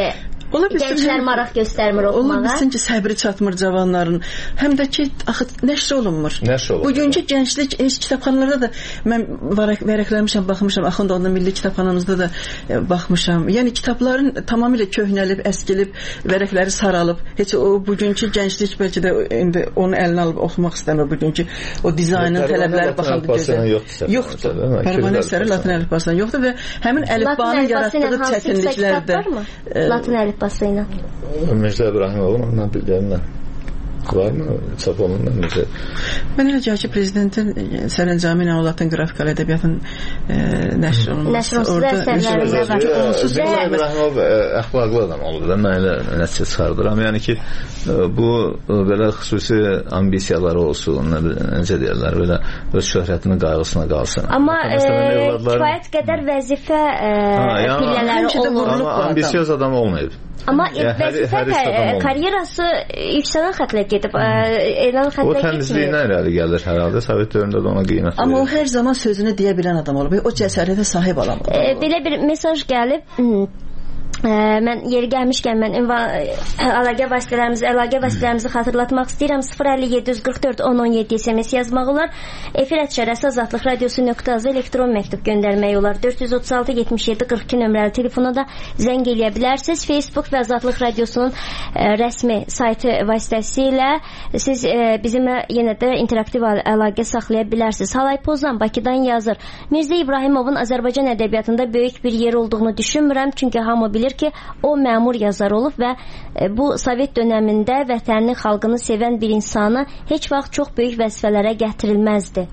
Gənclər maraq göstərmir oxumağa. Ola bilsin ki, səbri çatmır cavanların. Həm də ki, axı nəşr olunmur. Nəşr olunmur. Bugünkü gənclik heç kitabxanalarda da mən vərəqləmişəm, baxmışam, Axundoğlu Milli Kitabxanamızda da e, baxmışam. Yəni kitabların tamamilə köhnəlib, əskilib, vərəqləri saralıb. Heç o bugünkü gənclik bəlkə də indi onu əlinə alıb oxumaq istəmir. Bugünkü o dizaynın tələbləri baxanda gözəl. Yoxdur. Pərvanə əsəri Latin əlifbasından yoxdur və həmin əlifbanın yaratdığı çətinliklərdə Latin əlifbası ilə. Mirzə İbrahimovun ondan bildiyimdən var mı? Çap olundan Mirzə? Mən elə gəlir ki, prezidentin sərəncamı ilə o Latin qrafikalı ədəbiyyatın e, nəşr olunması. Nəşr olunması Mirzə İbrahimov əxlaqlı adam olub da, mən elə nəticə çıxardıram. Yəni ki, bu belə xüsusi ambisiyaları olsun, necə deyirlər, belə öz şöhrətinin qayğısına qalsın. Amma kifayət qədər vəzifə pillələri olunur. Amma ambisiyoz adam olmayıb. Amma vəzifə karyerası yüksələn xətlə gedib, elan xətlə getmir. O təmizliyinə irəli gəlir hər halda, Sovet dövründə də ona qiymət verir. Amma o hər zaman sözünü deyə bilən adam olub, o cəsarətə sahib adam olub. Belə bir mesaj gəlib, Ə, mən yeri gəlmişkən mən ünvan, əlaqə vasitələrimizi, əlaqə vasitələrimizi xatırlatmaq istəyirəm. sıfır əlli yeddi yüz qırx dörd on on yeddi S M S yazmaq olar. Efir ətşərəsi Azadlıq Radiosu nöqtə az elektron məktub göndərmək olar. dörd yüz otuz altı yetmiş yeddi qırx iki nömrəli telefona da zəng eləyə bilərsiniz. Facebook və Azadlıq Radiosunun ə, rəsmi saytı vasitəsilə siz ə, bizimlə yenə də interaktiv əlaqə saxlaya bilərsiniz. Halay Pozan Bakıdan yazır. Mirzə İbrahimovun Azərbaycan ədəbiyyatında böyük bir yer olduğunu düşünmürəm, çünki hamı bilir ki, o məmur yazar olub və bu Sovet dönəmində vətənini, xalqını sevən bir insanı heç vaxt çox böyük vəzifələrə gətirilməzdi.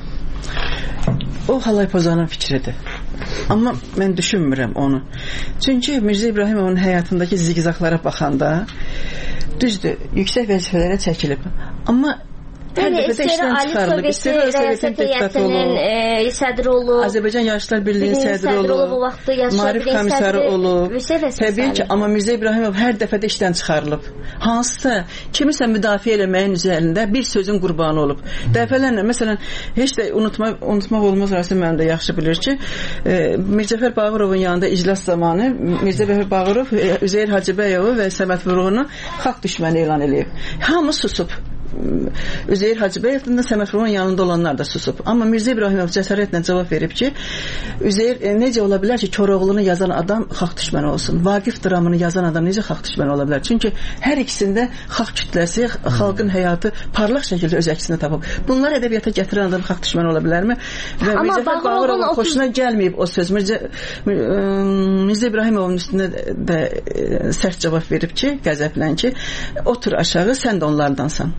O Halay Pozanın fikridir. Amma mən düşünmürəm onu. Çünki Mirzə İbrahimovun həyatındakı zigzaqlara baxanda düzdür, yüksək vəzifələrə çəkilib. Amma hər dəfə də işdən çıxarılıb. İstəyir Sovetin deputatı olub, sədri olub, Azərbaycan Yaşlar Birliyinin sədri olub, Maarif komissarı olub. Təbii ki, amma Mirzə İbrahimov hər dəfə də işdən çıxarılıb. Hansısa kimisə müdafiə eləməyin üzərində bir sözün qurbanı olub. Dəfələrlə, məsələn, heç də unutmaq, unutmaq olmaz, Rasim mənim də yaxşı bilir ki, e, Mircəfər Bağırovun yanında iclas zamanı Mircəfər Bağırov, Üzeyir Hacıbəyovu və Səməd Vurğunu xalq düşməni elan edib. Hamı susub. Üzeyir Hacıbəyevdən də Səməd Vurğunun yanında olanlar da susub. Amma Mirzə İbrahimov cəsarətlə cavab verib ki, Üzeyir e, necə ola bilər ki, Koroğlunu yazan adam xalq düşməni olsun? Vaqif dramını yazan adam necə xalq düşməni ola bilər? Çünki hər ikisində xalq kütləsi, xalqın həyatı parlaq şəkildə öz əksini tapıb. Bunlar ədəbiyyata gətirən adam xalq düşməni ola bilərmi? Və Mirzəfər Bağırovun otuz... xoşuna gəlməyib o söz. Mirzə, Mirzə İbrahimovun üstünə də e, sərt cavab verib ki, qəzəblən ki, otur aşağı, sən də onlardansan.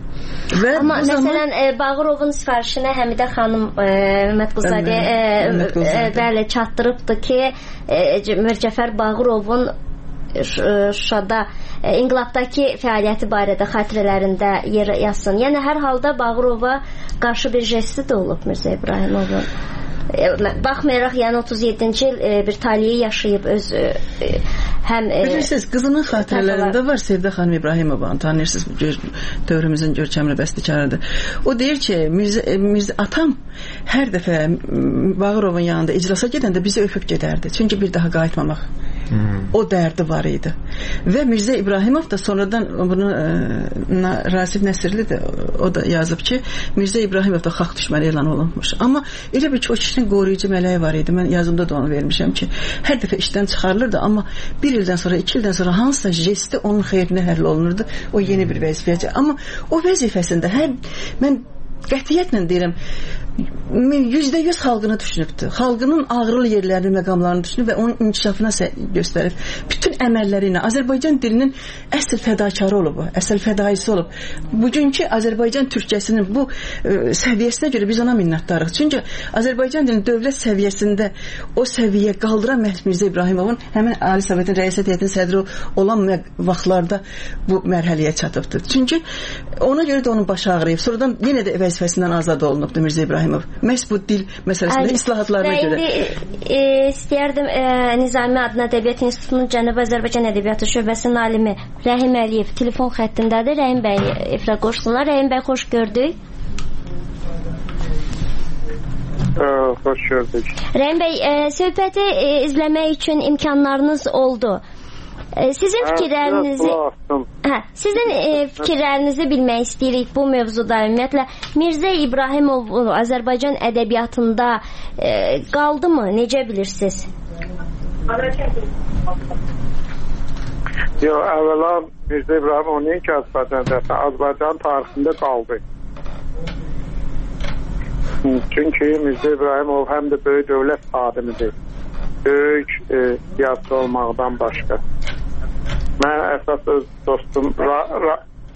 Və amma məsələn zaman... e, Bağırovun sifarişinə Həmidə xanım Məhmədquluzadə e, bəli çatdırıbdı ki, e, Mircəfər Bağırovun Şuşada e, inqilabdakı fəaliyyəti barədə xatirələrində yer yazsın. Yəni hər halda Bağırova qarşı bir jesti də olub Mirzə İbrahimovun. Baxmayaraq, yəni otuz yeddinci il e, bir taliyi yaşayıb öz e, həm e, bilirsiniz, qızının xatirələrində var Sevdə xanım İbrahimovan, tanıyırsınız, dövrümüzün görkəmli bəstəkarıdır. O deyir ki, Mirzə, Mirzə atam hər dəfə Bağırovun yanında iclasa gedəndə bizi öpüb gedərdi. Çünki bir daha qayıtmamaq. Hmm. O dərdi var idi. Və Mirzə İbrahimov da sonradan bunu e, Rasif Nəsirli də o da yazıb ki, Mirzə İbrahimov da xalq düşməni elan olunmuş. Amma elə bir ki, o kişinin qoruyucu mələyi var idi. Mən yazımda da onu vermişəm ki, hər dəfə işdən çıxarılırdı, amma bir ildən sonra, iki ildən sonra hansısa jesti onun xeyrinə həll olunurdu. O yeni bir vəzifəyə. Amma o vəzifəsində hər, mən qətiyyətlə deyirəm, yüzdə yüz xalqını düşünübdür. Xalqının ağrılı yerlərini, məqamlarını düşünüb və onun inkişafına göstərib. Bütün əməlləri ilə Azərbaycan dilinin əsl fədakarı olub, əsl fədaisi olub. Bugünkü Azərbaycan türkçəsinin bu e, səviyyəsinə görə biz ona minnətdarıq. Çünki Azərbaycan dilinin dövlət səviyyəsində o səviyyə qaldıran Mirzə İbrahimovun həmin Ali Sovetin rəiyyət heyətinin sədri olan vaxtlarda bu mərhələyə çatıbdır. Çünki ona görə də onun başı ağrıyıb. Sonradan yenə də vəzifəsindən azad olunubdur Mirzə İbrahimov. Məhz bu dil məsələsində islahatlarına görə. E, istəyərdim e, Nizami adına Ədəbiyyat İnstitutunun Cənubi Azərbaycan Ədəbiyyatı şöbəsinin alimi Rəhim Əliyev telefon xəttindədir. Rəhim bəy efirə qoşsunlar. Rəhim bəy, xoş gördük. Xoş gördük. Rəhim bəy, e, söhbəti e, izləmək üçün imkanlarınız oldu. E, sizin fikirlərinizi hə, sizin e, fikirlərinizi bilmək istəyirik bu mövzuda. Ümumiyyətlə Mirzə İbrahimov Azərbaycan ədəbiyyatında e, qaldımı? Necə bilirsiniz? Yox, əvvəla Mirzə İbrahimov nəinki Azərbaycanda, Azərbaycan tarixində qaldı. Çünki Mirzə İbrahimov həm də böyük dövlət xadimidir. Böyük e, yazıcı olmaqdan başqa. Mən əsas öz dostum Ra, Ra,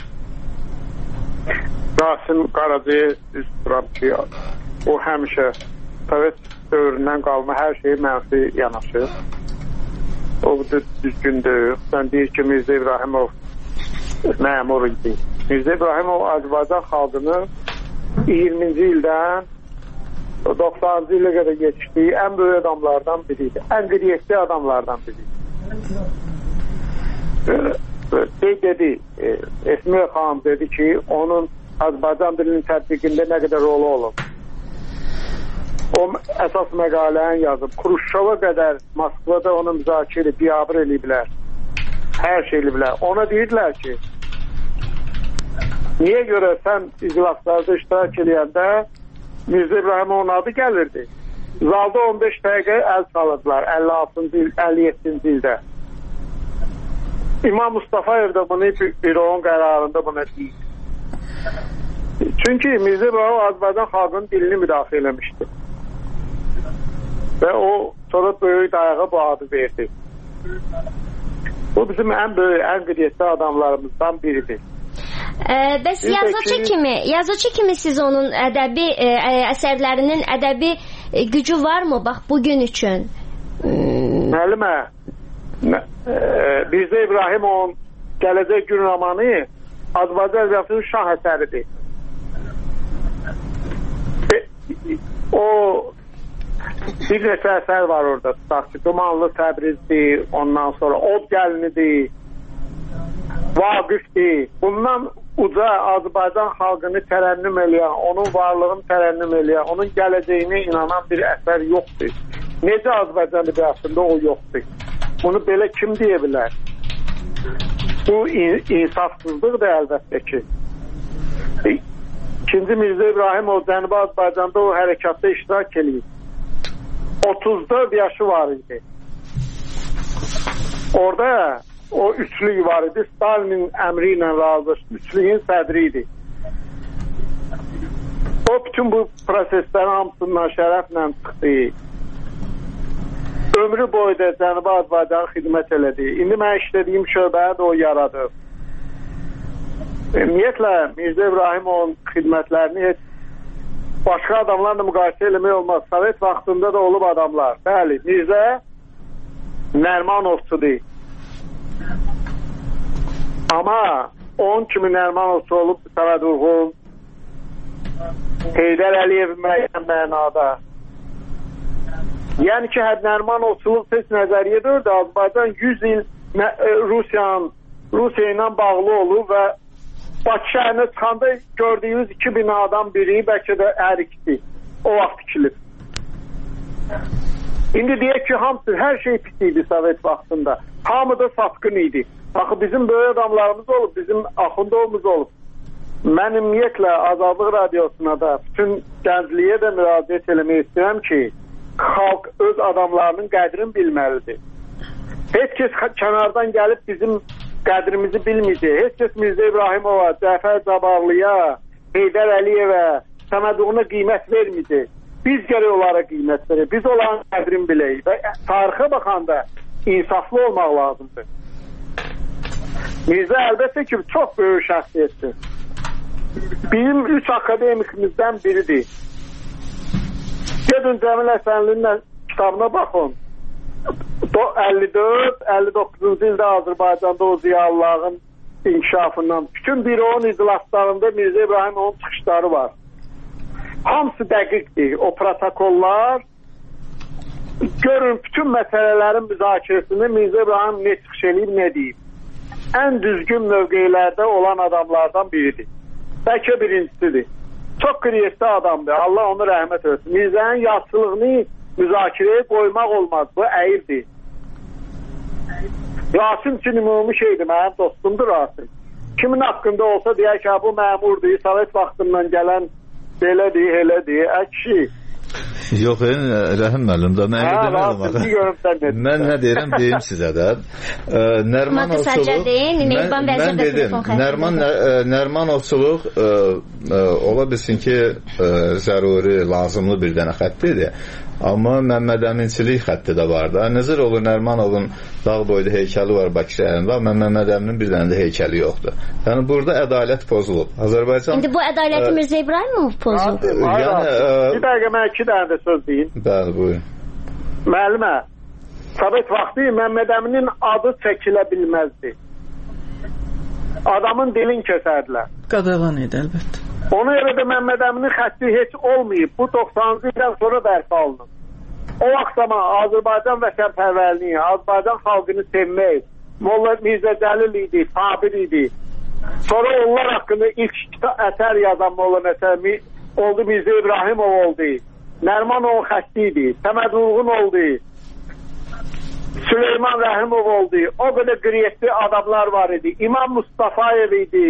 Rasim Qaracıya üz tuturam ki, o həmişə Sovet dövründən qalma hər şeyi mənfi yanaşır. O düzgün deyil. Sən deyir ki, Mirzə İbrahimov məmur idi. Mirzə İbrahimov Azərbaycan xalqını iyirminci ildən doxsanıncı ilə qədər geçdiyi ən böyük adamlardan biriydi. Ən qiriyyətli adamlardan biriydi. Şey dedi, Esmiyə xanım dedi ki, onun Azərbaycan dilinin tətbiqində nə qədər rolu olub. O əsas məqaləni yazıb. Kruşşova qədər Moskvada onu müzakirə, biabır eləyiblər. Hər şey eləyiblər. Ona deyirlər ki, niyə görə sən iclaslarda iştirak eləyəndə Mirzə İbrahimovun adı gəlirdi. Zalda on beş dəqiqə əl çalırdılar əlli altıncı il, əlli yeddinci ildə. İmam Mustafayev da bunu büronun qərarında buna deyir. Çünki Mirzə İbrahimov Azərbaycan xalqının dilini müdafiə eləmişdi. Və o sonra böyük dayağı bu adı verdi. Bu bizim ən böyük, ən qiriyyətli adamlarımızdan biridir. Ə, bəs yazıcı ki... kimi, yazıcı kimi siz onun ədəbi ə, əsərlərinin ədəbi ə, gücü varmı bax bugün üçün? Müəllimə, Mirzə İbrahimovun Gələcək Gün romanı Azərbaycan ədəbiyyatının şah əsəridir. O bir neçə əsər var orada. Tutaq ki, Dumanlı Təbrizdir, ondan sonra Od Gəlinidir, Vaqifdir. Bundan uca Azərbaycan xalqını tərənnüm eləyən, onun varlığını tərənnüm eləyən, onun gələcəyinə inanan bir əsər yoxdur. Necə Azərbaycan ədəbiyyatında o yoxdur? Bunu belə kim deyə bilər? Bu in insafsızlıqdır əlbəttə ki. İkinci Mirzə İbrahimov Cənubi Azərbaycanda o hərəkatda iştirak eləyib. otuz dörd yaşı var idi. Orada o üçlük var idi. Stalinin əmri ilə razı, üçlüyün sədri idi. O bütün bu proseslərin hamısından şərəflə çıxdı. Ömrü boyda Cənubi Azərbaycana xidmət elədi. İndi mən işlədiyim şöbəyə də o yaradır. Ümumiyyətlə Mirzə İbrahimovun xidmətlərini heç başqa adamlarla müqayisə eləmək olmaz. Sovet vaxtında da olub adamlar. Bəli, Mirzə Nərmanovçudur. Amma onun kimi Nərmanovçu olub Qaradurğun, Heydər Əliyev müəyyən mənada. Yəni ki, həd Nərmanovçuluq tez nəzəriyyə dördü. Azərbaycan yüz il Rusiyanın Rusiya ilə bağlı olub və Bakı şəhərinə çıxanda gördüyünüz iki binadan biri bəlkə də hər ikisi o vaxt tikilib. İndi deyək ki, hamısı, hər şey pis idi Sovet vaxtında. Hamı da satqın idi. Baxı, bizim böyük adamlarımız olub, bizim Axundovumuz olub. Mən ümumiyyətlə Azadlıq Radiosuna da bütün gəncliyə də müraciət eləmək istəyirəm ki, xalq öz adamlarının qədrini bilməlidir. Heç kəs kənardan gəlib bizim qədrimizi bilməyəcək. Heç kəs Mirzə İbrahimova, Cəfər Cabbarlıya, Heydər Əliyevə, Səmədoğuna qiymət verməyəcək. Biz gərək onlara qiymət verək. Biz onların qədrini bilək. Və tarixə baxanda insaflı olmaq lazımdır. Mirzə əlbəttə ki, çox böyük şəxsiyyətdir. Bizim üç akademikimizdən biridir. Gedin Cəmil Həsənlinin kitabına baxın. əlli dörd əlli doqquzuncu ildə Azərbaycanda o ziyalıların inkişafından bütün büronun iclaslarında Mirzə İbrahimovun çıxışları var. Hamısı dəqiqdir. O protokollar görün bütün məsələlərin müzakirəsində Mirzə İbrahim nə çıxış eləyib, nə deyib. Ən düzgün mövqelərdə olan adamlardan biridir. Bəlkə birincisidir. Çox qiriyyətli adamdır. Allah onu rəhmət etsin. Mirzənin yazıçılığını müzakirəyə qoymaq olmaz. Bu əyirdir. Rasim üçün ümumi şeydir, mənim dostumdur Rasim. Kimin haqqında olsa deyək ki, bu məmurdur, Sovet vaxtından gələn belədir, elədir, əkşi. Yox, Rəhim müəllim də mən demirəm. Mən nə deyirəm, deyim sizə də. Nərmanovçuluq mən dedim, Nərmanovçuluq ola bilsin ki, zəruri, lazımlı bir dənə xəttidir. Amma Məmməd Əminçilik xətti də var da. Nəzir olur, Nərmanovun dağ boyda heykəli var Bakı şəhərində, amma Məmməd Əminin bir dənə də heykəli yoxdur. Yəni burada ədalət pozulub. Azərbaycan İndi bu ədaləti Mirzə İbrahimov pozulub. Yəni bir dəqiqə mən iki dənə də söz deyim. Bəli, buyurun. Müəllimə, Sovet vaxtı Məmməd Əminin adı çəkilə bilməzdi. Adamın dilin kəsərdilər. Qadağan idi əlbəttə. Ona görə də Məmməd Əminin xətti heç olmayıb. Bu doxsanıncı ildən sonra bərpa alınıb. O vaxt zaman Azərbaycan vətənpərvərliyi, Azərbaycan xalqını sevmək, Molla Mirzə Cəlil idi, Sabir idi. Sonra onlar haqqında ilk əsər yazan Molla məsələ oldu, Mirzə İbrahimov oldu. Nərmanov xətti idi, Səməd Vurğun oldu. Süleyman Rəhimov oldu. O qədər qriyyətli adamlar var idi. İmam Mustafayev idi.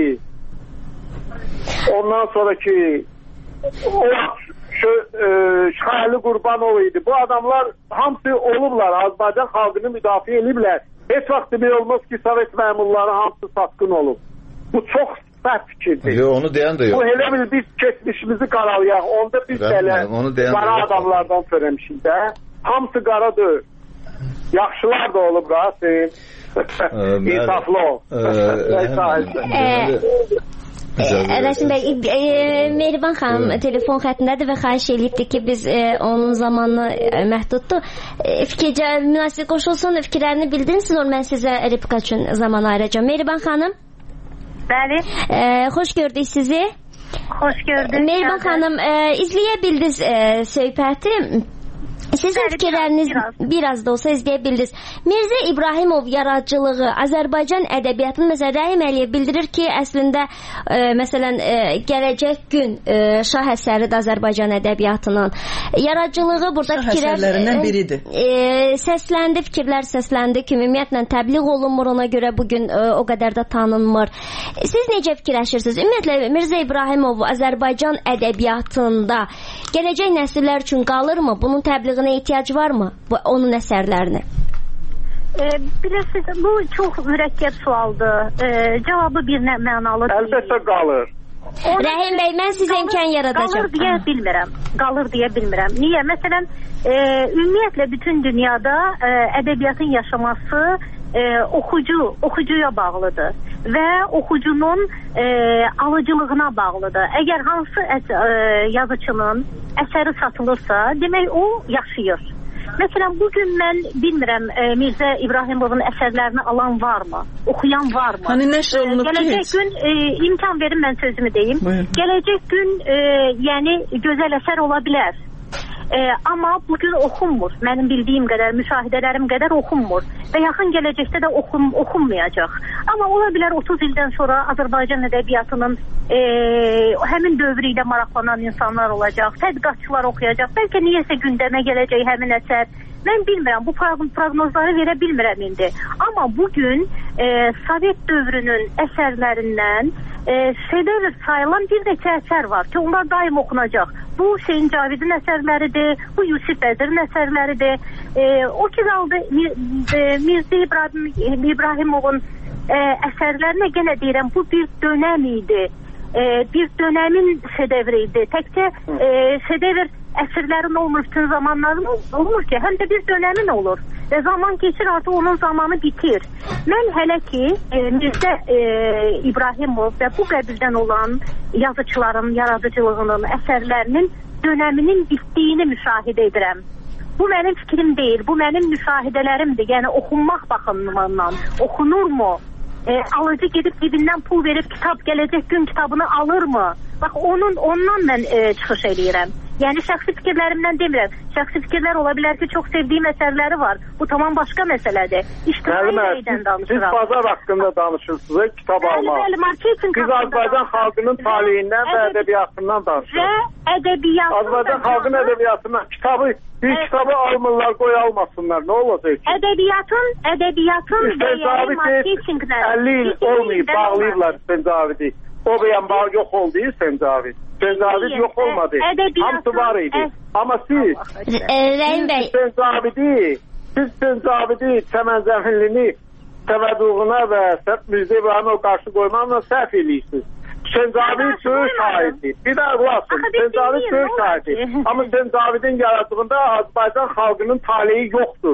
Ondan sonraki o Şəhərli Qurbanov idi. Bu adamlar hamısı olublar. Azərbaycan xalqını müdafiə ediblər. Heç vaxt demək olmaz ki, Sovet məmurları hamısı satqın olub. Bu çox səhv fikirdir. Yo, onu deyən də yox. Bu elə bil biz keçmişimizi qaralayaq. Onda biz belə qara adamlardan törəmişik də. Hamısı qaradır. Yaxşılar da olub, Rasim. İnsaflı ol. Rəsim bəy, Mehriban xanım telefon xəttindədir və xahiş eləyibdir ki, biz onun zamanını məhduddur. Fikircə münasib qoşulsun, fikirlərini bildirin, sonra mən sizə replika üçün zaman ayıracağım. Mehriban xanım. Bəli. Xoş gördük sizi. Xoş gördük. Mehriban xanım, izləyə bildiniz söhbəti. Sizin fikirləriniz biraz da olsa izləyə bildiniz. Mirzə İbrahimov yaradıcılığı Azərbaycan ədəbiyyatının, məsələn, Rəhim Əliyev bildirir ki, əslində e, məsələn e, gələcək gün e, şah əsəridir Azərbaycan ədəbiyyatının. Yaradıcılığı burada şah fikirlər əsərlərindən biridir. E, səsləndi, fikirlər səsləndi ki, ümumiyyətlə təbliğ olunmur, ona görə bugün e, o qədər də tanınmır. Siz necə fikirləşirsiniz? Ümumiyyətlə Mirzə İbrahimov Azərbaycan ədəbiyyatında gələcək nəsillər üçün qalırmı? Bunun təbliğinə ehtiyac varmı? Bu, onun əsərlərini? E, bilirsiniz, bu çox mürəkkəb sualdır. E, cavabı bir mənalı deyil. Əlbəttə qalır. Onu, Rəhim bəy, mən sizə imkan yaradacağım. Qalır deyə bilmirəm. Qalır deyə bilmirəm. Niyə? Məsələn, e, ümumiyyətlə bütün dünyada e, ədəbiyyatın yaşaması e, oxucu, oxucuya bağlıdır və oxucunun e, alıcılığına bağlıdır. Əgər hansı əs e, yazıçının əsəri satılırsa, demək o yaşayır. Məsələn, bugün mən bilmirəm e, Mirzə İbrahimovun əsərlərini alan varmı? Oxuyan varmı? Hani nəşr olunub ki? Gələcək gün e, imkan verin, mən sözümü deyim. Buyur. Gələcək gün e, yəni gözəl əsər ola bilər. E, amma bugün oxunmur. Mənim bildiyim qədər, müşahidələrim qədər oxunmur. Və yaxın gələcəkdə də oxun, oxunmayacaq. Amma ola bilər otuz ildən sonra Azərbaycan ədəbiyyatının e, həmin dövrü ilə maraqlanan insanlar olacaq. Tədqiqatçılar oxuyacaq. Bəlkə niyəsə gündəmə gələcək həmin əsər. Mən bilmirəm, bu proqnozları verə bilmirəm indi. Amma bugün e, Sovet dövrünün əsərlərindən e, şedevr sayılan bir neçə əsər var ki, onlar daim oxunacaq. Bu Hüseyn Cavidin əsərləridir, bu Yusif Vəzirin əsərləridir. E, o ki qaldı Mirzə İbrahim, İbrahimovun e, əsərlərinə genə deyirəm, bu bir dönəm idi. E, bir dönəmin şedevri idi. Təkcə e, şedevr əsrlərin olmur, bütün zamanların olmur ki, həm də bir dönəmin olur. Və zaman keçir, artıq onun zamanı bitir. Mən hələ ki, e, Mirzə e, İbrahimov və bu qəbildən olan yazıçıların yaradıcılığının, əsərlərinin dönəminin bitdiyini müşahidə edirəm. Bu mənim fikrim deyil, bu mənim müşahidələrimdir. Yəni, oxunmaq baxımından, oxunurmu? E, alıcı gedib cibindən pul verib kitab, gələcək gün kitabını alırmı? Bax, onun, ondan mən e, çıxış eləyirəm. Yəni şəxsi fikirlərimdən demirəm. Şəxsi fikirlər ola bilər ki, çox sevdiyim əsərləri var. Bu tamam başqa məsələdir. İctimai rəydən danışıram. Siz bazar haqqında danışırsınız, kitab almaq. Bəli, bəli, marketinq Siz Azərbaycan xalqının taleyindən və ədəbiyyatından danışırsınız. Və ədəbiyyatın Azərbaycan xalqının ədəbiyyatından kitabı, bir kitabı almırlar, qoy almasınlar. Nə olacaq ki? Ədəbiyyatın, ədəbiyyatın dəyəri marketinqlə əlli il olmayıb, bağlayırlar Səncavidi. O beyan bağ yox oldu, Səncavidi. Səncavidi yox olmadı. Hamısı var idi. Amma siz, siz Səncavidi, siz Səncavidi Çəmənzəminlini təvəduğuna və Mirzə İbrahimov qarşı qoymaqla səhv edirsiniz. Səncavidi söz şahidi. Bir də qulaqsın, Səncavidi söz şahidi. Amma Səncavidin yarattığında Azərbaycan xalqının taleyi yoxdur.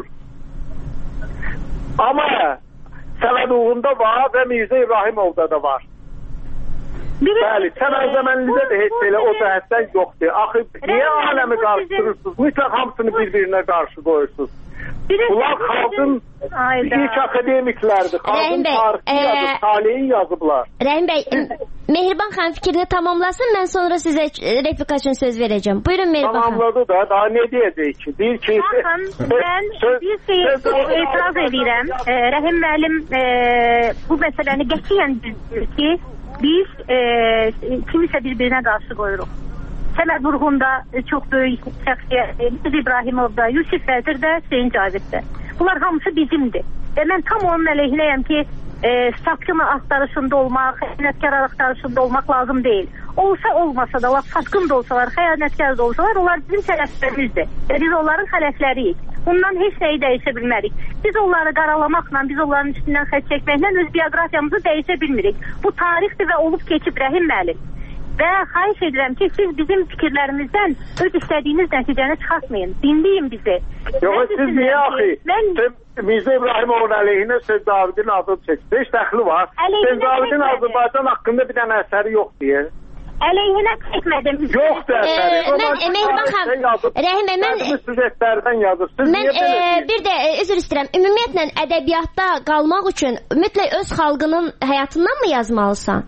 Amma təvəduğunda var və Mirzə İbrahimovda da var. Bəli, Çəmənzəmənlidə də heç elə o cəhətdən yoxdur. Axı, niyə aləmi qarşıdırırsınız? Mütləq hamısını bir-birinə qarşı qoyursunuz. Bunlar xalqın ilk akademiklərdir. Xalqın tarihi yazıb, taleyi yazıblar. Rəhim bəy, Mehriban xanım fikrini tamamlasın, mən sonra sizə replika üçün söz verəcəm. Buyurun Mehriban xanım. Tamamladı da, daha ne diyəcək ki? Deyir ki... Baxın, mən bir şey etiraz edirəm. Rəhim müəllim bu məsələni qətiyyən düzdür ki, biz kimisə bir-birinə qarşı qoyuruq. Səməd Vurğunda çox böyük şəxsiyyət, İbrahimovda, Yusif Vəzirdə, Hüseyin Caviddə. Bunlar hamısı bizimdir. Və mən tam onun əleyhinəyəm ki, e, satqın axtarışında olmaq, xəyanətkar axtarışında olmaq lazım deyil. Olsa olmasa da, satqın da olsalar, xəyanətkar da olsalar, onlar bizim xələflərimizdir. Və biz onların xələfləriyik. Bundan heç nəyi dəyişə bilmərik. Biz onları qaralamaqla, biz onların üstündən xət çəkməklə öz biografiyamızı dəyişə bilmirik. Bu tarixdir və olub keçib Rəhim müəllim. Və xahiş edirəm ki, siz bizim fikirlərimizdən öz istədiyiniz nəticəni çıxartmayın. Dinləyin bizi. Yox, siz niyə axı? Mən... Mirzə İbrahimovun əleyhinə Səncavinin adını çəkdi. Heç dəxli var. Səncavinin Azərbaycan haqqında bir dənə əsəri yox deyə. Əleyhinə çəkmədim. Yoxdur əsəri. Mən, Mehriban xanım, Rəhim bəy, mən... Süjetlərdən yazırsınız. Mən bir də üzr istəyirəm. Ümumiyyətlə, ədəbiyyatda qalmaq üçün mütləq öz xalqının həyatından mı yazmalısan?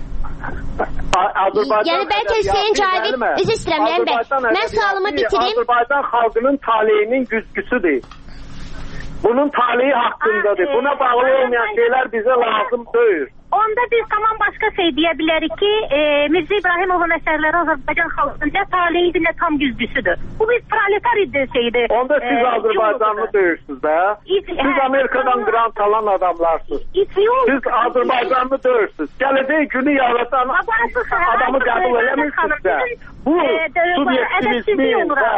Yəni bəlkə Hüseyin Cavid, üzr istəyirəm, Rəhim bəy, mən sualımı bitireyim. Azərbaycan xalqının taleyinin güzgüsüdür. Bunun taleyi haqqındadır. Buna bağlı olmayan şeylər bizə lazım deyil. Onda biz tamam başqa şey deyə bilərik ki, e, Mirzə İbrahimovun əsərləri Azərbaycan xalqının taleyi ilə tam güzgüsüdür. Bu bir proletar şeydir. Onda siz e, Azərbaycanlı deyirsiniz də. Siz Amerikadan grant alan adamlarsınız. Siz Azərbaycanlı deyirsiniz. Gələcək günü yaratan adamı qəbul eləmirsiniz də. Bu subyektivizmin və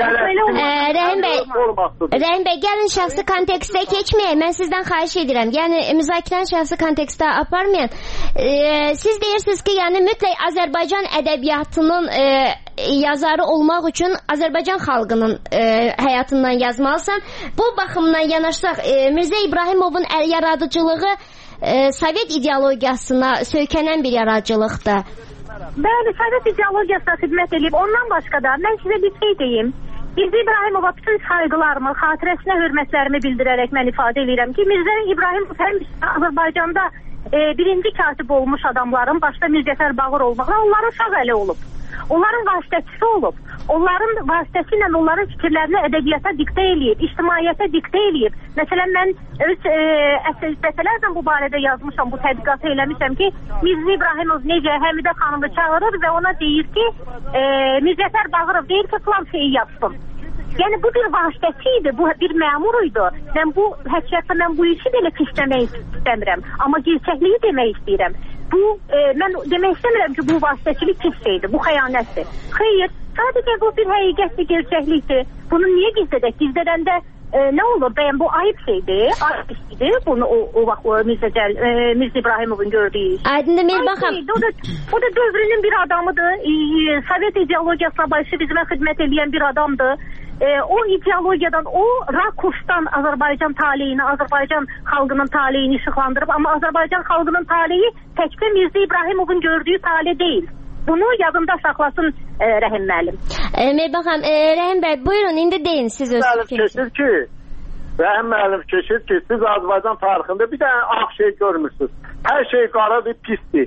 Rəhim bəy, Rəhim bəy, gəlin şəxsi kontekstə keçməyək. Mən sizdən xahiş edirəm. Yəni müzakirəni şəxsi kontekstə aparmayın. E, siz deyirsiniz ki, yəni mütləq Azərbaycan ədəbiyyatının e, yazarı olmaq üçün Azərbaycan xalqının e, həyatından yazmalısan. Bu baxımdan yanaşsaq, e, Mirzə İbrahimovun yaradıcılığı e, Sovet ideologiyasına söykənən bir yaradıcılıqdır. Bəli, Sovet ideologiyasına xidmət edib. Ondan başqa da mən sizə bir şey deyim. Mirzə İbrahimova bütün saygılarımı, xatirəsinə hörmətlərimi bildirərək mən ifadə edirəm ki, Mirzə İbrahimov həmişə Azərbaycanda e, birinci katib olmuş adamların, başda Mirzətər Bağır olmaqla onların sağ əli olub. Onların vasitəçisi olub. Onların vasitəsi ilə onların fikirlərini ədəbiyyata diktə eləyib, ictimaiyyətə diktə eləyib. Məsələn, mən öz e, dəfələrlə bu barədə yazmışam, bu tədqiqatı eləmişəm ki, Mirzə İbrahimov necə Həmidə xanımı çağırır və ona deyir ki, e, Mirzətər Bağırov deyir ki, plan şeyi yapsın. Yəni bu bir vasitəsi idi, bu bir məmur idi. Mən bu həqiqətən mən bu işi belə pisləmək istəmirəm, amma gerçəkliyi demək istəyirəm. Bu e, mən demək istəmirəm ki, bu vasitəçilik pis şeydir, bu xəyanətdir. Xeyr, sadəcə bu bir həqiqətli gerçəklikdir. Bunu niyə gizlədək? Gizlədəndə e, nə olur? Bəyən bu ayıb şeydir, ayıb şeydir. Bunu o, o vaxt o Mirzə, e, Mirzə İbrahimovun gördüyü iş. Aydındır Mehriban xanım. O da, o da dövrünün bir adamıdır. E, Sovet ideologiyasına başlayışımizə xidmət edən bir adamdır. E, o ideologiyadan, o rakursdan Azərbaycan taleyini, Azərbaycan xalqının taleyini işıqlandırıb, amma Azərbaycan xalqının taleyi təkcə Mirzə İbrahimovun gördüyü tale deyil. Bunu yadında saxlasın e, Rəhim müəllim. E, Mehriban xanım, e, Rəhim bəy, buyurun, indi deyin siz öz fikrinizi. Ki, Rəhim müəllim keçir ki, siz Azərbaycan tarixində bir dənə ağ şey görmürsünüz. Hər şey qaradır, pisdir.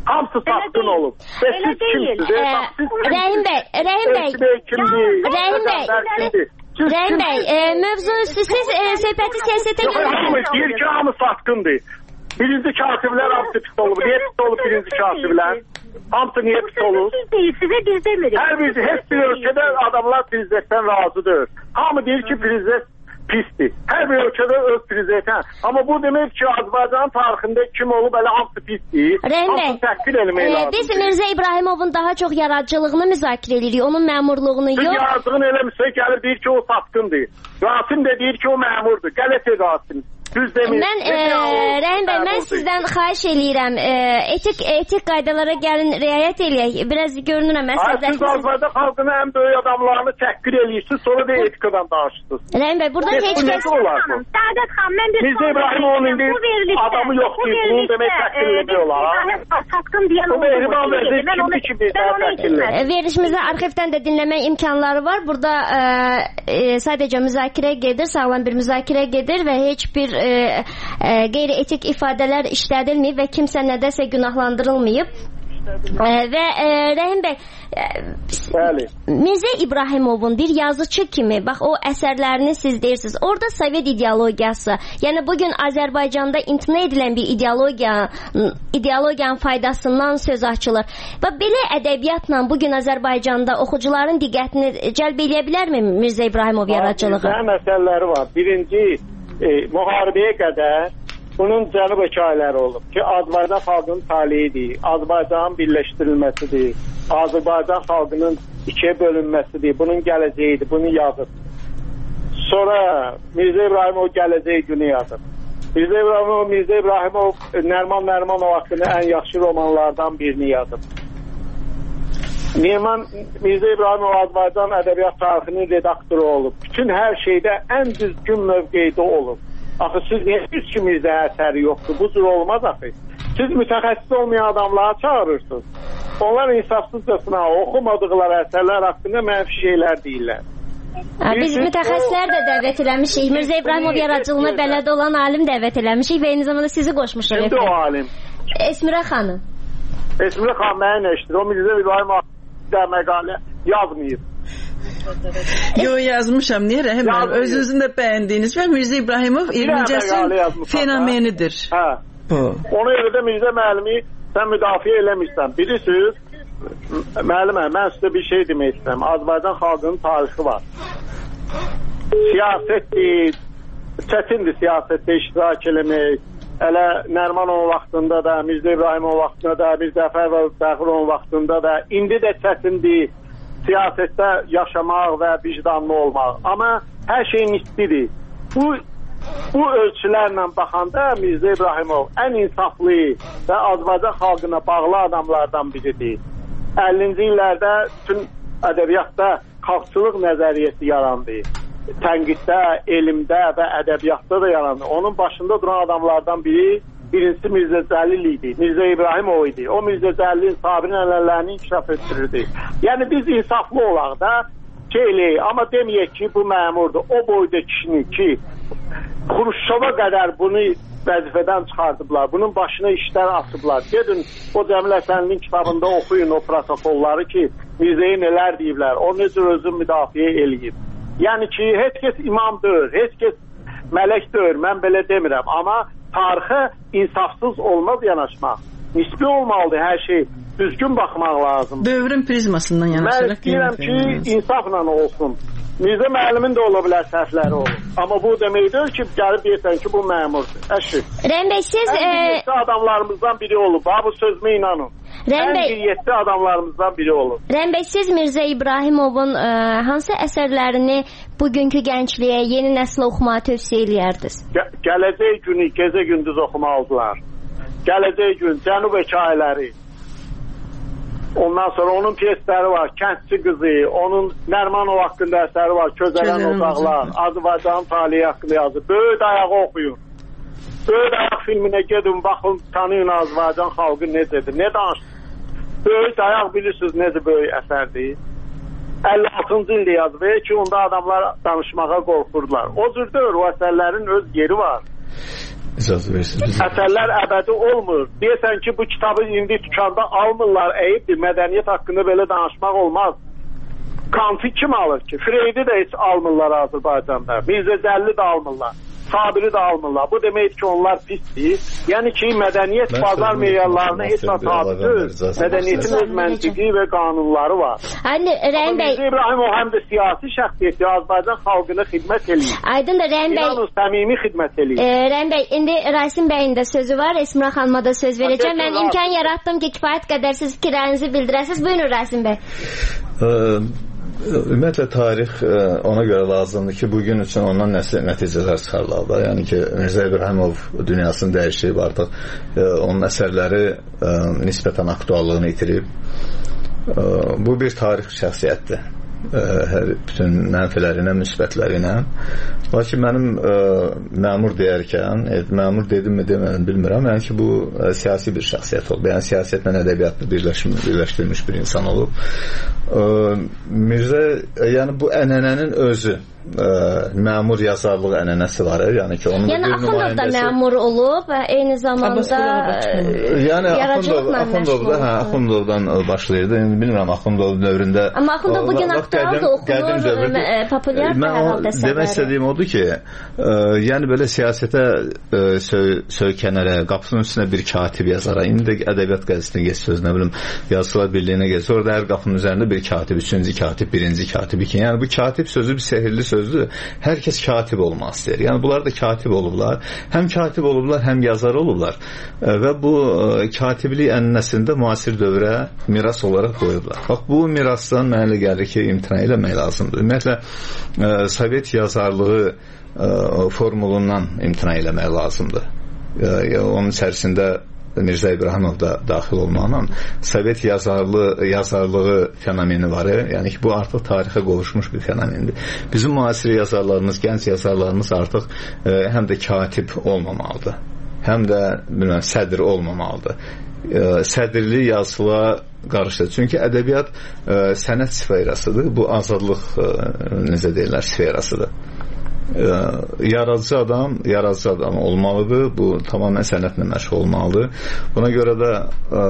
Hamısı satqın olub. Və siz kimsiniz? Rəhim bəy, Rəhim bəy. Rəhim bəy. Rəhim bəy, mövzu üstü siz söhbəti siyasətə gəlirsiniz. Deyir ki, hamı satqındır. Birinci katiblər hamısı pis olub. Niyə pis olub birinci katiblər? Hamısı niyə pis olub? Siz deyil, sizə biz demirik. Hər bir, heç bir ölkədə adamlar prezidentdən razıdır. Hamı deyir ki, prezident pisdir. Hər bir ölkədə öz prezidentən. Amma bu demək ki, Azərbaycan tarixində kim olub, elə hamısı pisdir. Hamısı təhqir eləmək lazımdır. Biz Mirzə İbrahimovun daha çox yaradıcılığını müzakirə edirik, onun məmurluğunu yox. Siz yaradıcılığını eləmişsə, gəlir deyir ki, o satqındır. Rasim də deyir ki, o məmurdur. Qələt edir Rasim. Düz demir. Mən e, Rəhim bəy, mən sizdən xahiş eləyirəm. E, etik etik qaydalara gəlin, riayət eləyək. Biraz görünürəm məsələdə. Siz Azərbaycan xalqının ən böyük adamlarını təhqir eləyirsiniz, sonra da etikadan danışırsınız. Rəhim bəy, burada heç kəs Səadət xanım, mən bir Mirzə İbrahimovun indi adamı yoxdur. Bunu demək təhqir eləmək olar. Satqın deyən oldu. Mən onu kimi verilişimizdə arxivdən də dinləmək imkanları var. Burada e, e, sadəcə müzakirə gedir, sağlam bir müzakirə gedir və heç bir e, e, qeyri-etik ifadələr işlədilməyib və kimsə nədəsə günahlandırılmayıb. E, və e, Rəhim bəy, e, Mirzə İbrahimovun bir yazıcı kimi, bax o əsərlərini siz deyirsiniz, orada Sovet ideologiyası, yəni bugün Azərbaycanda imtina edilən bir ideologiya, ideologiyanın faydasından söz açılır. Və belə ədəbiyyatla bugün Azərbaycanda oxucuların diqqətini cəlb edə bilərmi Mirzə İbrahimov yaradıcılığı? Bizə məsələləri var. Birinci, e, müharibəyə qədər bunun cənub hekayələri olub ki, Azərbaycan xalqının taleyidir, Azərbaycanın birləşdirilməsidir, Azərbaycan xalqının ikiyə bölünməsidir, bunun gələcəyidir, bunu yazıb. Sonra Mirzə İbrahimov gələcək günü yazıb. Mirzə İbrahimov, Mirzə İbrahimov Nərman Nərmanov haqqında ən yaxşı romanlardan birini yazıb. Neyman Mirzə İbrahimov Azərbaycan ədəbiyyat tarixinin redaktoru olub. Bütün hər şeydə ən düzgün mövqeydə olub. Axı siz niyə hiç kimizdə əsəri yoxdur? Bu cür olmaz axı. Siz mütəxəssis olmayan adamları çağırırsınız. Onlar insafsızcasına oxumadıqları əsərlər haqqında mənfi şeylər deyirlər. Biz mütəxəssislər də dəvət eləmişik. Mirzə İbrahimov yaradıcılığına bələd olan alim dəvət eləmişik və eyni zamanda sizi qoşmuşuq. Kimdir o alim? Esmirə xanım. Esmirə xanım mənə eşidir. O Mirzə İbrahimov da məqalə yazmayıb. Yo, yazmışam. Niyə Rəhim bəy? Özünüzün də bəyəndiyiniz və Mirzə İbrahimov iyirminci əsrin fenomenidir. Hə. Bu. Ona görə də Mirzə müəllimi sən müdafiə eləmirsən. Bilirsiniz, müəllimə, mən sizə bir şey demək istəyirəm. Azərbaycan xalqının tarixi var. Siyasətdir, çətindir siyasətdə iştirak eləmək. Hələ Nərmanov vaxtında da, Mirzə İbrahimov vaxtında da, Mirzə Fəxrov vaxtında da, indi də çətindir siyasətdə yaşamaq və vicdanlı olmaq. Amma hər şey nisbidir. Bu, bu ölçülərlə baxanda Mirzə İbrahimov ən insaflı və Azərbaycan xalqına bağlı adamlardan biridir. əllinci illərdə bütün ədəbiyyatda xalqçılıq nəzəriyyəsi yarandı. Tənqiddə, elmdə və ədəbiyyatda da yarandı. Onun başında duran adamlardan biri birincisi Mirzə Cəlil idi. Mirzə İbrahimov idi. O Mirzə Cəlilin Sabirin ənənələrini inkişaf etdirirdi. Yəni biz insaflı olaq da şeyləyik. Amma deməyək ki, bu məmurdur. O boyda kişinin ki, Xruşşova qədər bunu vəzifədən çıxardıblar. Bunun başına işlər atıblar. Gedin o Cəmil Həsənlinin kitabında oxuyun o protokolları ki, Mirzəyə nələr deyiblər. O necə özünü müdafiə eləyib. Yəni ki, heç kəs imam deyil, heç kəs mələk deyil. Mən belə demirəm. Amma tarixə insafsız olmaz yanaşmaq. Nisbi olmalıdır hər şey. Düzgün baxmaq lazım. Dövrün prizmasından yanaşırıq. Mən istəyirəm ki, insafla olsun. Mirzə müəllimin də ola bilər səhvləri olur. Amma bu deməkdir ki, gəlib deyirsən ki, bu məmurdur. Əşi. Rəhim bəy, siz... Ən qiymetli adamlarımızdan biri olub. Ha, bu sözümə inanın. Ən qiymetli adamlarımızdan biri olub. Rəhim bəy, siz Mirzə İbrahimovun ə, hansı əsərlərini bugünkü gəncliyə, yeni nəslə oxumağı tövsiyə eləyərdiniz? Gə gələcək günü gecə gündüz oxumalıdırlar. Gələcək gün, Cənub hekayələri. Ondan sonra onun piyesləri var, Kəndçi qızı, onun Nərmanov haqqında əsəri var, Közələn Ocaqlar, Azərbaycanın talihi haqqında yazır. Böyük dayağı oxuyun. Böyük dayaq filminə gedin, baxın, tanıyın Azərbaycan xalqı necədir, nə danışsın? Böyük dayaq bilirsiniz necə böyük əsərdir. əlli altıncı ildə yazıb ki, onda adamlar danışmağa qorxurdular. O cür deyil, o əsərlərin öz yeri var. İcazə verirsiniz. Əsərlər əbədi olmur. Deyəsən ki, bu kitabı indi dükanda almırlar, əyibdir. Mədəniyyət haqqında belə danışmaq olmaz. Kantı kim alır ki? Freydi də heç almırlar Azərbaycanda. Mirzə Cəlli də almırlar. Sabiri də almırlar. Bu demək ki, onlar pisdir. Yəni ki, mədəniyyət bazar meyarlarına heç nə tabidir. Mədəniyyətin öz məntiqi və qanunları var. Aydın Rəhim bəy. Mirzə İbrahimov həm də siyasi şəxsiyyətdir. Azərbaycan xalqına xidmət eləyir. Aydın da Rəhim bəy. İnanın, səmimi xidmət eləyir. E, Rəhim bəy, indi Rasim bəyin də sözü var. Esmira xanıma da söz verəcəm. Mən imkan yaratdım ki, kifayət qədər siz fikirlərinizi bildirəsiniz. Buyurun Rasim bəy. Ümumiyyətlə tarix ona görə lazımdır ki, bugün üçün ondan nəsil nəticələr çıxarlar. Yəni ki, Mirzə İbrahimov dünyasını dəyişib, artıq onun əsərləri nisbətən aktuallığını itirib. Bu bir tarix şəxsiyyətdir. Hər bütün mənfilərinə, müsbətlərinə. Lakin mənim ə, məmur deyərkən, e, məmur dedim mi demədim bilmirəm, yəni ki, bu ə, siyasi bir şəxsiyyət olub. Yəni siyasətlə ədəbiyyatı birləşdirmiş bir insan olub. Ə, Mirzə, yəni bu ənənənin özü ə, məmur yazarlıq ənənəsi var. Yəni ki, onun yəni Axundov da məmur olub və eyni zamanda yəni Axundov da, hə, Axundovdan başlayırdı. İndi bilmirəm Axundov dövründə. Amma Axundov bugün aktualdır, oxunur, populyardır hər halda əsərləri. Demək istədiyim odur ki, ə, yəni belə siyasətə ə, söy, söykənərə, qapısının üstünə bir katib yazara, indi də ədəbiyyat qəzetində geç söz, nə bilim, yazıçılar birliyinə geç, orada hər qapının üzərində bir katib, üçüncü katib, birinci katib, iki. Yəni bu katib sözü bir sehirli sözdür. Hər kəs katib olmaq istəyir. Yəni bunlar da katib olublar. Həm katib olublar, həm yazar olublar. Ə, və bu ə, katiblik ənənəsində müasir dövrə miras olaraq qoyublar. Bax, bu mirasdan mənə elə gəlir ki, imtina eləmək lazımdır. Ümumiyyətlə, ə, Sovet yazarlığı ə, formulundan imtina eləmək lazımdır. Ə, onun içərisində Mirzə İbrahimov da daxil olmaqla Sovet yazarlığı, yazarlığı fenomeni var. Yəni ki, bu artıq tarixə qovuşmuş bir fenomendir. Bizim müasir yazarlarımız, gənc yazarlarımız artıq ə, həm də katib olmamalıdır. Həm də bilməm, sədr olmamalıdır. Ə, sədrli yazılığa qarışır. Çünki ədəbiyyat ə, sənət sferasıdır. Bu azadlıq ə, necə deyirlər, sferasıdır. Yaradıcı adam yaradıcı adam olmalıdır. Bu tamamilə sənətlə məşğul olmalıdır. Buna görə də ə,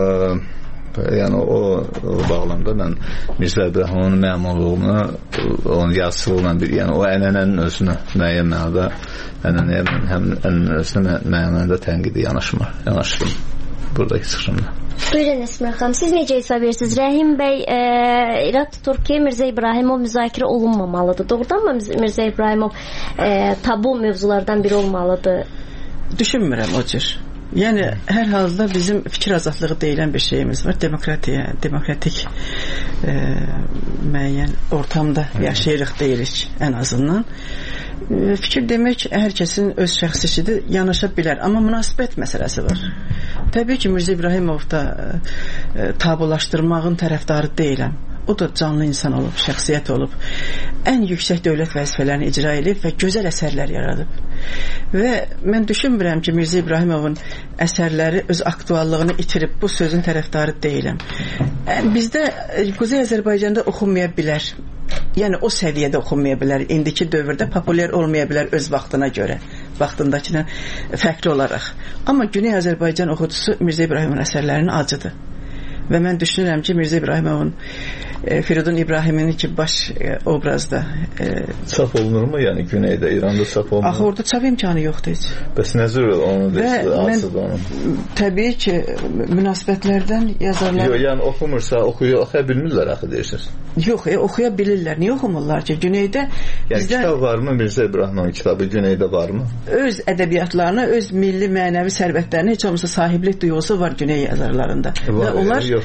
yəni o, o bağlamda mən Mirzə İbrahimovun məmurluğunu, onun yazıçılığına bir, yəni o ənənənin özünü müəyyən mənada ənənəyə həm ənənənin özünə müəyyən mənada tənqidi yanaşma, yanaşdım buradakı çıxışımda. Buyurun Esmira xanım, siz necə hesab edirsiniz? Rəhim bəy e, irad tutur ki, Mirzə İbrahimov müzakirə olunmamalıdır. Doğrudan mı Mirzə İbrahimov e, tabu mövzulardan biri olmalıdır? Düşünmürəm o cür. Yəni hər halda bizim fikir azadlığı deyilən bir şeyimiz var. Demokratiya, demokratik e, müəyyən ortamda yaşayırıq deyirik ən azından. E, fikir demək hər kəsin öz şəxsisidir, yanaşa bilər. Amma münasibət məsələsi var. Təbii ki, Mirzə İbrahimov da e, tabulaşdırmağın tərəfdarı deyiləm. O da canlı insan olub, şəxsiyyət olub. Ən yüksək dövlət vəzifələrini icra edib və gözəl əsərlər yaradıb. Və mən düşünmürəm ki, Mirzə İbrahimovun əsərləri öz aktuallığını itirib. Bu sözün tərəfdarı deyiləm. Bizdə Quzey Azərbaycanda oxunmaya bilər. Yəni o səviyyədə oxunmaya bilər. İndiki dövrdə populyar olmaya bilər öz vaxtına görə. Vaxtındakindən fərqli olaraq. Amma Güney Azərbaycan oxucusu Mirzə İbrahimovun əsərlərinin acıdır. Və mən düşünürəm ki, Mirzə İbrahimovun e, Firidun İbrahimin ki baş e, obrazda e, çap olunur mu? Yəni Güneydə, İranda çap olunur mu? Axı orada çap imkanı yoxdur heç. Bəs nəzər onu asıdır onu? Təbii ki, münasibətlərdən yazarlar... Yox, yəni oxumursa, oxuya, oxuya bilmirlər axı deyirsiniz. Yox, e, oxuya bilirlər. Niyə oxumurlar ki? Güneydə... Yəni bizdən... kitab varmı? Mirzə İbrahimovun kitabı Güneydə varmı? Öz ədəbiyyatlarına, öz milli mənəvi sərvətlərinə heç olmasa sahiblik duyğusu var Güney yazarlarında. Var, və onlar... Yox,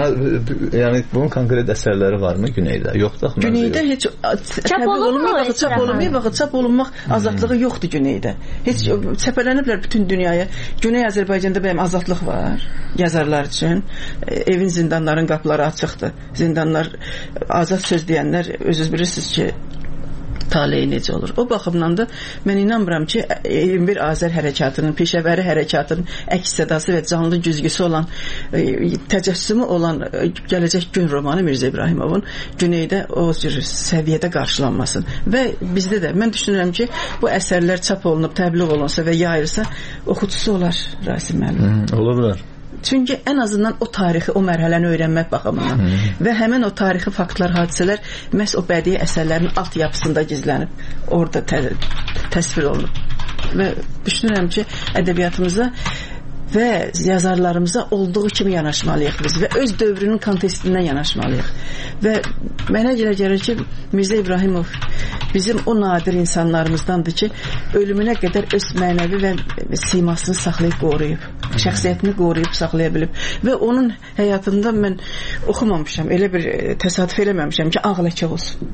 yəni bunun konkret əsərləri varmı Güneydə? Yoxdur. Güneydə heç çap olunmuyor, çap olunmuyor, çap olunmaq azadlığı yoxdur Güneydə. Heç çəpələniblər bütün dünyaya. Güney Azərbaycanda bəyəm azadlıq var yazarlar üçün. Evin zindanların qapıları açıqdır. Zindanlar azad söz deyənlər özünüz bilirsiniz ki taleyi necə olur. O baxımdan da mən inanmıram ki, iyirmi bir Azər hərəkatının, peşəvəri hərəkatının əks-sədası və canlı güzgüsü olan, təcəssümü olan Gələcək Gün romanı Mirzə İbrahimovun Güneydə o cür səviyyədə qarşılanmasın. Və bizdə də, mən düşünürəm ki, bu əsərlər çap olunub, təbliğ olunsa və yayılsa, oxucusu olar Rasim müəllim. Ola bilər. Çünki ən azından o tarixi, o mərhələni öyrənmək baxımından hmm. və həmin o tarixi faktlar, hadisələr məhz o bədii əsərlərin alt yapısında gizlənib, orada tə təsvir olunub. Və düşünürəm ki, ədəbiyyatımıza və yazarlarımıza olduğu kimi yanaşmalıyıq biz və öz dövrünün kontekstindən yanaşmalıyıq. Və mənə görə gəlir ki, Mirzə İbrahimov bizim o nadir insanlarımızdandır ki, ölümünə qədər öz mənəvi və simasını saxlayıb qoruyub, şəxsiyyətini qoruyub saxlaya bilib və onun həyatında mən oxumamışam, elə bir təsadüf eləməmişəm ki, ağ ləkə olsun.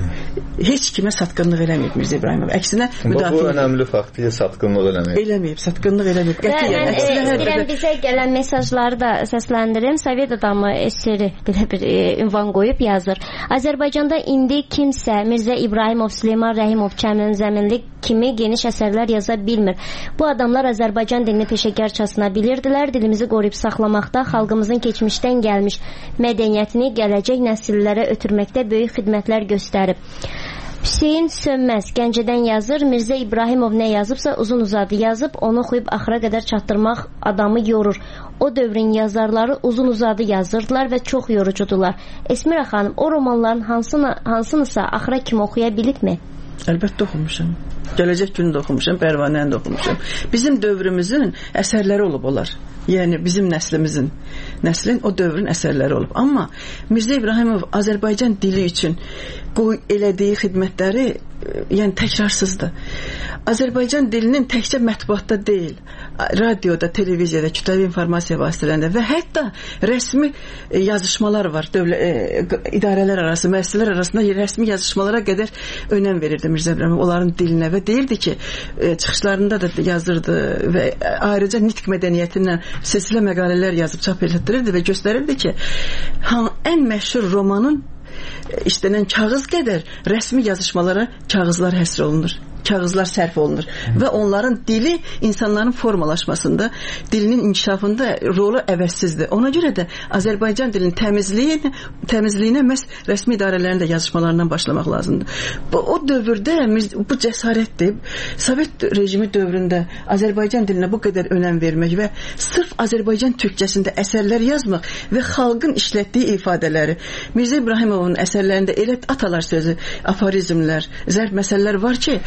Heç kimə satqınlıq eləməyib Mirzə İbrahimov. Əksinə müdafiə. Bu önəmli faktdır, satqınlıq eləməyib. Eləməyib, satqınlıq eləməyib. Qətiyyən. İstəyirəm bizə gələn mesajları da səsləndirim. Sovet adamı eseri belə bir e, ünvan qoyub yazır. Azərbaycanda indi kimsə Mirzə İbrahimov, Süleyman Rəhimov, Kəmən Zəminli kimi geniş əsərlər yaza bilmir. Bu adamlar Azərbaycan dilini peşəkarcasına bilirdilər. Dilimizi qoruyub saxlamaqda, xalqımızın keçmişdən gəlmiş mədəniyyətini gələcək nəsillərə ötürməkdə böyük xidmətlər göstərib. Hüseyin Sönməz Gəncədən yazır. Mirzə İbrahimov nə yazıbsa uzun uzadı yazıb, onu oxuyub axıra qədər çatdırmaq adamı yorur. O dövrün yazarları uzun uzadı yazırdılar və çox yorucudular. Esmira xanım, o romanların hansını, hansınısa axıra kimi oxuya bilibmi? Əlbəttə oxumuşam. Gələcək Günü də oxumuşam, Pərvanəni də oxumuşam. Bizim dövrümüzün əsərləri olub olar. Yəni bizim nəslimizin, nəslin o dövrün əsərləri olub. Amma Mirzə İbrahimov Azərbaycan dili üçün qoy elədiyi xidmətləri yəni təkrarsızdır. Azərbaycan dilinin təkcə mətbuatda deyil, radioda, televiziyada, kütləvi informasiya vasitələrində və hətta rəsmi yazışmalar var. Dövlət idarələr arası, müəssisələr arasında rəsmi yazışmalara qədər önəm verirdi Mirzə İbrahimov onların dilinə və deyirdi ki, çıxışlarında da yazırdı və ayrıca nitq mədəniyyətindən silsilə məqalələr yazıb çap etdirirdi və göstərirdi ki, ən məşhur romanın işlənən kağız qədər rəsmi yazışmalara kağızlar həsr olunur. Kağızlar sərf olunur və onların dili insanların formalaşmasında, dilinin inkişafında rolu əvəzsizdir. Ona görə də Azərbaycan dilinin təmizliyi, təmizliyinə məhz rəsmi idarələrin də yazışmalarından başlamaq lazımdır. Bu, o dövrdə bu cəsarətdir. Sovet rejimi dövründə Azərbaycan dilinə bu qədər önəm vermək və sırf Azərbaycan türkçəsində əsərlər yazmaq və xalqın işlətdiyi ifadələri. Mirzə İbrahimovun əsərlərində elə atalar sözü, aforizmlər, zərb məsələlər var ki,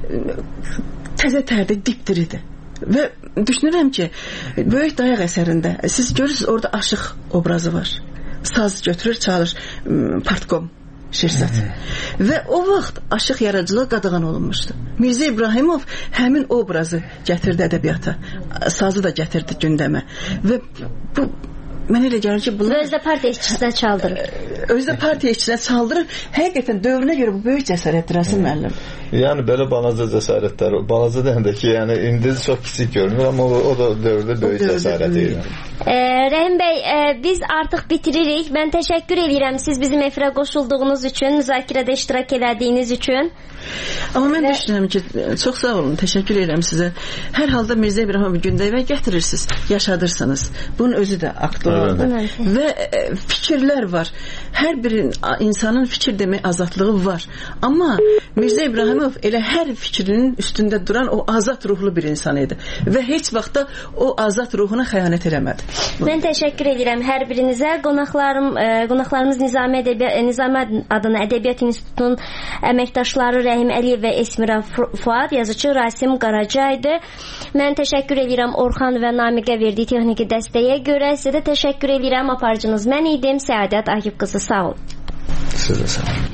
təzə tərdə dipdiridir. Və düşünürəm ki, Böyük Dayaq əsərində siz görürsünüz, orada aşıq obrazı var. Saz götürür, çalır, partkom Şirsat. Və o vaxt aşıq yaradıcılığı qadağan olunmuşdu. Mirzə İbrahimov həmin obrazı gətirdi ədəbiyyata. Sazı da gətirdi gündəmə. Və bu mən elə gəlir ki, bunlar... Özdə partiya işçisinə çaldırır. Özdə partiya işçisinə çaldırır. Həqiqətən dövrünə görə bu böyük cəsarətdir Rasim müəllim. Yəni belə balaca cəsarətlər, balaca deyəndə ki, yəni indi çox kiçik görünür, amma o, o da dövrdə böyük cəsarət idi. E, Rəhim bəy, e, biz artıq bitiririk. Mən təşəkkür edirəm siz bizim efirə qoşulduğunuz üçün, müzakirədə iştirak elədiyiniz üçün. Amma mən və... düşünürəm ki, çox sağ olun, təşəkkür edirəm sizə. Hər halda Mirzə İbrahimov gündəvə gətirirsiniz, yaşadırsınız. Bunun özü də aktualdır. Və e, fikirlər var. Hər bir insanın fikir demək azadlığı var. Amma Mirzə İbrahimov elə hər fikrinin üstündə duran o azad ruhlu bir insan idi. Və heç vaxtda o azad ruhuna xəyanət eləmədi. Mən təşəkkür edirəm hər birinizə. Qonaqlarım, e, qonaqlarımız Nizami, Ədəbi Nizami adına Ədəbiyyat İnstitutunun əməkdaşları Rəhim Əliyev və Esmira Fuad, yazıcı Rasim Qaraca idi. Mən təşəkkür edirəm Orxan və Namiqə verdiyi texniki dəstəyə görə. Sizə də təşəkkür edirəm. Aparıcınız mən idim. Səadət Akif qızı, sağ olun. Sizə sağ olun.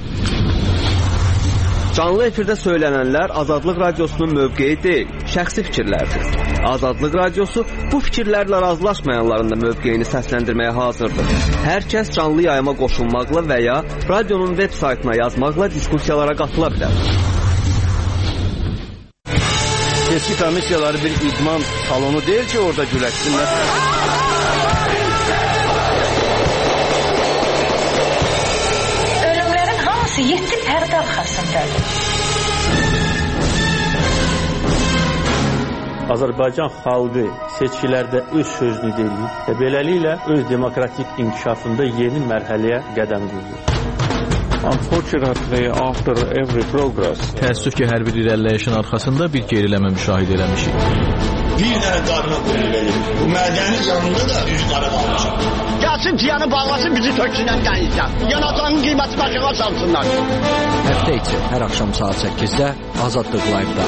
Canlı efirdə söylənənlər Azadlıq Radiosunun mövqeyi deyil, şəxsi fikirlərdir. Azadlıq Radiosu bu fikirlərlə razılaşmayanların da mövqeyini səsləndirməyə hazırdır. Hər kəs canlı yayıma qoşulmaqla və ya radionun veb saytına yazmaqla diskussiyalara qatıla bilər. Seçki komissiyaları bir idman salonu deyil ki, orada güləşsinlər. Ölümlərin hamısı yeddi pərdə arxasındadır. Azərbaycan xalqı seçkilərdə öz sözünü deyir və beləliklə öz demokratik inkişafında yeni mərhələyə qədəm qoyur. Unfortunately, after every progress, təəssüf ki, hər bir irəliləyişin arxasında bir geriləmə müşahidə eləmişik. Bir dənə qarına qoyulur. Bu mədənin yanında da üç qarı qalmışam. Gəlsin tiyanı bağlasın, bizi töksünən dənizdən. Yanatanın qiyməti başına salsınlar. Həftə içi hər axşam saat səkkizdə Azadlıq Live-da.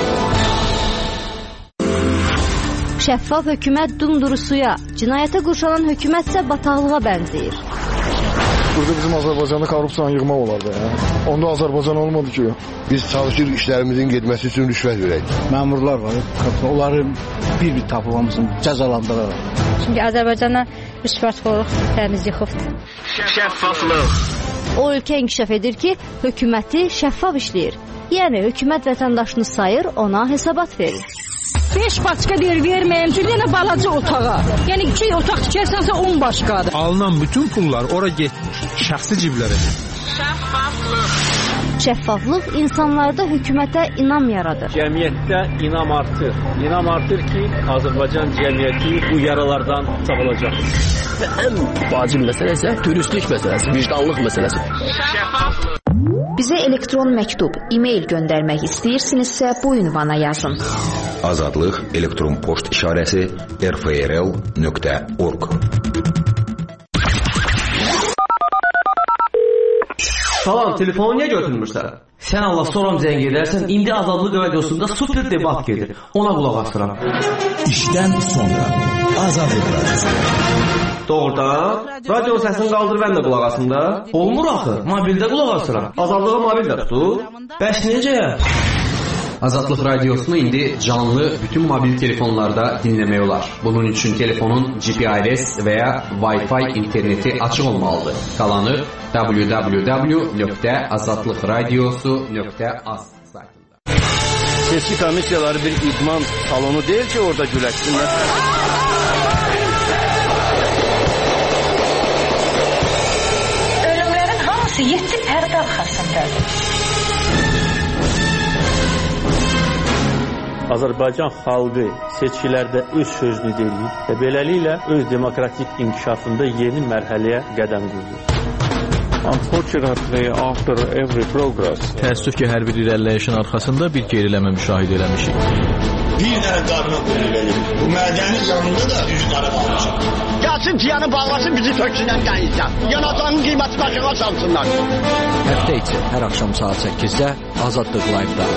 Şəffaf hökumət dumdurusuya, cinayətə qurşanan hökumət isə bataqlığa bənzəyir. Burada bizim Azərbaycanda korrupsiyanı yığmaq olardı. Ya. Onda Azərbaycan olmadı ki. Biz çalışırıq işlərimizin getməsi üçün rüşvət verək. Məmurlar var, onların bir-bir tapılmasını cəzalandıraraq. Çünki Azərbaycana rüşvətxorluq təmiz yıxıbdır. Şəffaflıq. O ölkə inkişaf edir ki, hökuməti şəffaf işləyir. Yəni hökumət vətəndaşını sayır, ona hesabat verir. beş başqa deyir verməyim, bir dənə balaca otağa. Yəni iki otaq tikərsənsə on başqadır. Alınan bütün pullar ora getmir, şəxsi ciblərə. Şəffaflıq. Şəffaflıq insanlarda hökumətə inam yaradır. Cəmiyyətdə inam artır. İnam artır ki, Azərbaycan cəmiyyəti bu yaralardan sağalacaq. Və ən vacib məsələ isə dürüstlük məsələsi, vicdanlıq məsələsi. Şəffaflıq. Bizə elektron məktub, e-mail göndərmək istəyirsinizsə bu ünvana yazın. Azadlıq elektron poçt işarəsi r f r l nöqtə org. Salam, telefonu niyə götürmürsən? Sən Allah soram zəng edərsən, indi Azadlıq radiosunda super debat gedir. Ona qulaq asıram. İşdən sonra Azadlıq radiosu. Doğrudan, radionun səsini qaldır, mən də qulaq asım da. Olmur axı, mobildə qulaq asıram. Azadlığı mobildə tutur. Bəs necə? Azadlıq radiosunu indi canlı bütün mobil telefonlarda dinləmək olar. Bunun üçün telefonun G P R S və ya Wi-Fi interneti açıq olmalıdır. Qalanı w w w nöqtə azadlıq radiosu nöqtə az saytında. Seçki komissiyaları bir idman salonu deyil ki, orada güləşsinlər. Ölümlərin hamısı yeddi pərdə arxasındadır. Azərbaycan xalqı seçkilərdə öz sözünü deyir və beləliklə öz demokratik inkişafında yeni mərhələyə qədəm qoyur. Unfortunately, after every progress, təəssüf ki, hər bir irəliləyişin arxasında bir geriləmə müşahidə eləmişik. Bir dənə qarına qoyulur. Bu mədənin yanında da üç qarı qalmışam. Gəlsin tiyanı bağlasın, bizi töksünən dənizdən. Yanatanın qiyməti başına salsınlar. Həftə içi hər axşam saat səkkizdə Azadlıq Live-da.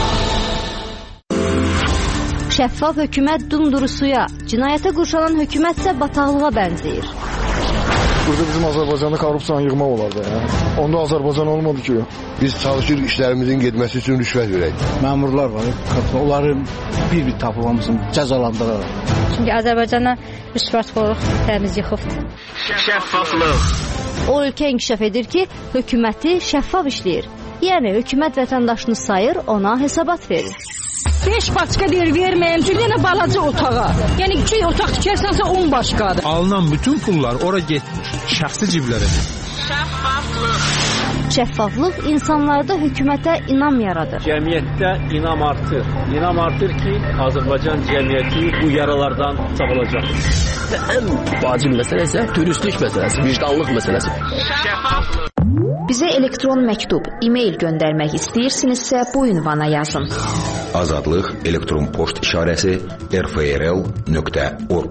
Şəffaf hökumət dumdurusuya, cinayətə qurşanan hökumət isə bataqlığa bənzəyir. Burada bizim Azərbaycanda korrupsiyanı yığmaq olardı. Ya. Onda Azərbaycan olmadı ki. Biz çalışırıq işlərimizin getməsi üçün rüşvət verək. Məmurlar var, onların bir-bir tapılmasını cəzalandıraraq. Çünki Azərbaycana rüşvətxorluq təmiz yıxıbdır. Şəffaflıq. O ölkə inkişaf edir ki, hökuməti şəffaf işləyir. Yəni hökumət vətəndaşını sayır, ona hesabat verir. beş başqa deyir verməyim, bir dənə balaca otağa. Yəni iki otaq tikərsənsə on başqadır. Alınan bütün pullar ora getmir, şəxsi ciblərə. Şəffaflıq. Şəffaflıq insanlarda hökumətə inam yaradır. Cəmiyyətdə inam artır. İnam artır ki, Azərbaycan cəmiyyəti bu yaralardan sağalacaq. Və ən vacib məsələ isə dürüstlük məsələsi, vicdanlıq məsələsi. Şəffaflıq. Bizə elektron məktub, e-mail göndərmək istəyirsinizsə bu ünvana yazın. Azadlıq elektron poçt işarəsi r f r l nöqtə org.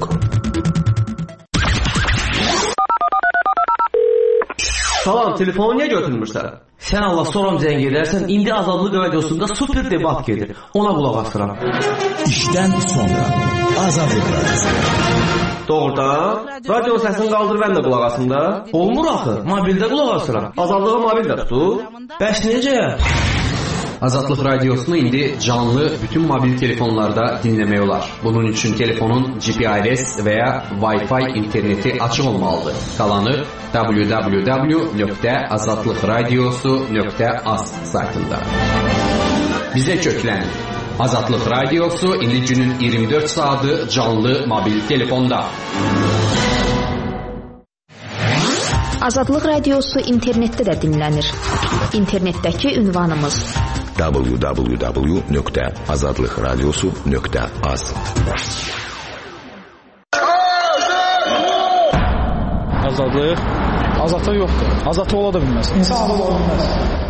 Salam, telefonu niyə götürmürsən? Sən Allah soram zəng edərsən, indi Azadlıq radiosunda super debat gedir. Ona qulaq asıram. İşdən sonra Azadlıq radiosu. Doğrudan, radionun səsini qaldır, mən də qulaq asım da. Olmur axı, mobildə qulaq asıram. Azadlığı mobildə tutur. Bəs necə? Azadlıq radiosunu indi canlı bütün mobil telefonlarda dinləmək olar. Bunun üçün telefonun G P R S və ya Wi-Fi interneti açıq olmalıdır. Qalanı w w w nöqtə azadlıq radiosu nöqtə az saytında. Bizə köklənin. Azadlıq radiosu indi günün iyirmi dörd saatı canlı mobil telefonda. Azadlıq radiosu internetdə də dinlənir. İnternetdəki ünvanımız w w w nöqtə azadlıq radiosu nöqtə az. Azadlıq azadlıq yoxdur. Azadlıq ola da bilməz. İnsan ola bilməz.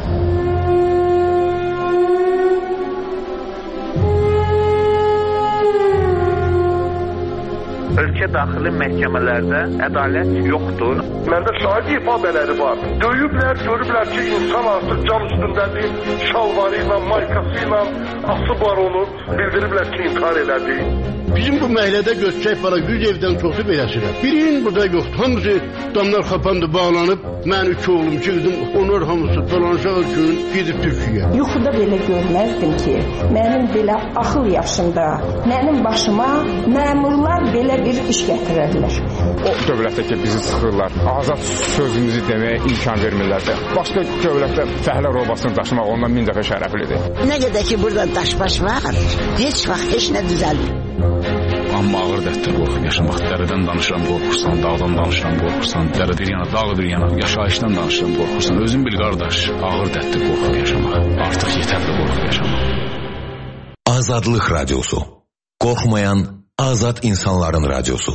Ölkə daxili məhkəmələrdə ədalət yoxdur. Məndə şahid ifadələri var. Döyüblər, görüblər ki, insan artıq can üstündədir. Şalvarı ilə, maykası ilə asıb var onu. Bildiriblər ki, intihar elədi. Bizim bu məhəllədə göstərək var, yüz evdən çoxu beləsidir. Birinin burada yoxdur. Hamısı damlar xapandı, bağlanıb. Mən iki oğlum, iki qızım, onlar hamısı dolanacaq üçün gedib Türkiyəyə. Yuxuda belə görməzdim ki, mənim belə axıl yaşında, mənim başıma məmurlar belə bir iş gətirərlər. O dövlətdə ki, bizi sıxırlar, azad sözümüzü deməyə imkan vermirlər də. Başqa dövlətdə fəhlə robasını daşımaq ondan min dəfə şərəflidir. Nə qədər ki, burada daşbaş var, heç vaxt heç nə düzəlmir. Amma ağır dərddən qorxub yaşamaq. Dərədən danışıram, qorxursan, dağdan danışıram, qorxursan, dərə bir yana, dağ bir yana, yaşayışdan danışıram, qorxursan. Özün bil, qardaş, ağır dərddən qorxub yaşamaq. Artıq yetərli qorxub yaşamaq. Azadlıq Radyosu. Qorxmayan azad insanların radyosu.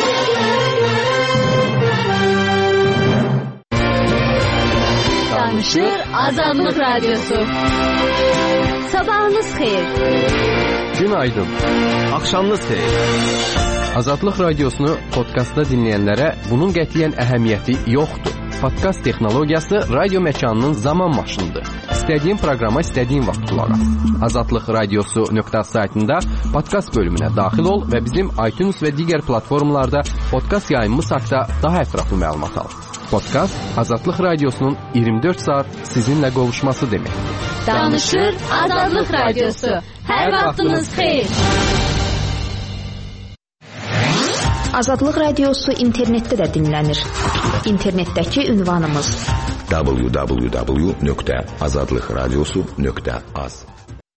Danışır Azadlıq Radyosu. Sabahınız xeyir. Günaydın. Axşamınız xeyir. Azadlıq Radiosunu podkastda dinləyənlərə bunun qətiyyən əhəmiyyəti yoxdur. Podkast texnologiyası radio məkanının zaman maşınıdır. İstədiyin proqrama istədiyin vaxt qulaq as. azadlıq radiosu nöqtə az saytında podkast bölümünə daxil ol və bizim iTunes və digər platformalarda podkast yayımımız haqqında daha ətraflı məlumat al. Podkast Azadlıq Radiosunun iyirmi dörd saat sizinlə qovuşması demək. Danışır Azadlıq Radiosu. Hər vaxtınız xeyir. Azadlıq Radiosu internetdə də dinlənir. İnternetdəki ünvanımız w w w nöqtə azadlıq radiosu nöqtə az.